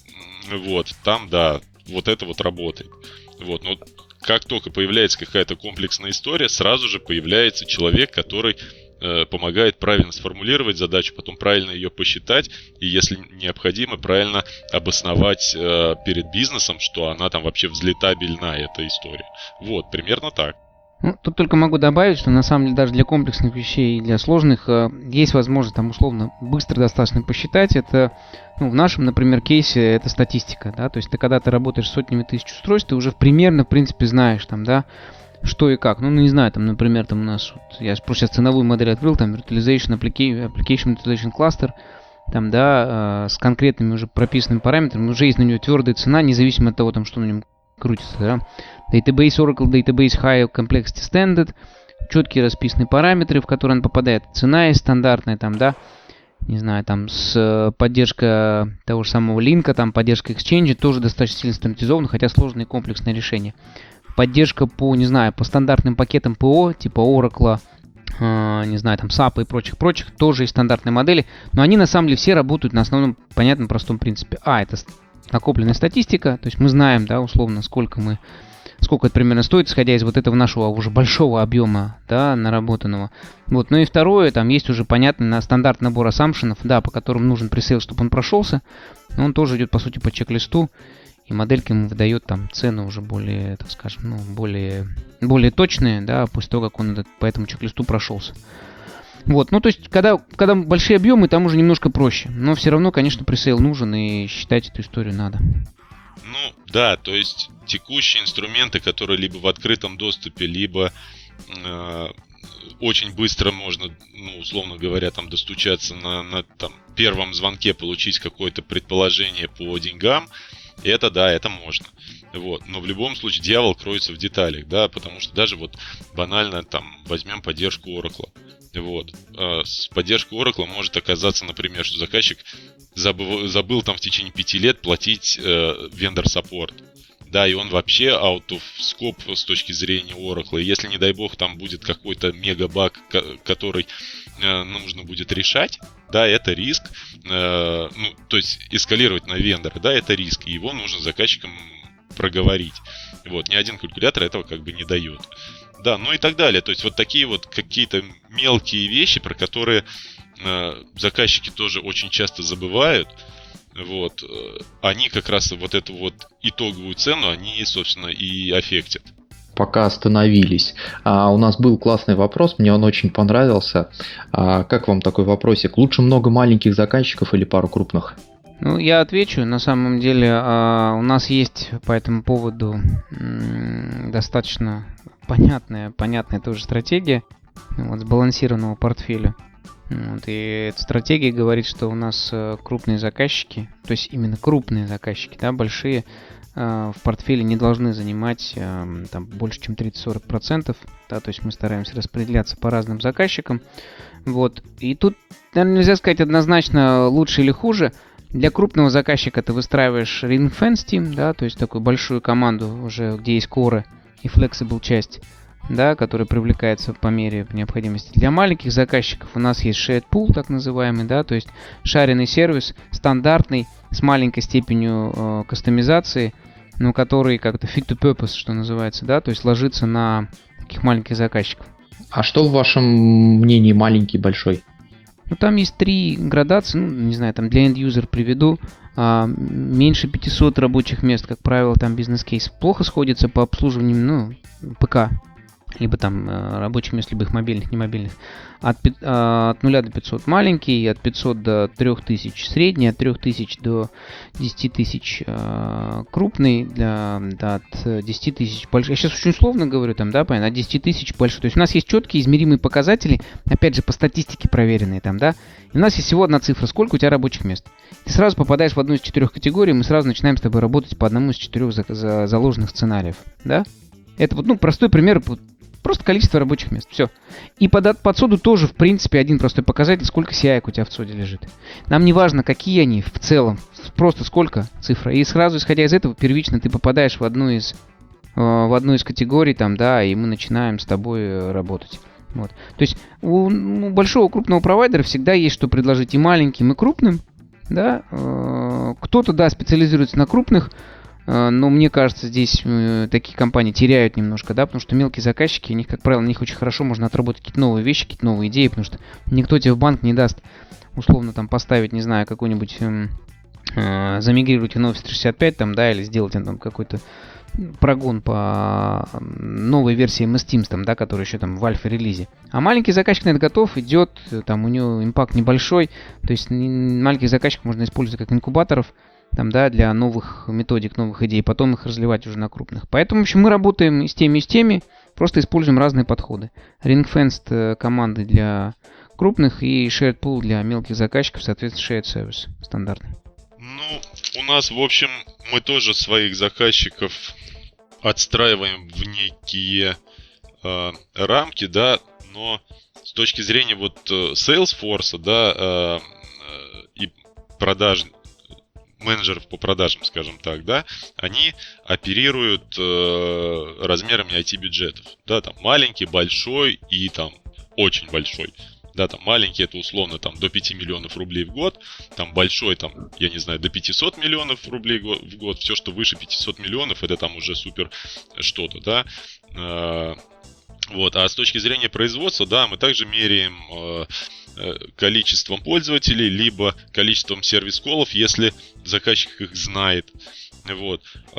Speaker 3: вот, там, да, вот это вот работает. Вот, но как только появляется какая-то комплексная история, сразу же появляется человек, который помогает правильно сформулировать задачу, потом правильно ее посчитать, и если необходимо, правильно обосновать э, перед бизнесом, что она там вообще взлетабельна, эта история. Вот, примерно так.
Speaker 2: Ну, тут только могу добавить, что на самом деле даже для комплексных вещей и для сложных э, есть возможность там условно быстро достаточно посчитать. Это, ну, в нашем, например, кейсе это статистика, да, то есть ты когда ты работаешь с сотнями тысяч устройств, ты уже примерно, в принципе, знаешь там, да, что и как. Ну, не знаю, там, например, там у нас, вот, я просто сейчас ценовую модель открыл, там, Virtualization, Application, Application Virtualization Cluster, там, да, э, с конкретными уже прописанными параметрами, уже есть на нее твердая цена, независимо от того, там, что на нем крутится, да. Database Oracle, Database High Complexity Standard, четкие расписанные параметры, в которые он попадает. Цена есть стандартная, там, да, не знаю, там, с поддержка того же самого линка, там, поддержка Exchange, тоже достаточно сильно стандартизовано, хотя сложные комплексные решения. Поддержка по, не знаю, по стандартным пакетам ПО, типа Oracle, э, не знаю, там, сап и прочих-прочих, тоже есть стандартные модели, но они на самом деле все работают на основном, понятном, простом принципе. А, это накопленная статистика, то есть мы знаем, да, условно, сколько мы, сколько это примерно стоит, исходя из вот этого нашего уже большого объема, да, наработанного. Вот, ну и второе, там есть уже понятный на стандартный набор ассампшенов, да, по которым нужен пресейл, чтобы он прошелся, но он тоже идет, по сути, по чек-листу. И моделька ему выдает там цены уже более, так скажем, ну, более, более точные, да, после того, как он этот, по этому чек-листу прошелся. Вот, ну, то есть, когда, когда большие объемы, там уже немножко проще. Но все равно, конечно, пресейл нужен, и считать эту историю надо.
Speaker 3: Ну, да, то есть, текущие инструменты, которые либо в открытом доступе, либо э, очень быстро можно, ну, условно говоря, там, достучаться на, на там, первом звонке, получить какое-то предположение по деньгам, это да, это можно. Вот. Но в любом случае дьявол кроется в деталях, да, потому что даже вот банально там возьмем поддержку Oracle. Вот. С поддержкой Oracle может оказаться, например, что заказчик забыл, забыл там в течение пяти лет платить э, vendor-саппорт. Да, и он вообще out of scope с точки зрения Oracle. И если, не дай бог, там будет какой-то мега-баг, который э, нужно будет решать, да, это риск. Э, ну, то есть эскалировать на вендора, да, это риск. И его нужно заказчикам проговорить. Вот, ни один калькулятор этого как бы не дает. Да, ну и так далее. То есть вот такие вот какие-то мелкие вещи, про которые э, заказчики тоже очень часто забывают. вот, они как раз вот эту вот итоговую цену, они, собственно, и аффектят.
Speaker 4: Пока остановились. А, у нас был классный вопрос, мне он очень понравился. А, как вам такой вопросик? Лучше много маленьких заказчиков или пару крупных?
Speaker 2: Ну, я отвечу. На самом деле, у нас есть по этому поводу достаточно понятная, понятная тоже стратегия вот, сбалансированного портфеля. Вот, и эта стратегия говорит, что у нас крупные заказчики, то есть именно крупные заказчики, да, большие, в портфеле не должны занимать там, больше, чем тридцать-сорок процентов. Да, то есть мы стараемся распределяться по разным заказчикам. Вот. И тут, наверное, нельзя сказать однозначно лучше или хуже. Для крупного заказчика ты выстраиваешь ring-fence team, да, то есть такую большую команду, уже где есть core и flexible часть, да, которая привлекается по мере необходимости. Для маленьких заказчиков у нас есть shared pool, так называемый, да, то есть шаренный сервис, стандартный, с маленькой степенью э, кастомизации, но который как-то fit to purpose, что называется, да, то есть ложится на таких маленьких заказчиков.
Speaker 4: А что в вашем мнении маленький, большой?
Speaker 2: Ну, там есть три градации, ну, не знаю, там для end-user приведу. А, меньше пятьсот рабочих мест, как правило, там бизнес-кейс плохо сходится по обслуживанию, ну, ПК. Либо там рабочих мест, либо их мобильных, не мобильных. От, от нуля до пятисот маленький, от пятисот до трёх тысяч средний, от трёх тысяч до десяти тысяч крупный, для, да, от десяти тысяч большой. Я сейчас очень условно говорю, там, да, понятно, от десяти тысяч большой. То есть у нас есть четкие измеримые показатели, опять же, по статистике проверенные там, да. И у нас есть всего одна цифра, сколько у тебя рабочих мест. Ты сразу попадаешь в одну из четырех категорий, мы сразу начинаем с тобой работать по одному из четырех за, за, заложенных сценариев, да. Это вот, ну, простой пример. Просто количество рабочих мест. Все. И под, под соду тоже, в принципе, один простой показатель, сколько си ай у тебя в соде лежит. Нам не важно, какие они в целом, просто сколько цифра. И сразу, исходя из этого, первично ты попадаешь в одну из, э, в одну из категорий, там, да, и мы начинаем с тобой работать. Вот. То есть у, у большого крупного провайдера всегда есть что предложить и маленьким, и крупным. Да? Э, кто-то, да, специализируется на крупных, но мне кажется, здесь э, такие компании теряют немножко, да, потому что мелкие заказчики, у них, как правило, на них очень хорошо можно отработать какие-то новые вещи, какие-то новые идеи, потому что никто тебе в банк не даст условно там поставить, не знаю, какой-нибудь, э, э, замигрировать в Office триста шестьдесят пять, там, да, или сделать там какой-то прогон по новой версии эм эс Teams, там, да, который еще там в альфа-релизе. А маленький заказчик на это готов, идет, там у него импакт небольшой, то есть маленьких заказчиков можно использовать как инкубаторов, там, да, для новых методик, новых идей, потом их разливать уже на крупных. Поэтому, в общем, мы работаем и с теми, и с теми, просто используем разные подходы. Ring-fenced команды для крупных и shared pool для мелких заказчиков, соответственно, shared service стандартный.
Speaker 3: Ну, у нас, в общем, мы тоже своих заказчиков отстраиваем в некие э, рамки, да, но с точки зрения вот Salesforce, да, э, э, и продаж менеджеров по продажам, скажем так, да, они оперируют э, размерами ай ти-бюджетов. Да, там маленький, большой и там очень большой. Да, там маленький это условно там до пяти миллионов рублей в год, там большой там, я не знаю, до пятисот миллионов рублей в год. Все, что выше пятисот миллионов, это там уже супер что-то, да. Э, вот, а с точки зрения производства, да, мы также меряем э, количеством пользователей, либо количеством сервис-коллов, если заказчик их знает. Вот.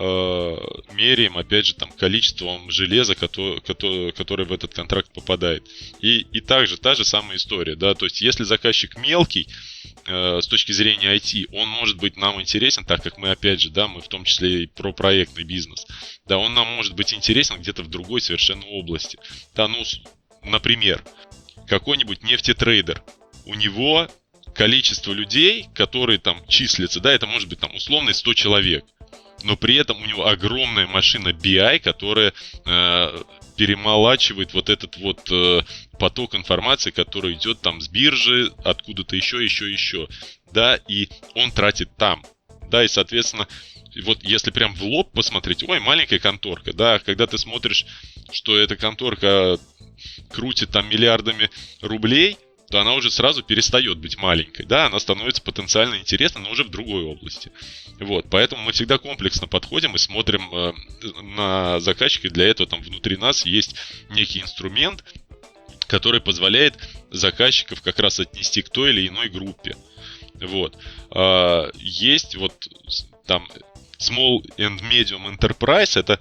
Speaker 3: Меряем, опять же, там, количеством железа, которое, которое в этот контракт попадает. И, и также та же самая история, да, то есть если заказчик мелкий, с точки зрения ай ти, он может быть нам интересен, так как мы, опять же, да, мы в том числе и про проектный бизнес, да, он нам может быть интересен где-то в другой совершенно области. Да, ну, например, какой-нибудь нефтетрейдер, у него количество людей, которые там числятся, да, это может быть там условно сто человек, но при этом у него огромная машина би ай, которая э, перемолачивает вот этот вот э, поток информации, который идет там с биржи, откуда-то еще, еще, еще, да, и он тратит там, да, и соответственно, вот если прям в лоб посмотреть, ой, маленькая конторка, да, когда ты смотришь, что эта конторка крутит там миллиардами рублей, то она уже сразу перестает быть маленькой, да, она становится потенциально интересной, но уже в другой области. Вот, поэтому мы всегда комплексно подходим и смотрим э, на заказчика, и для этого там внутри нас есть некий инструмент, который позволяет заказчиков как раз отнести к той или иной группе. Вот. А, есть вот там Small and Medium Enterprise, это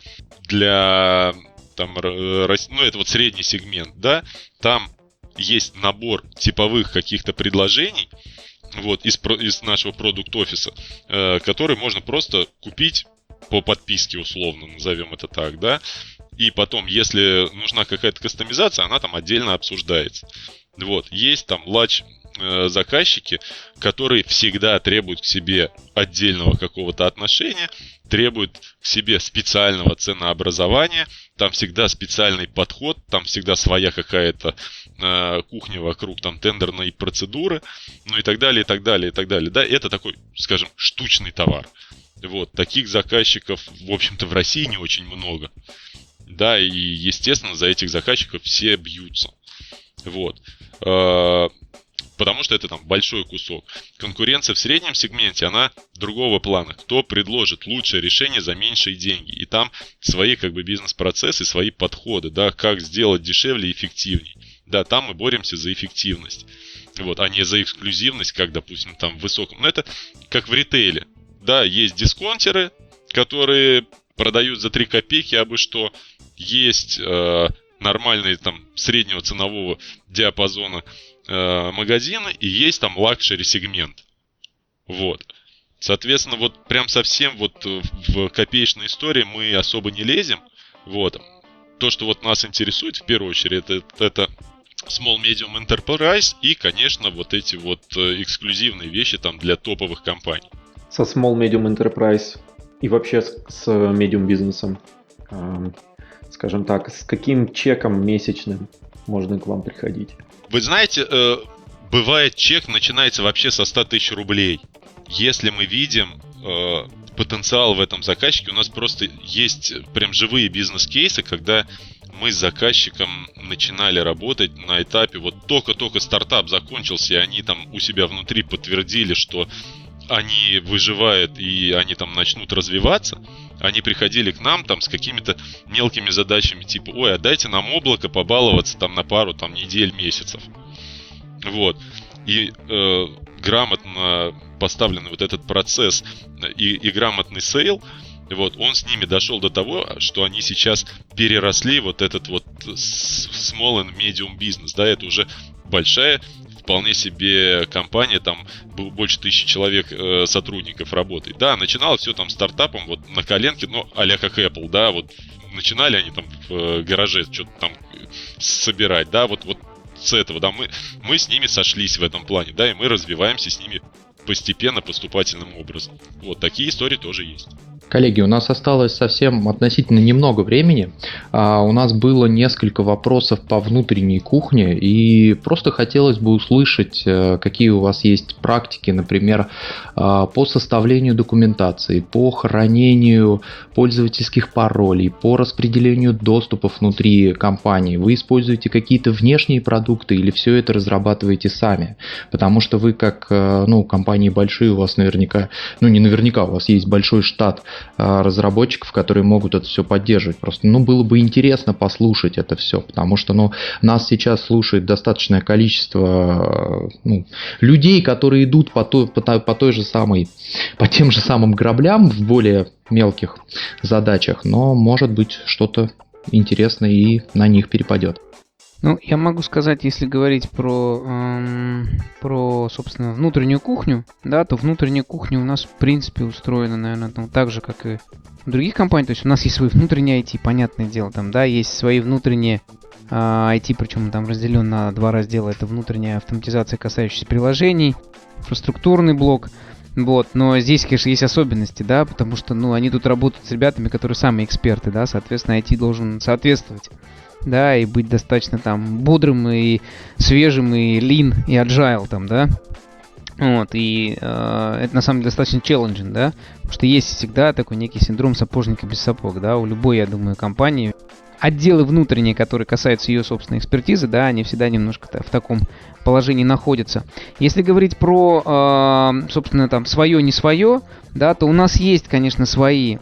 Speaker 3: для там, ну, это вот средний сегмент, да, там есть набор типовых каких-то предложений, вот, из, из нашего продукт-офиса, э, который можно просто купить по подписке, условно, назовем это так, да, и потом, если нужна какая-то кастомизация, она там отдельно обсуждается. Вот, есть там large э, заказчики, которые всегда требуют к себе отдельного какого-то отношения, требуют к себе специального ценообразования, там всегда специальный подход, там всегда своя какая-то э, кухня вокруг, там тендерной процедуры, ну и так далее, и так далее, и так далее. Да, это такой, скажем, штучный товар. Вот, таких заказчиков, в общем-то, в России не очень много. Да, и, естественно, за этих заказчиков все бьются. Вот. Э, потому что это там большой кусок. Конкуренция в среднем сегменте, она другого плана. Кто предложит лучшее решение за меньшие деньги. И там свои как бы бизнес-процессы, свои подходы, да, как сделать дешевле и эффективнее. Да, там мы боремся за эффективность. Вот, а не за эксклюзивность, как, допустим, там в высоком. Но это как в ритейле. Да, есть дисконтеры, которые продают за три копейки абы что. Есть э, нормальные там среднего ценового диапазона э, магазины, и есть там лакшери сегмент. Вот. Соответственно, вот прям совсем вот в копеечной истории мы особо не лезем. Вот. То, что вот нас интересует в первую очередь, это, это Small Medium Enterprise и, конечно, вот эти вот эксклюзивные вещи там для топовых компаний.
Speaker 1: Со Small Medium Enterprise и вообще с, с Medium бизнесом, э, скажем так, с каким чеком месячным можно к вам приходить?
Speaker 3: Вы знаете, э, бывает чек начинается вообще со ста тысяч рублей. Если мы видим э, потенциал в этом заказчике, у нас просто есть прям живые бизнес-кейсы, когда мы с заказчиком начинали работать на этапе, вот только-только стартап закончился, и они там у себя внутри подтвердили, что они выживают и они там начнут развиваться. Они приходили к нам там с какими-то мелкими задачами, типа, ой, а дайте нам облако побаловаться там на пару там недель, месяцев. Вот. И э, грамотно поставленный вот этот процесс и, и грамотный сейл, вот, он с ними дошел до того, что они сейчас переросли вот этот вот small and medium бизнес, да, это уже большая, вполне себе компания, там больше тысячи человек э, сотрудников работает. Да, начинало все там стартапом, вот на коленке, ну, а-ля как Apple, да, вот начинали они там в э, гараже что-то там собирать, да, вот, вот с этого, да, мы, мы с ними сошлись в этом плане, да, и мы развиваемся с ними постепенно, поступательным образом. Вот такие истории тоже есть.
Speaker 4: Коллеги, у нас осталось совсем относительно немного времени. А, у нас было несколько вопросов по внутренней кухне, и просто хотелось бы услышать, какие у вас есть практики, например, по составлению документации, по хранению пользовательских паролей, по распределению доступов внутри компании. Вы используете какие-то внешние продукты или все это разрабатываете сами? Потому что вы, как ну, компании большие, у вас наверняка, ну не наверняка, у вас есть большой штат разработчиков, которые могут это все поддерживать. Просто, ну, было бы интересно послушать это все, потому что, ну, нас сейчас слушает достаточное количество ну, людей, которые идут по той, по, по той же самой, по тем же самым граблям в более мелких задачах, но, может быть, что-то интересное и на них перепадет.
Speaker 2: Ну, я могу сказать, если говорить про, эм, про, собственно, внутреннюю кухню, да, то внутренняя кухня у нас, в принципе, устроена, наверное, ну, так же, как и у других компаний. То есть у нас есть свой внутренний ай ти, понятное дело, там, да, есть свои внутренние э, ай ти, причем там разделен на два раздела. Это внутренняя автоматизация, касающаяся приложений, инфраструктурный блок. Вот, но здесь, конечно, есть особенности, да, потому что, ну, они тут работают с ребятами, которые самые эксперты, да, соответственно, ай ти должен соответствовать. Да, и быть достаточно там бодрым и свежим, и lean, и agile там, да. Вот, и э, это на самом деле достаточно challenging, да, потому что есть всегда такой некий синдром сапожника без сапог, да, у любой, я думаю, компании. Отделы внутренние, которые касаются ее собственной экспертизы, да, они всегда немножко в таком положении находятся. Если говорить про, э, собственно, там, свое, не свое, да, то у нас есть, конечно, свои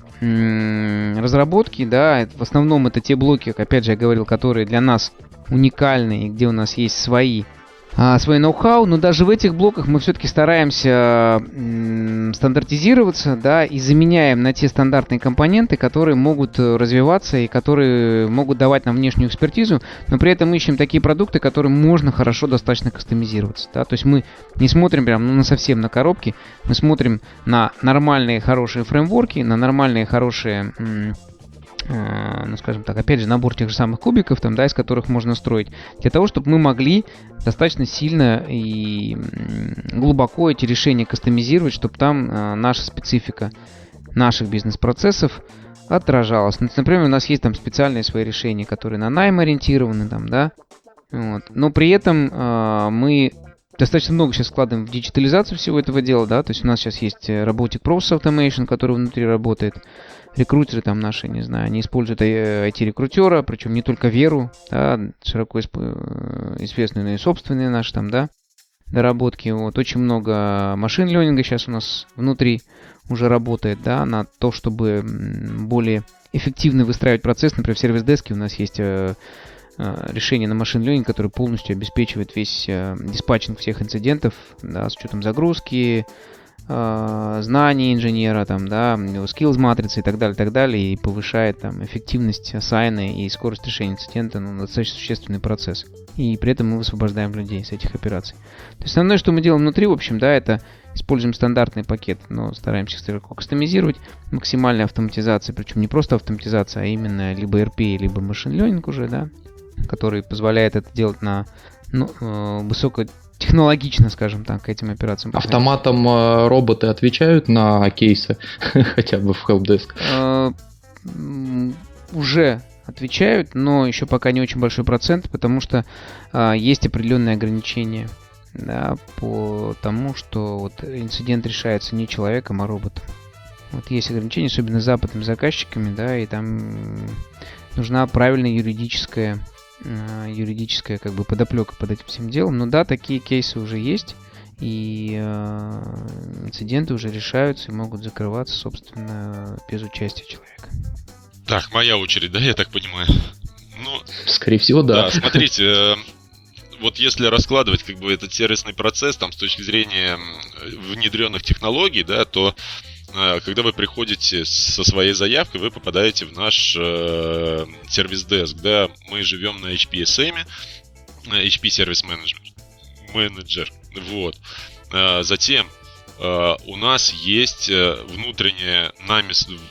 Speaker 2: м- разработки, да, в основном это те блоки, опять же, я говорил, которые для нас уникальны, и где у нас есть свои а, свой ноу-хау, но даже в этих блоках мы все-таки стараемся м, стандартизироваться, да, и заменяем на те стандартные компоненты, которые могут развиваться и которые могут давать нам внешнюю экспертизу, но при этом мы ищем такие продукты, которые можно хорошо достаточно кастомизироваться, да, то есть мы не смотрим прям ну, на совсем на коробки, мы смотрим на нормальные хорошие фреймворки, на нормальные хорошие м, ну, скажем так, опять же, набор тех же самых кубиков, там, да, из которых можно строить, для того, чтобы мы могли достаточно сильно и глубоко эти решения кастомизировать, чтобы там а, наша специфика наших бизнес-процессов отражалась. Ну, например, у нас есть там специальные свои решения, которые на найм ориентированы, там, да, вот. Но при этом а, мы достаточно много сейчас вкладываем в диджитализацию всего этого дела, да, то есть у нас сейчас есть Robotic Process Automation, который внутри работает. Рекрутеры там наши, не знаю, они используют ай ти-рекрутера, причем не только Веру, да, широко известные, но и собственные наши там, да, доработки. Вот. Очень много машин-ленинга сейчас у нас внутри уже работает, да, на то, чтобы более эффективно выстраивать процесс. Например, в сервис-деске у нас есть э, э, решение на машин-ленинг, которое полностью обеспечивает весь э, диспатчинг всех инцидентов, да, с учетом загрузки, знаний инженера, там, да, его skills матрицы и так далее, так далее, и повышает там эффективность ассайна и скорость решения инцидента, ну, достаточно существенный процесс. И при этом мы высвобождаем людей с этих операций. То есть основное, что мы делаем внутри, в общем, да, это используем стандартный пакет, но стараемся их легко кастомизировать, максимальная автоматизация, причем не просто автоматизация, а именно либо эр пи, либо machine learning уже, да, который позволяет это делать на ну, высокой технологично, скажем так, к этим операциям.
Speaker 4: Автоматом э, роботы отвечают на кейсы, хотя бы в helpdesk?
Speaker 2: Э, уже отвечают, но еще пока не очень большой процент, потому что э, есть определенные ограничения, да, по тому, что вот инцидент решается не человеком, а роботом. Вот есть ограничения, особенно с западными заказчиками, да, и там нужна правильная юридическая юридическая как бы подоплека под этим всем делом. Но да, такие кейсы уже есть, и э, инциденты уже решаются и могут закрываться, собственно, без участия человека.
Speaker 3: Так, моя очередь, да, я так понимаю? Ну,
Speaker 4: скорее всего, да.
Speaker 3: Да, смотрите, э, вот если раскладывать как бы этот сервисный процесс там с точки зрения внедренных технологий, да, то когда вы приходите со своей заявкой, вы попадаете в наш э, сервис-деск, да, мы живем на эйч пи эс эм, эйч пи Service Manager, вот. А, затем э, у нас есть внутренняя нами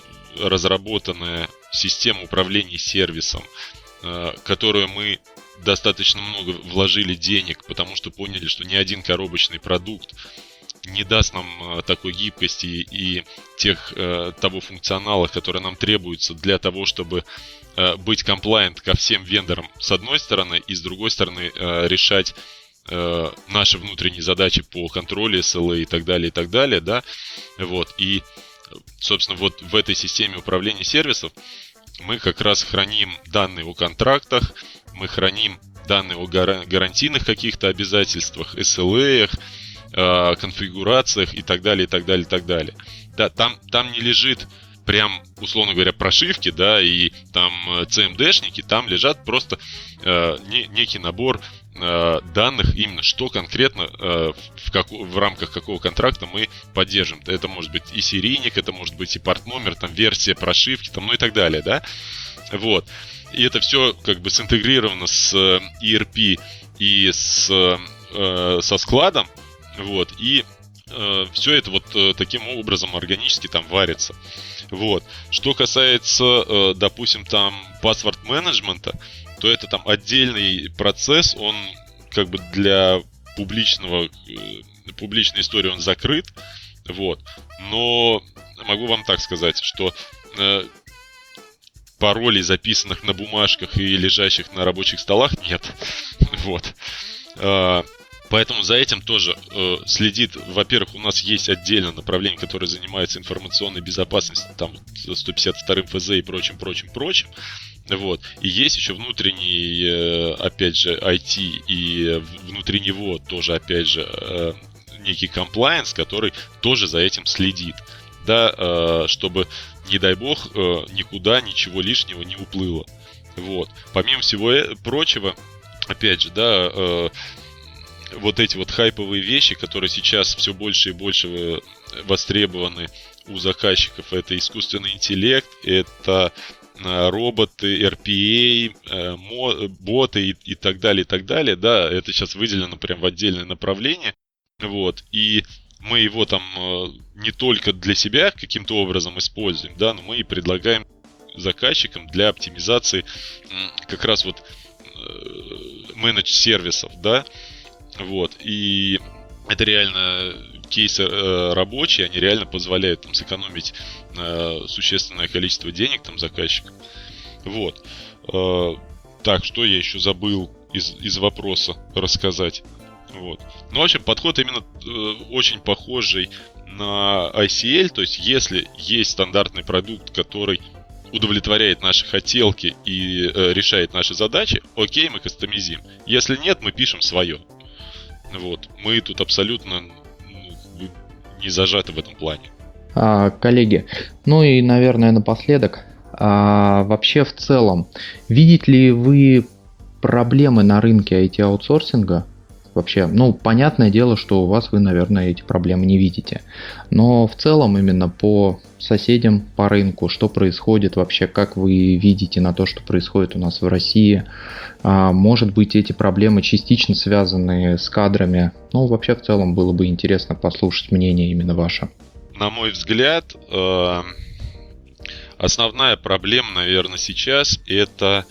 Speaker 3: разработанная система управления сервисом, э, которую мы достаточно много вложили денег, потому что поняли, что ни один коробочный продукт не даст нам э, такой гибкости и тех, э, того функционала, который нам требуется для того, чтобы э, быть compliant ко всем вендорам с одной стороны, и с другой стороны э, решать э, наши внутренние задачи по контролю эс эл эй и так далее, и так далее, да, вот, и, собственно, вот в этой системе управления сервисов мы как раз храним данные о контрактах, мы храним данные о гарантийных каких-то обязательствах, эс эл эй-ах, конфигурациях и так далее, и так далее, и так далее. Да, там, там не лежит прям, условно говоря, прошивки, да, и там си эм ди-шники, там лежат просто э, не, некий набор э, данных, именно что конкретно э, в, как, в рамках какого контракта мы поддержим. Это может быть и серийник, это может быть и порт-номер, там версия прошивки, там, ну и так далее, да. Вот. И это все как бы синтегрировано с и эр пи и с, э, со складом. Вот, и э, все это вот э, таким образом органически там варится. Вот. Что касается, э, допустим, там паспорт-менеджмента, то это там отдельный процесс, он как бы для публичного, э, публичной истории он закрыт. Вот. Но могу вам так сказать, что э, паролей, записанных на бумажках и лежащих на рабочих столах, нет. Вот. Э, Поэтому за этим тоже э, следит, во-первых, у нас есть отдельное направление, которое занимается информационной безопасностью, там сто пятьдесят вторым эф зэ и прочим, прочим, прочим. Вот. И есть еще внутренний, э, опять же, ай ти, и внутри него тоже, опять же, э, некий комплаенс, который тоже за этим следит. Да, э, чтобы, не дай бог, э, никуда ничего лишнего не уплыло. Вот. Помимо всего прочего, опять же, да, э, вот эти вот хайповые вещи, которые сейчас все больше и больше востребованы у заказчиков. Это искусственный интеллект, это роботы, эр пи эй, боты и, и так далее, и так далее. Да, это сейчас выделено прям в отдельное направление. Вот. И мы его там не только для себя каким-то образом используем, да, но мы и предлагаем заказчикам для оптимизации как раз вот менедж-сервисов, да. Вот. И это реально кейсы э, рабочие, они реально позволяют там сэкономить э, существенное количество денег там заказчикам. Вот. Э, так, что я еще забыл из, из вопроса рассказать. Вот. Ну, в общем, подход именно э, очень похожий на ай си эл, то есть если есть стандартный продукт, который удовлетворяет наши хотелки и э, решает наши задачи, окей, мы кастомизим. Если нет, мы пишем свое. Вот. Мы тут абсолютно ну, не зажаты в этом плане.
Speaker 4: А, коллеги, ну и, наверное, напоследок, а, вообще в целом, видите ли вы проблемы на рынке ай ти-аутсорсинга? Вообще, ну, понятное дело, что у вас вы, наверное, эти проблемы не видите. Но в целом именно по соседям по рынку, что происходит вообще, как вы видите на то, что происходит у нас в России. А, может быть, эти проблемы частично связаны с кадрами. Ну, вообще, в целом, было бы интересно послушать мнение именно ваше.
Speaker 3: На мой взгляд, основная проблема, наверное, сейчас это...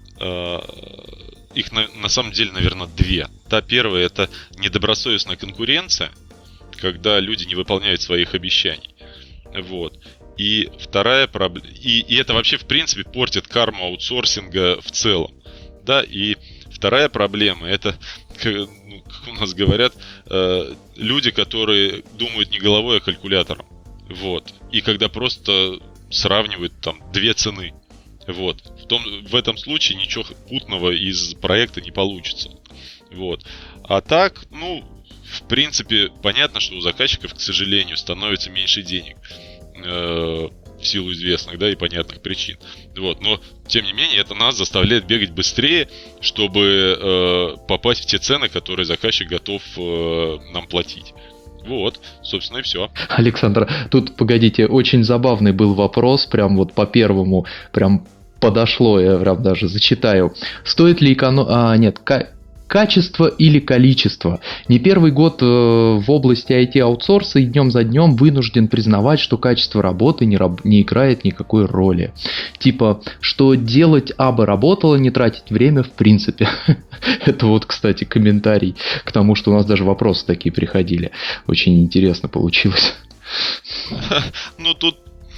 Speaker 3: Их на, на самом деле, наверное, две. Та первая — это недобросовестная конкуренция, когда люди не выполняют своих обещаний. Вот. И вторая проблема... И, и это вообще, в принципе, портит карму аутсорсинга в целом. Да, и вторая проблема — это, ну, как у нас говорят, э, люди, которые думают не головой, а калькулятором. Вот. И когда просто сравнивают там две цены. Вот. В, том, в этом случае ничего путного из проекта не получится. Вот. А так, ну, в принципе, понятно, что у заказчиков, к сожалению, становится меньше денег. Э, в силу известных, да, и понятных причин. Вот. Но, тем не менее, это нас заставляет бегать быстрее, чтобы э, попасть в те цены, которые заказчик готов э, нам платить. Вот, собственно, и все.
Speaker 4: Александр, тут, погодите, очень забавный был вопрос, прям вот по первому, прям подошло, я прям даже зачитаю. Стоит ли эконом... А, нет, ка... качество или количество? Не первый год э, в области ай ти-аутсорса и днем за днем вынужден признавать, что качество работы не, раб... не играет никакой роли. Типа, что делать, абы работало, не тратить время в принципе. Это вот, кстати, комментарий к тому, что у нас даже вопросы такие приходили. Очень интересно получилось.
Speaker 3: Ну, тут...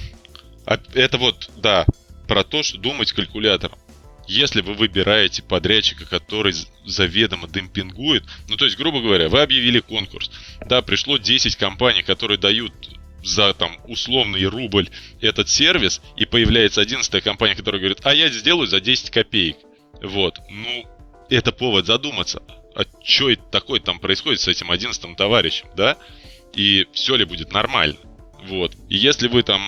Speaker 3: Это вот, да, про то, что думать калькулятором. Если вы выбираете подрядчика, который заведомо демпингует, ну, то есть, грубо говоря, вы объявили конкурс, да, пришло десять компаний, которые дают за, там, условный рубль этот сервис, и появляется одиннадцатая компания, которая говорит, а я сделаю за десять копеек. Вот, ну, это повод задуматься, а что это такое там происходит с этим одиннадцатым товарищем, да, и все ли будет нормально, вот. И если вы там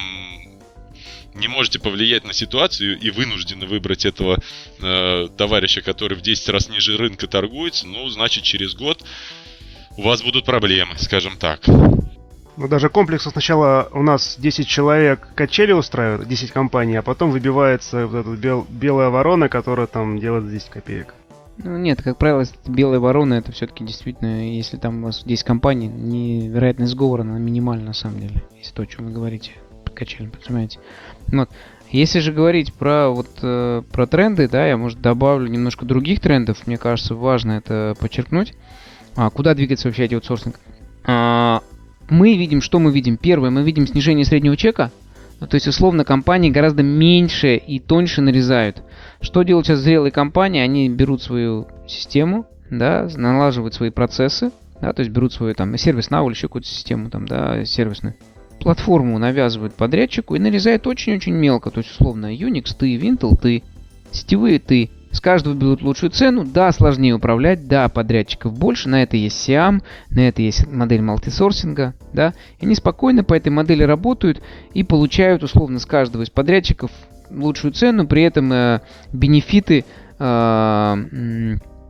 Speaker 3: не можете повлиять на ситуацию и вынуждены выбрать этого э, товарища, который в десять раз ниже рынка торгуется, ну, значит, через год у вас будут проблемы, скажем так.
Speaker 5: Ну, даже комплексно сначала у нас десять человек качели устраивают, десять компаний, а потом выбивается вот эта бел- белая ворона, которая там делает десять копеек.
Speaker 2: Ну, нет, как правило, белая ворона, это все-таки действительно, если там у вас десять компаний, не, вероятность сговора, она минимальна на самом деле, если то, о чем вы говорите. Качели, понимаете. Вот. Если же говорить про вот э, про тренды, да, я, может, добавлю немножко других трендов. Мне кажется, важно это подчеркнуть. А, куда двигается вообще ай ти-аутсорсинг? А, мы видим, что мы видим? Первое, мы видим снижение среднего чека. Ну, то есть, условно, компании гораздо меньше и тоньше нарезают. Что делают сейчас зрелые компании? Они берут свою систему, да, налаживают свои процессы, да, то есть берут свою там ServiceNow или еще какую-то систему там, да, сервисную. Платформу навязывают подрядчику и нарезают очень-очень мелко. То есть, условно, Unix ты, Wintel ты, сетевые ты. С каждого берут лучшую цену. Да, сложнее управлять, да, подрядчиков больше. На это есть си эй эм, на это есть модель мультисорсинга. Да, и они спокойно по этой модели работают и получают, условно, с каждого из подрядчиков лучшую цену. При этом э, бенефиты э,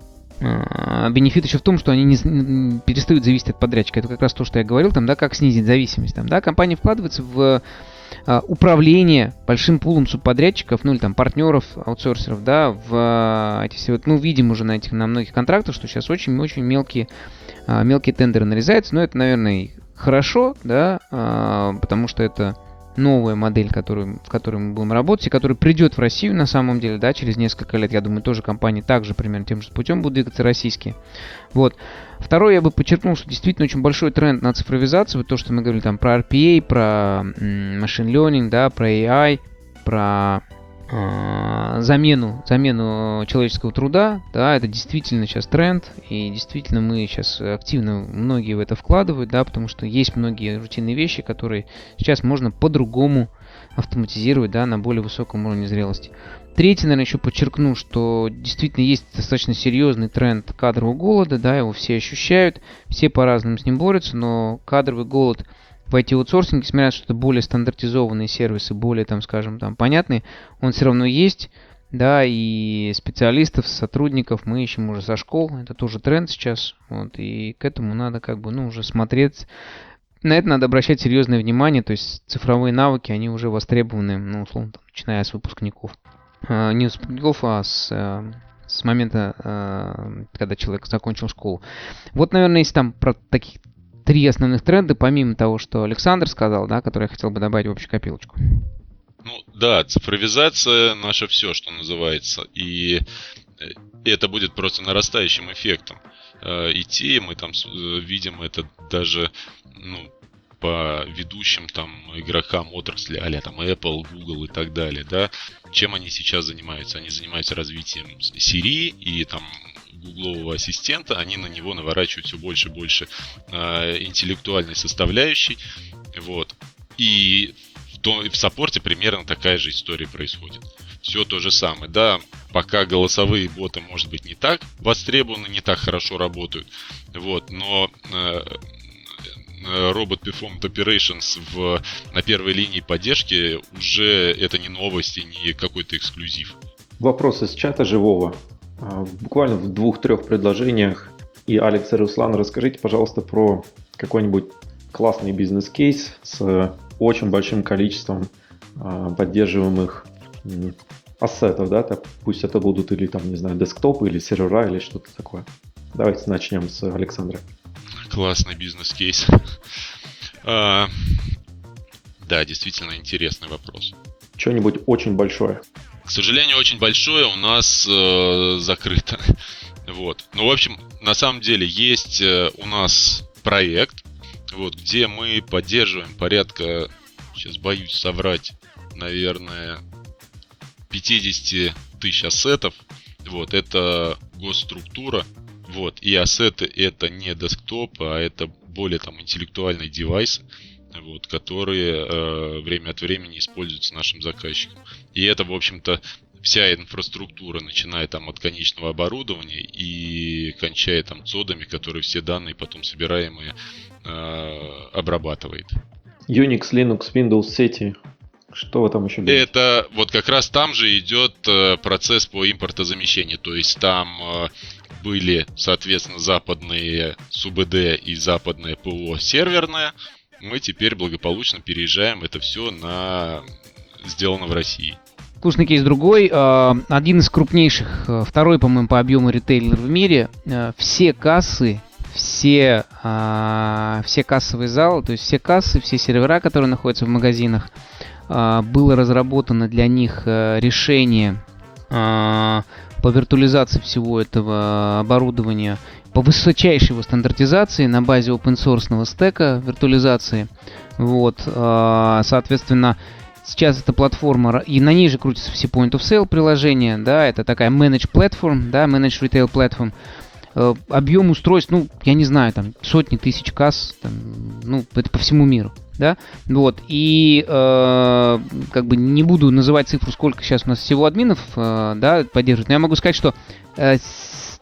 Speaker 2: бенефит еще в том, что они не, не перестают зависеть от подрядчика. Это как раз то, что я говорил, там, да, как снизить зависимость. Там, да, компания вкладывается в а, управление большим пулом субподрядчиков, ну или там партнеров, аутсорсеров, да, в а, эти все вот, ну, видим уже на этих, на многих контрактах, что сейчас очень-очень мелкие, а, мелкие тендеры нарезаются, но это, наверное, хорошо, да, а, потому что это новая модель, которую, в которой мы будем работать, и которая придет в Россию на самом деле, да, через несколько лет. Я думаю, тоже компании также примерно тем же путем будут двигаться российские. Вот. Второе, я бы подчеркнул, что действительно очень большой тренд на цифровизацию. Вот то, что мы говорили там про ар пи эй, про м, machine learning, да, про эй ай, про э, замену, замену человеческого труда, да, это действительно сейчас тренд, и действительно мы сейчас активно многие в это вкладывают, да, потому что есть многие рутинные вещи, которые сейчас можно по-другому автоматизировать, да, на более высоком уровне зрелости. Третье, наверное, еще подчеркну, что действительно есть достаточно серьезный тренд кадрового голода, да, его все ощущают, все по-разному с ним борются, но кадровый голод в ай ти-аутсорсинге, несмотря на то, что это более стандартизованные сервисы, более, там, скажем, там, понятные, он все равно есть, да, и специалистов, сотрудников мы ищем уже со школ, это тоже тренд сейчас, вот, и к этому надо, как бы, ну, уже смотреть, на это надо обращать серьезное внимание, то есть цифровые навыки, они уже востребованы, ну, условно, там, начиная с выпускников, а, не с выпускников, а с... с момента, когда человек закончил школу. Вот, наверное, если там про таких три основных тренда, помимо того, что Александр сказал, да, который я хотел бы добавить в общую копилочку.
Speaker 3: Ну да, цифровизация наше все, что называется. И это будет просто нарастающим эффектом идти. Мы там видим это даже, ну, по ведущим там игрокам отрасли, а-ля там Apple, Google и так далее, да. Чем они сейчас занимаются? Они занимаются развитием Siri и там гуглового ассистента, они на него наворачивают все больше и больше э, интеллектуальной составляющей, вот. И в, то, в саппорте примерно такая же история происходит. Все то же самое, да, пока голосовые боты, может быть, не так востребованы, не так хорошо работают, вот, но э, Robot Performance Operations в, на первой линии поддержки уже это не новость и не какой-то эксклюзив.
Speaker 1: Вопрос из чата живого. Буквально в двух-трех предложениях. И Алекс и Руслан, расскажите, пожалуйста, про какой-нибудь классный бизнес-кейс с очень большим количеством поддерживаемых ассетов, да, так, пусть это будут или там, не знаю, десктопы или сервера или что-то такое. Давайте начнем с Александра.
Speaker 3: Классный бизнес-кейс. а, да, действительно интересный вопрос.
Speaker 1: Что-нибудь очень большое.
Speaker 3: К сожалению, очень большое у нас э, закрыто. Вот. Ну, в общем, на самом деле есть э, у нас проект, вот, где мы поддерживаем порядка, сейчас боюсь соврать, наверное, пятьдесят тысяч ассетов. Вот, это госструктура. Вот, и ассеты это не десктоп, а это более там интеллектуальные девайсы, вот, которые э, время от времени используются нашим заказчиком. И это, в общем-то, вся инфраструктура, начиная там от конечного оборудования и кончая там цодами, которые все данные потом собираемые э, обрабатывает.
Speaker 1: Unix, Linux, Windows сети. Что вы там еще делаете?
Speaker 3: Это вот как раз там же идет э, процесс по импортозамещению. То есть там э, были, соответственно, западные СУБД и западное ПО серверное. Мы теперь благополучно переезжаем это все на сделано в России.
Speaker 2: Вкусный кейс другой. Один из крупнейших, второй, по-моему, по объему ритейлер в мире. Все кассы, все, все кассовые залы, то есть все кассы, все сервера, которые находятся в магазинах, было разработано для них решение по виртуализации всего этого оборудования, по высочайшей его стандартизации на базе open-source стека виртуализации. Вот, соответственно, сейчас эта платформа, и на ней же крутятся все point of sale приложения, да, это такая managed platform, да, managed retail platform. Объем устройств, ну, я не знаю, там, сотни тысяч касс, там, ну, это по всему миру, да, вот, и, э, как бы, не буду называть цифру, сколько сейчас у нас всего админов, э, да, поддерживают, но я могу сказать, что э,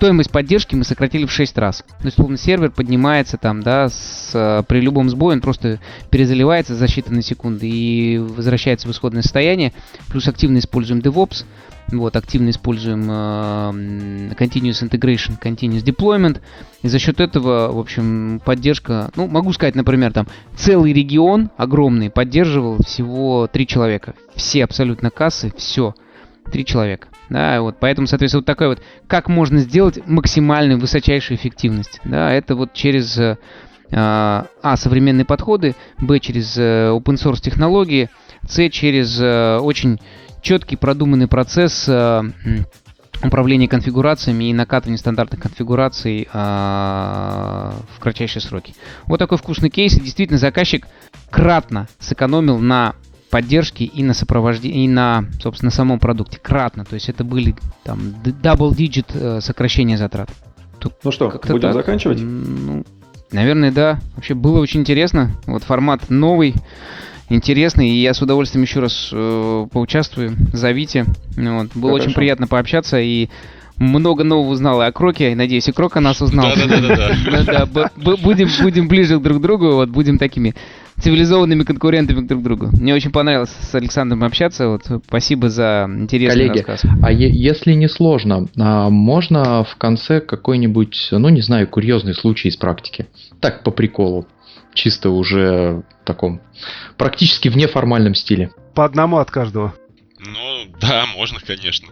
Speaker 2: стоимость поддержки мы сократили в шесть раз. То есть, условно, сервер поднимается там, да, с, при любом сбое он просто перезаливается за считанные секунды и возвращается в исходное состояние. Плюс активно используем DevOps, вот, активно используем э, Continuous Integration, Continuous Deployment. И за счет этого, в общем, поддержка, ну, могу сказать, например, там целый регион огромный поддерживал всего три человека. Все абсолютно кассы, все, три человека. Да, вот, поэтому, соответственно, вот такой вот, как можно сделать максимальную высочайшую эффективность. Да, это вот через э, а, современные подходы, б, через э, open source технологии, с, через э, очень четкий продуманный процесс э, управления конфигурациями и накатывания стандартных конфигураций э, в кратчайшие сроки. Вот такой вкусный кейс. И действительно, заказчик кратно сэкономил на поддержки и на сопровождении, и на, собственно, самом продукте. Кратно. То есть это были там double-digit э, сокращения затрат. Тут
Speaker 1: ну что, будем так заканчивать?
Speaker 2: Ну, наверное, да. Вообще было очень интересно. Вот формат новый, интересный. И я с удовольствием еще раз э, поучаствую. Зовите. Вот. Было
Speaker 1: Хорошо.
Speaker 2: Очень приятно пообщаться. И много нового узнал и о Кроке. Надеюсь, и Крок о нас узнал.
Speaker 3: Да-да-да.
Speaker 2: Будем ближе друг к другу. Вот будем такими цивилизованными конкурентами друг к другу. Мне очень понравилось с Александром общаться. Вот, спасибо за интересный
Speaker 4: Коллеги,
Speaker 2: рассказ.
Speaker 4: А е- если не сложно, а можно в конце какой-нибудь, ну не знаю, курьезный случай из практики? Так, по приколу. Чисто уже в таком практически в неформальном стиле.
Speaker 5: По одному от каждого.
Speaker 3: Ну, да, можно, конечно.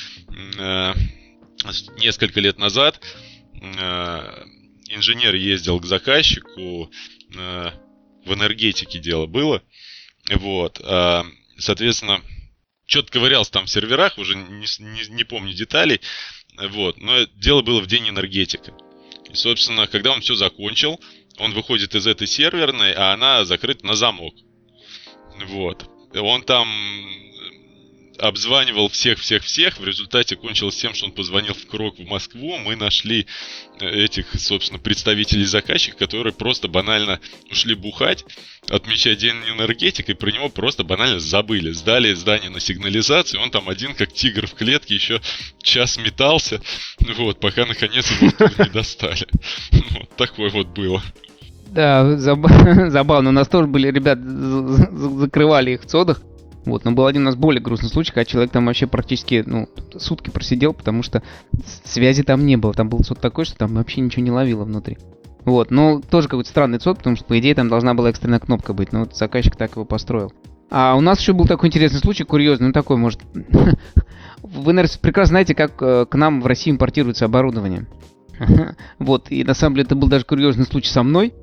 Speaker 3: Несколько лет назад инженер ездил к заказчику, в энергетике дело было, вот, соответственно, что-то ковырялся там в серверах, уже не, не, не помню деталей, вот, но дело было в день энергетика. И, собственно, когда он все закончил, он выходит из этой серверной, а она закрыта на замок. Вот. Он там обзванивал всех-всех-всех, в результате кончилось тем, что он позвонил в Крок в Москву, мы нашли этих, собственно, представителей заказчика, которые просто банально ушли бухать, отмечать день энергетика, и про него просто банально забыли. Сдали здание на сигнализацию, он там один, как тигр в клетке, еще час метался, вот, пока наконец его оттуда не достали. Вот такое вот было.
Speaker 2: Да, заб- забавно. У нас тоже были ребята, закрывали их в цодах. Вот, но был один у нас более грустный случай, когда человек там вообще практически, ну, сутки просидел, потому что связи там не было. Там был цод такой, что там вообще ничего не ловило внутри. Вот, но тоже какой-то странный цод, потому что, по идее, там должна была экстренная кнопка быть, но вот заказчик так его построил. А у нас еще был такой интересный случай, курьезный, ну такой, может... Вы, наверное, прекрасно знаете, как к нам в Россию импортируется оборудование. Вот, и на самом деле это был даже курьезный случай со мной.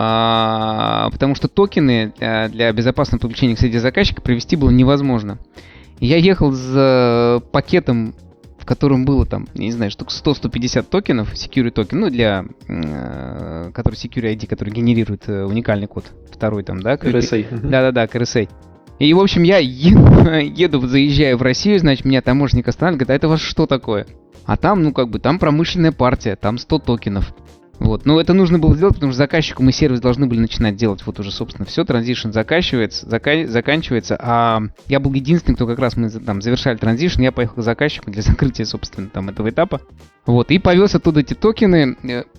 Speaker 2: А, потому что токены для, для безопасного подключения к среде заказчика привести было невозможно. Я ехал с пакетом, в котором было там, я не знаю, штук сто - сто пятьдесят токенов, security токен, ну для, э, который security ай ди, который генерирует э, уникальный код, второй там, да?
Speaker 1: эр эс эй.
Speaker 2: Да-да-да, эр эс эй. И, в общем, я еду, еду, заезжаю в Россию, значит, меня таможенник останавливает, говорит, а это у вас что такое? А там, ну, как бы, там промышленная партия, там сто токенов. Вот, но это нужно было сделать, потому что заказчику мы сервис должны были начинать делать. Вот уже, собственно, все, транзишн заканчивается, зака- заканчивается, а я был единственный, кто как раз мы там завершали транзишн, я поехал к заказчику для закрытия, собственно, там этого этапа. Вот, и повез оттуда эти токены.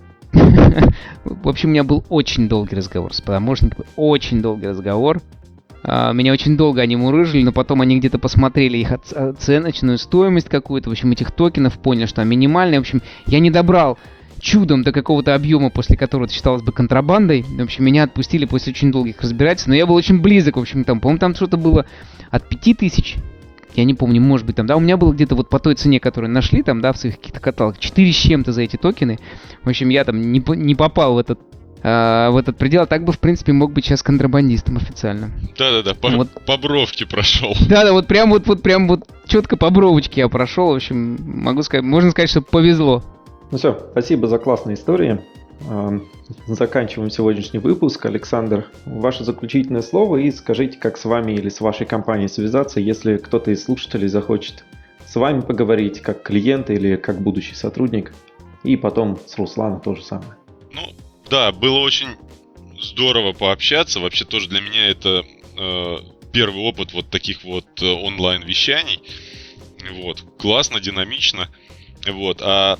Speaker 2: В общем, у меня был очень долгий разговор с таможенником, очень долгий разговор. Меня очень долго они мурыжили, но потом они где-то посмотрели их оценочную стоимость какую-то, в общем, этих токенов, поняли, что она минимальная. В общем, я не добрал чудом до какого-то объема, после которого это считалось бы контрабандой. В общем, меня отпустили после очень долгих разбирательств, но я был очень близок, в общем, там, по-моему, там что-то было от пяти тысяч, я не помню, может быть, там, да, у меня было где-то вот по той цене, которую нашли, там, да, в своих каких-то каталогах, четыре с чем-то за эти токены. В общем, я там не, не попал в этот, э, в этот предел, а так бы, в принципе, мог быть сейчас контрабандистом официально.
Speaker 3: Да-да-да, по,
Speaker 2: вот.
Speaker 3: по бровке прошел.
Speaker 2: Да-да, вот прям вот, вот прям вот четко по бровочке я прошел, в общем, могу сказать, можно сказать, что повезло.
Speaker 1: Ну все, спасибо за классные истории. Заканчиваем сегодняшний выпуск. Александр, ваше заключительное слово и скажите, как с вами или с вашей компанией связаться, если кто-то из слушателей захочет с вами поговорить, как клиент или как будущий сотрудник. И потом с Русланом то же самое.
Speaker 3: Ну, да, было очень здорово пообщаться. Вообще тоже для меня это э, первый опыт вот таких вот э, онлайн-вещаний. Вот, классно, динамично. Вот, а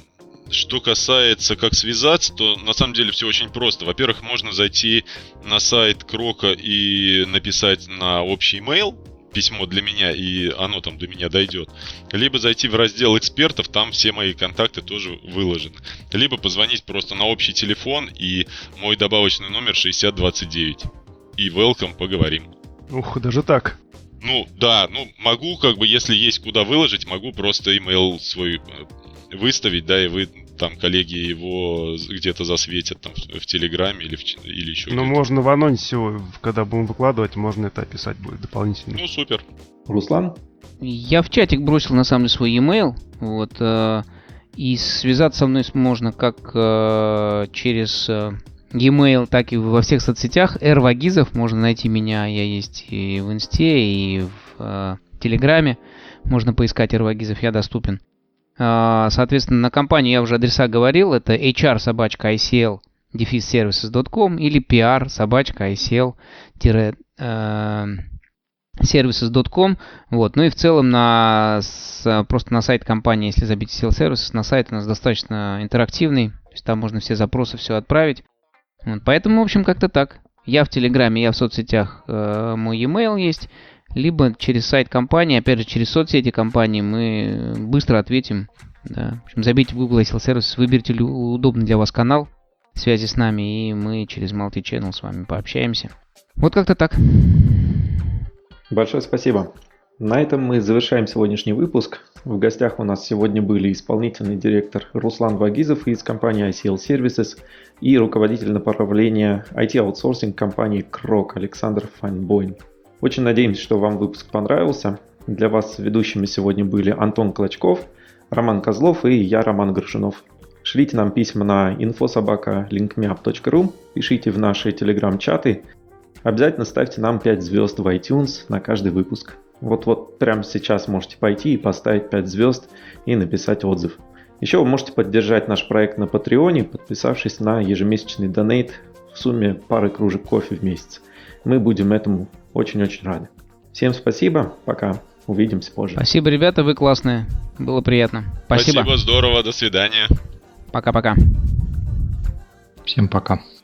Speaker 3: Что касается, как связаться, то на самом деле все очень просто. Во-первых, можно зайти на сайт Крока и написать на общий имейл письмо для меня, и оно там до меня дойдет. Либо зайти в раздел экспертов, там все мои контакты тоже выложены. Либо позвонить просто на общий телефон, и мой добавочный номер шестьдесят двадцать девять. И welcome, поговорим.
Speaker 5: Ух, даже так.
Speaker 3: Ну, да, ну, могу, как бы, если есть куда выложить, могу просто имейл свой выставить, да, и вы там, коллеги, его где-то засветят там в, в Телеграме или, в, или еще
Speaker 5: Ну,
Speaker 3: где-то.
Speaker 5: можно в анонсе, когда будем выкладывать, можно это описать будет дополнительно.
Speaker 3: Ну, супер.
Speaker 1: Руслан?
Speaker 2: Я в чатик бросил, на самом деле, свой e-mail, вот, э, и связаться со мной можно как э, через э, e-mail, так и во всех соцсетях. Р. Вагизов, можно найти меня, я есть и в Инсте, и в э, Телеграме, можно поискать Р. Вагизов, я доступен. Соответственно, на компанию я уже адреса говорил. Это эйч ар собака ай си эл дефис сервисес точка ком или пи ар собака ай си эл сервисес точка ком. Вот. Ну и в целом на, с, просто на сайт компании, если забить Sales Services, на сайт у нас достаточно интерактивный. То есть там можно все запросы, все отправить. Вот. Поэтому, в общем, как-то так. Я в Телеграме, я в соцсетях, э, мой e-mail есть. Либо через сайт компании, опять же, через соцсети компании мы быстро ответим. Да. В общем, забейте в Google Sales Services, выберите удобный для вас канал связи с нами, и мы через Multi-Channel с вами пообщаемся. Вот как-то так.
Speaker 1: Большое спасибо. На этом мы завершаем сегодняшний выпуск. В гостях у нас сегодня были исполнительный директор Руслан Вагизов из компании ай си эл Services и руководитель направления ай ти-аутсорсинг компании Крок Александр Файнбойм. Очень надеемся, что вам выпуск понравился. Для вас ведущими сегодня были Антон Клочков, Роман Козлов и я, Роман Горшунов. Шлите нам письма на инфо собака линкмиап точка ру, пишите в наши телеграм-чаты. Обязательно ставьте нам пять звезд в iTunes на каждый выпуск. Вот-вот прямо сейчас можете пойти и поставить пять звезд и написать отзыв. Еще вы можете поддержать наш проект на Патреоне, подписавшись на ежемесячный донейт в сумме пары кружек кофе в месяц. Мы будем этому очень-очень рады. Всем спасибо, пока, увидимся позже.
Speaker 2: Спасибо, ребята, вы классные, было приятно. Спасибо.
Speaker 3: Спасибо, здорово, до свидания.
Speaker 2: Пока-пока.
Speaker 4: Всем пока.